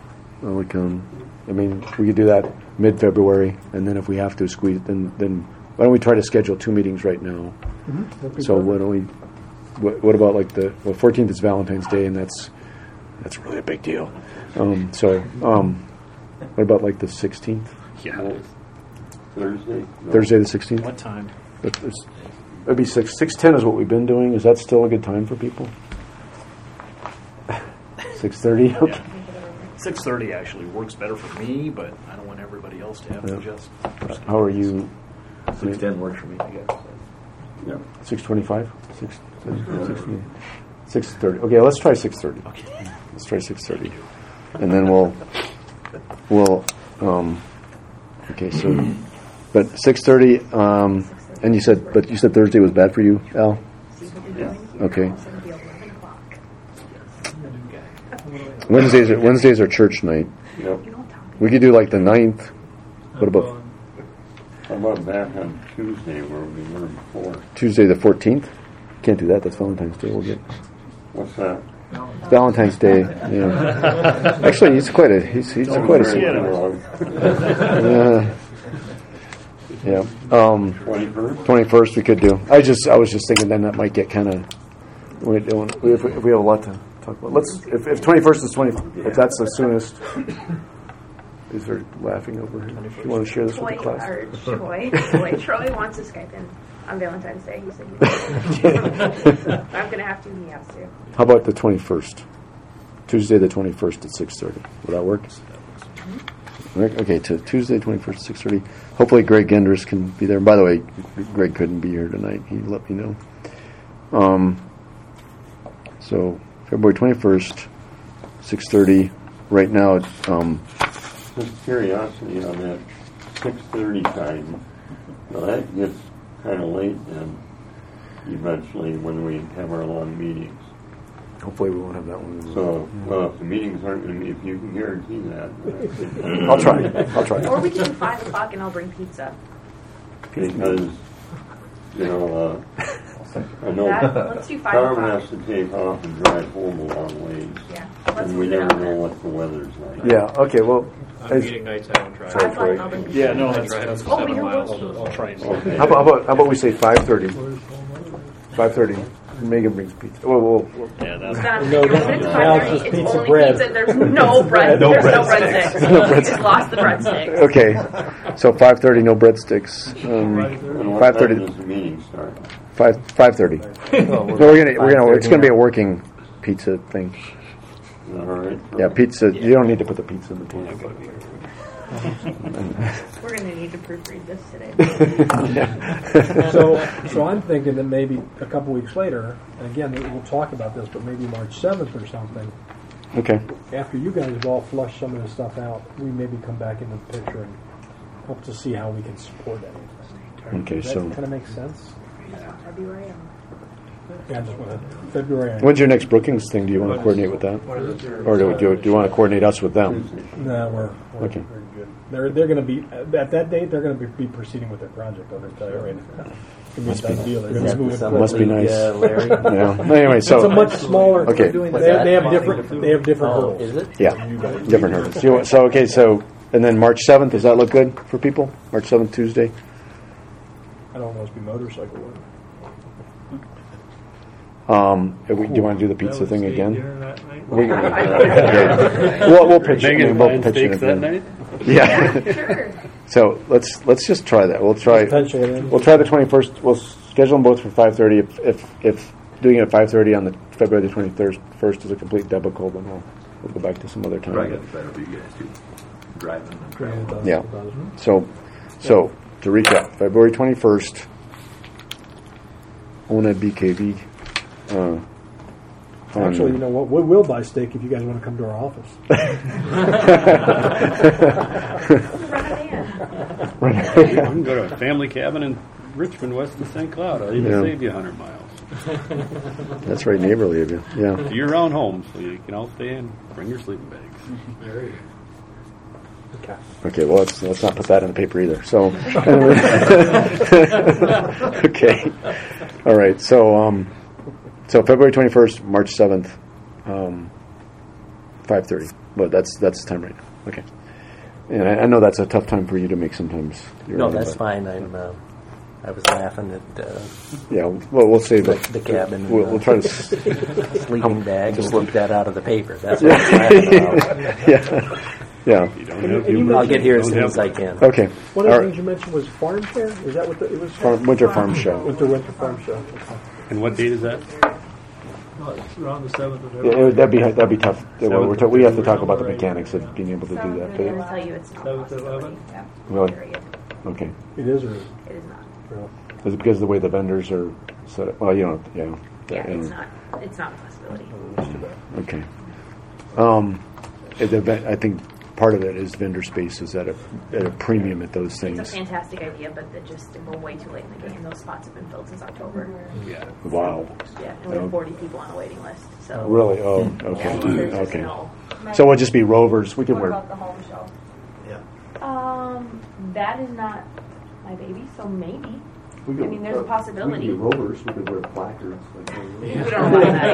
A: I mean, we could do that mid-February, and then if we have to squeeze it, then why don't we try to schedule 2 meetings right now? Mm-hmm. So why don't we? What about like the 14th is Valentine's Day, and that's really a big deal. What about like the 16th?
C: Yeah. Thursday?
A: Thursday the 16th?
E: What time?
A: It'd be 6:10 is what we've been doing. Is that still a good time for people? 6:30? Okay.
H: Yeah. 6:30 actually works better for me, but I don't want everybody else to have to adjust.
A: How are you?
K: 6:10 works for me, I guess.
A: Yeah. 6:25? 6:30. Okay, let's try 6:30.
H: Okay.
A: Let's try 6:30. And then we'll okay, so but 6:30 And you said Thursday was bad for you, Al?
C: Yeah.
A: Okay. Wednesdays are church night.
C: Yep.
A: We could do like the 9th. What about?
C: How about back on Tuesday where we were before?
A: Tuesday the 14th? Can't do that. That's Valentine's Day. We'll get.
C: What's that?
A: Valentine's Day. Yeah. Actually, he's quite a. He's quite a. Yeah. 21st we could do. I was just thinking then that might get kind of. If we have a lot to talk about. If 21st is 20. If that's the soonest. Is there laughing over here? You want to share this with the class?
B: Troy wants to Skype in on Valentine's Day. He said I'm going to have to. He has to.
A: How about the 21st? Tuesday the 21st at 6:30. Will that work? Okay, to Tuesday 21st at 6:30. Hopefully Greg Genders can be there. By the way, Greg couldn't be here tonight. He let me know. So February 21st, 6:30. Right now,
C: just curiosity on that 6:30 time. Well, that gets kind of late then. Eventually, when we have our long meetings.
A: Hopefully, we won't have that one.
C: So, well, if the meetings aren't going to be, if you can guarantee that,
A: I'll try.
B: Or we can do 5 o'clock and I'll bring pizza.
C: Because, I know
B: let's do 5
C: Carmen
B: o'clock.
C: has to take off and drive home a long ways.
B: Yeah.
C: And we never know what the weather's like.
A: Yeah, okay, well.
F: On meeting nights, I don't drive.
P: Yeah, no,
F: that's 7 miles. I'll try and
C: Okay.
A: How about we say 5:30? 5:30. Megan brings pizza. Well,
P: yeah, that's
B: no,
N: it's
B: it's
N: pizza
B: only
N: bread.
B: pizza. There's no bread. There's no breadsticks.
A: No breadsticks.
B: Just lost the breadsticks.
A: Okay, so 5:30, no breadsticks.
C: And what
A: 5:30.
C: time does the meeting start?
A: 5:30. It's gonna be a working pizza thing.
C: All right.
A: Yeah, pizza. You don't need to put the pizza in the pan.
B: We're going to need to proofread this today.
N: So I'm thinking that maybe a couple weeks later, and again we'll talk about this, but maybe March 7th or something.
A: Okay.
N: After you guys have all flushed some of this stuff out, we maybe come back into the picture and hope to see how we can support that.
A: Okay,
N: Does that
A: so
N: kind of makes sense.
B: February.
N: Yeah, just February.
A: When's your next Brookings thing? Do you want to coordinate with that, or do you want to coordinate us with them?
N: No, we're
A: okay.
N: They're going to be at that date. They're going to be proceeding with their project. I'm going to tell you right now. Must be
A: nice.
L: Larry?
A: Yeah. Anyway, so
N: it's a much smaller.
A: Okay.
N: They have different hurdles.
L: Is it?
A: Yeah, different hurdles. So and then March 7th. Does that look good for people? March 7th, Tuesday.
N: I don't know. It's be motorcycle work.
A: Do you want to do the pizza thing again? We'll pitch it. We'll pitch it
E: that night.
A: Yeah.
B: Sure.
A: So let's just try that. We'll try the 21st. We'll schedule them both for 5:30. If doing it at 5:30 on the February the 21st is a complete debacle, then we'll go back to some other time.
K: Probably got better for you guys too. Driving.
A: Yeah. So to recap, February 21st, ONA BKV.
N: Actually, you know what? We will buy steak if you guys want to come to our office.
E: You can go to a family cabin in Richmond, west of St. Cloud. I'll even save you 100 miles.
A: That's right, neighborly of you. Yeah.
E: It's your own home, so you can all stay in. Bring your sleeping bags.
A: Okay. Well, let's not put that in the paper either. So. Okay. All right. So February 21st, March 7th, 5:30. But that's the time right now. Okay. And I know that's a tough time for you to make sometimes.
L: No, that's fine. I was laughing at.
A: Yeah. Well, we'll save
L: the cabin.
A: We'll try to
L: sleeping bag. Just keep that out of the paper. That's what I was laughing about.
A: Yeah.
L: I'll get here as soon as I can.
A: Okay.
N: One of the things you mentioned was farm fair. Is that what it was?
A: Winter Farm Show.
N: Winter Farm Show.
E: And what date is that?
G: It's around the 7th of
A: February. That'd be tough. We have to talk about the mechanics of being able to do that.
B: I'm going to tell you it's not.
G: 7th to 11th?
B: Yeah.
A: Really?
B: Period.
A: Okay.
N: It is, or
B: It is not.
N: really?
A: Is it because of the way the vendors are set up? Well,
B: Yeah, it's not. It's not a possibility.
A: Okay. The event, I think part of it is vendor spaces at a premium at those things.
B: It's a fantastic idea, but we're way too late in the game. Those spots have been filled since October.
E: Yeah.
A: Wow.
B: Yeah, and we have 40 people on a waiting list. So
A: really? Oh, okay.
B: Yeah,
A: okay. So we'll just be rovers. We can
J: What
A: wear.
J: about the home show?
B: That is not my baby, so maybe.
A: We could,
B: there's a possibility.
A: We could be rovers. We could wear placards.
B: We don't know about that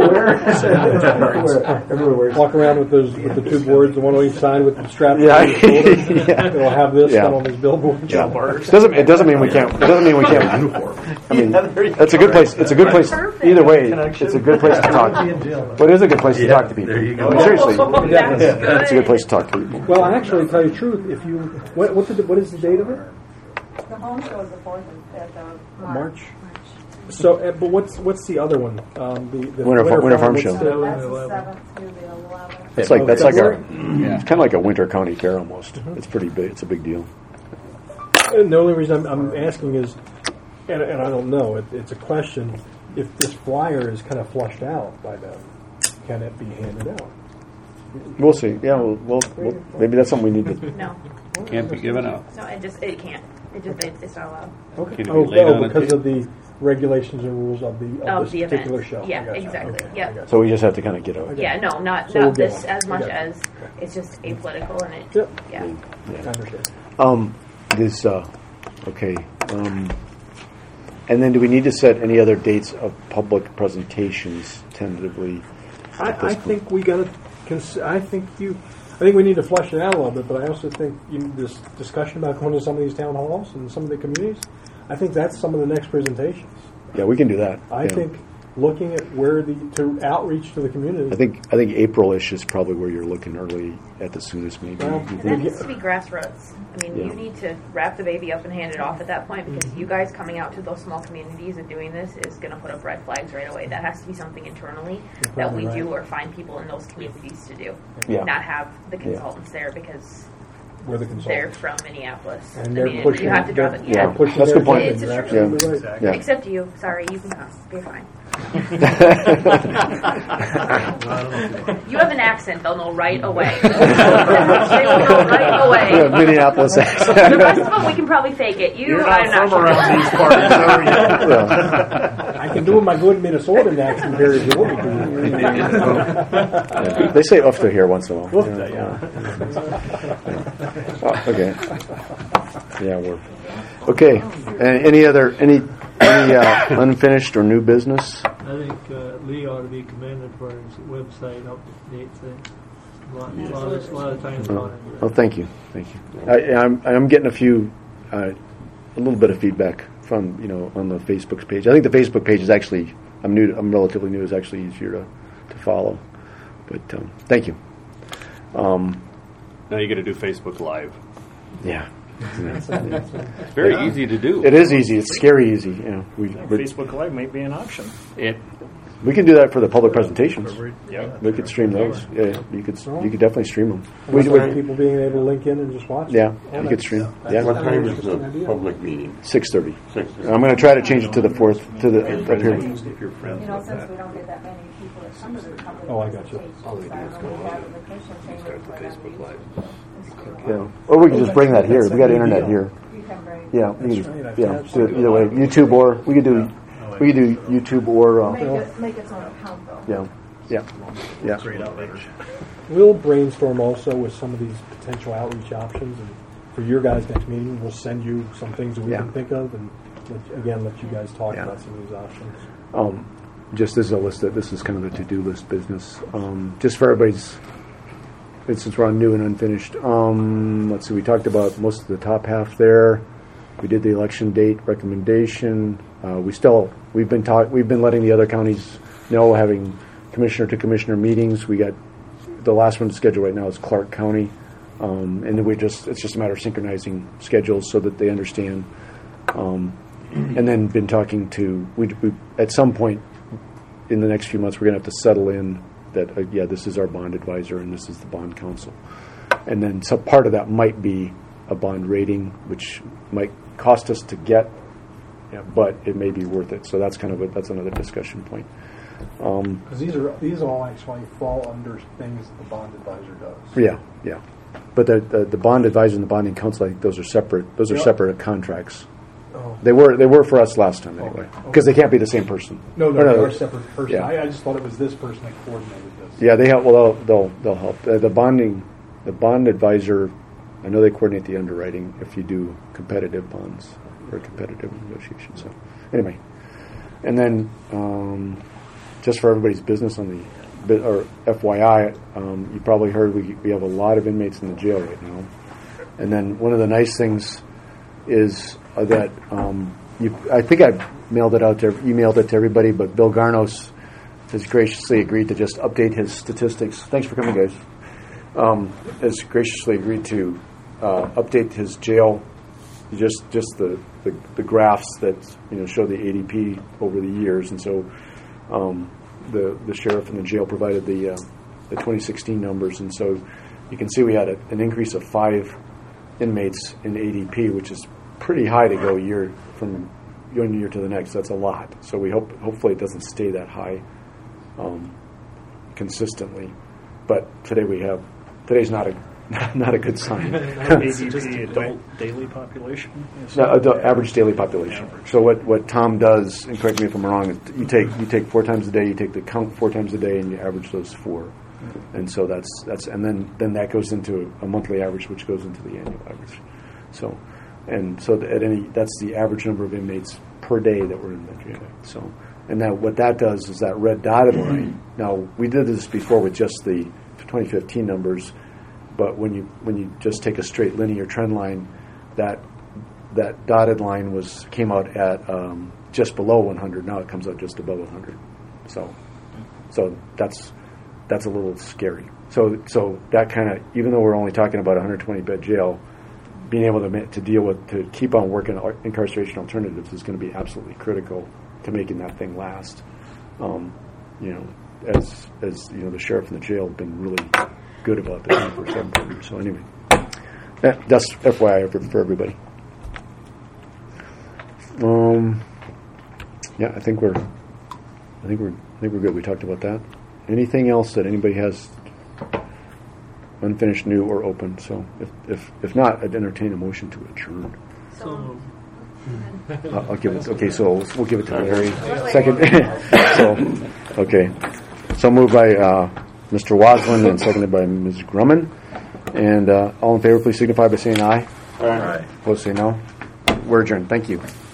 N: Everywhere. Walk around with the two boards, the one on each side with the strap.
A: Yeah.
N: It'll have this on these billboards.
A: Yeah. It doesn't mean we can't. It doesn't mean we can't. I mean, it's a good place. It's a good place. Either way, it's a good place to talk. But it is a good place to talk to people.
K: There you go.
A: Seriously, it's a good place to talk to people.
N: Well, actually, to tell you the truth, if you what is the date of it?
J: The home show is the 4th at
N: March. So, but what's the other one? The
A: Winter Farm Show.
J: That's the 7th through the 11th.
A: It's like that's like our. It's kind of like a winter county fair almost. It's pretty big. It's a big deal.
N: And the only reason I'm asking is, and I don't know. It's a question. If this flyer is kind of flushed out by them, can it be handed out?
A: We'll see. Yeah, we'll maybe that's something we need to.
B: No.
E: Can't be given out.
B: No, it can't. It's not allowed.
N: Okay. Because of the regulations and rules of this particular show.
B: Yeah, exactly.
N: Okay.
B: Yeah.
A: So we just have to kind of get over.
B: Yeah, no, not this as much as it's just apolitical and it.
N: Yep.
B: Yeah.
N: I understand.
A: Okay. And then do we need to set any other dates of public presentations tentatively?
N: I think we got to. I think we need to flesh it out a little bit, but I also think this discussion about going to some of these town halls and some of the communities, I think that's some of the next presentations.
A: Yeah, we can do that.
N: I think looking at to outreach to the community.
A: I think April-ish is probably where you're looking early at the soonest, maybe.
B: And that needs to be grassroots. I mean, you need to wrap the baby up and hand it off at that point because you guys coming out to those small communities and doing this is going to put up red flags right away. That has to be something internally that we do or find people in those communities to do. Not have the consultants there because they're from Minneapolis.
N: And
B: you have to drop it.
A: Yeah, that's a good point.
B: It's a true.
A: Yeah.
B: Except you. Sorry, you can come. You're fine. You have an accent, they'll know right away. They will know right away.
A: Yeah, Minneapolis accent.
B: The rest of them, we can probably fake it.
E: You're not from around these parts, are you?
N: I can do my good Minnesotan accent here if you want me to.
A: They say ufta here once in a while.
N: Ufta,
A: Okay. Yeah, we're okay. Any unfinished or new business?
G: I think Lee ought to be commended for his website update thing. A lot of times on it.
A: Oh, thank you. I'm getting a little bit of feedback from on the Facebook page. I think the Facebook page is actually I'm relatively new. It's actually easier to follow. But thank you.
E: Now you got to do Facebook Live.
A: Yeah.
E: It's very easy to do.
A: It is easy. It's scary easy.
P: Facebook Live might be an option.
A: We can do that for the public presentations.
P: Yeah,
A: we could stream those. Yeah, you could definitely stream them.
N: People being able to link in and just watch.
A: Yeah, you could stream. Yeah.
C: What time is the public meeting?
A: 6:30. I'm going to try to change it to the 4th to the up here.
J: Since we don't get that many people that come to the public.
N: Oh, I got you.
A: Yeah, or we could just bring that here. We got internet here. Yeah, do it either way. YouTube or we could do YouTube or
J: make its own account though.
A: Yeah.
N: We'll brainstorm also with some of these potential outreach options, and for your guys' next meeting, we'll send you some things that we can think of, and let you guys talk about some of these options.
A: Just as a list, this is kind of the to-do list business. Just for everybody's. Since we're on new and unfinished, let's see. We talked about most of the top half there. We did the election date recommendation. We've been letting the other counties know, having commissioner to commissioner meetings. We got the last one scheduled right now is Clark County, and then it's just a matter of synchronizing schedules so that they understand. And then been talking to we at some point in the next few months we're going to have to settle in. That this is our bond advisor and this is the bond counsel, and then so part of that might be a bond rating, which might cost us to get, but it may be worth it. So that's that's another discussion point.
N: Because these all actually fall under things the bond advisor does.
A: Yeah. But the bond advisor and the bonding counsel, I think those are separate. Those are separate contracts.
N: Oh.
A: They were for us last time anyway, because they can't be the same person.
N: No, they are separate person.
A: Yeah.
N: I just thought it was this person that coordinated this.
A: Yeah, they help. Well, they'll help. The bond advisor, I know they coordinate the underwriting if you do competitive bonds or competitive negotiations. So anyway, and then just for everybody's business on or FYI, you probably heard we have a lot of inmates in the jail right now, and then one of the nice things is that I think I emailed it to everybody, but Bill Garnos has graciously agreed to just update his statistics. Thanks for coming, guys. Has graciously agreed to update his jail, just the graphs that show the ADP over the years, and so the sheriff and the jail provided the 2016 numbers, and so you can see we had an increase of 5 inmates in ADP, which is pretty high to go year from one year to the next. That's a lot. So we hopefully it doesn't stay that high consistently. But today's not a good sign.
P: ADP, adult daily population?
A: Average daily population. So what Tom does, and correct me if I'm wrong, you take 4 times a day, you take the count 4 times a day, and you average those 4. And so that's and then that goes into a monthly average, which goes into the annual average. So that's the average number of inmates per day that were in the jail. So, and now what that does is that red dotted line. Now we did this before with just the 2015 numbers, but when you just take a straight linear trend line, that dotted line came out at just below 100. Now it comes out just above 100. So that's a little scary. So that kind of, even though we're only talking about a 120 bed jail, being able to keep on working incarceration alternatives is going to be absolutely critical to making that thing last. As the sheriff and the jail have been really good about the 24/7 program. So anyway, that's FYI for everybody. Yeah, I think we're good. We talked about that. Anything else that anybody has unfinished, new, or open? So if not, I'd entertain a motion to adjourn.
J: So
A: I'll give it. Okay, so we'll give it to Larry. Second. Okay. So moved by Mr. Waslin and seconded by Ms. Grumman. And all in favor, please signify by saying aye.
C: Aye.
A: Opposed, say no. We're adjourned. Thank you.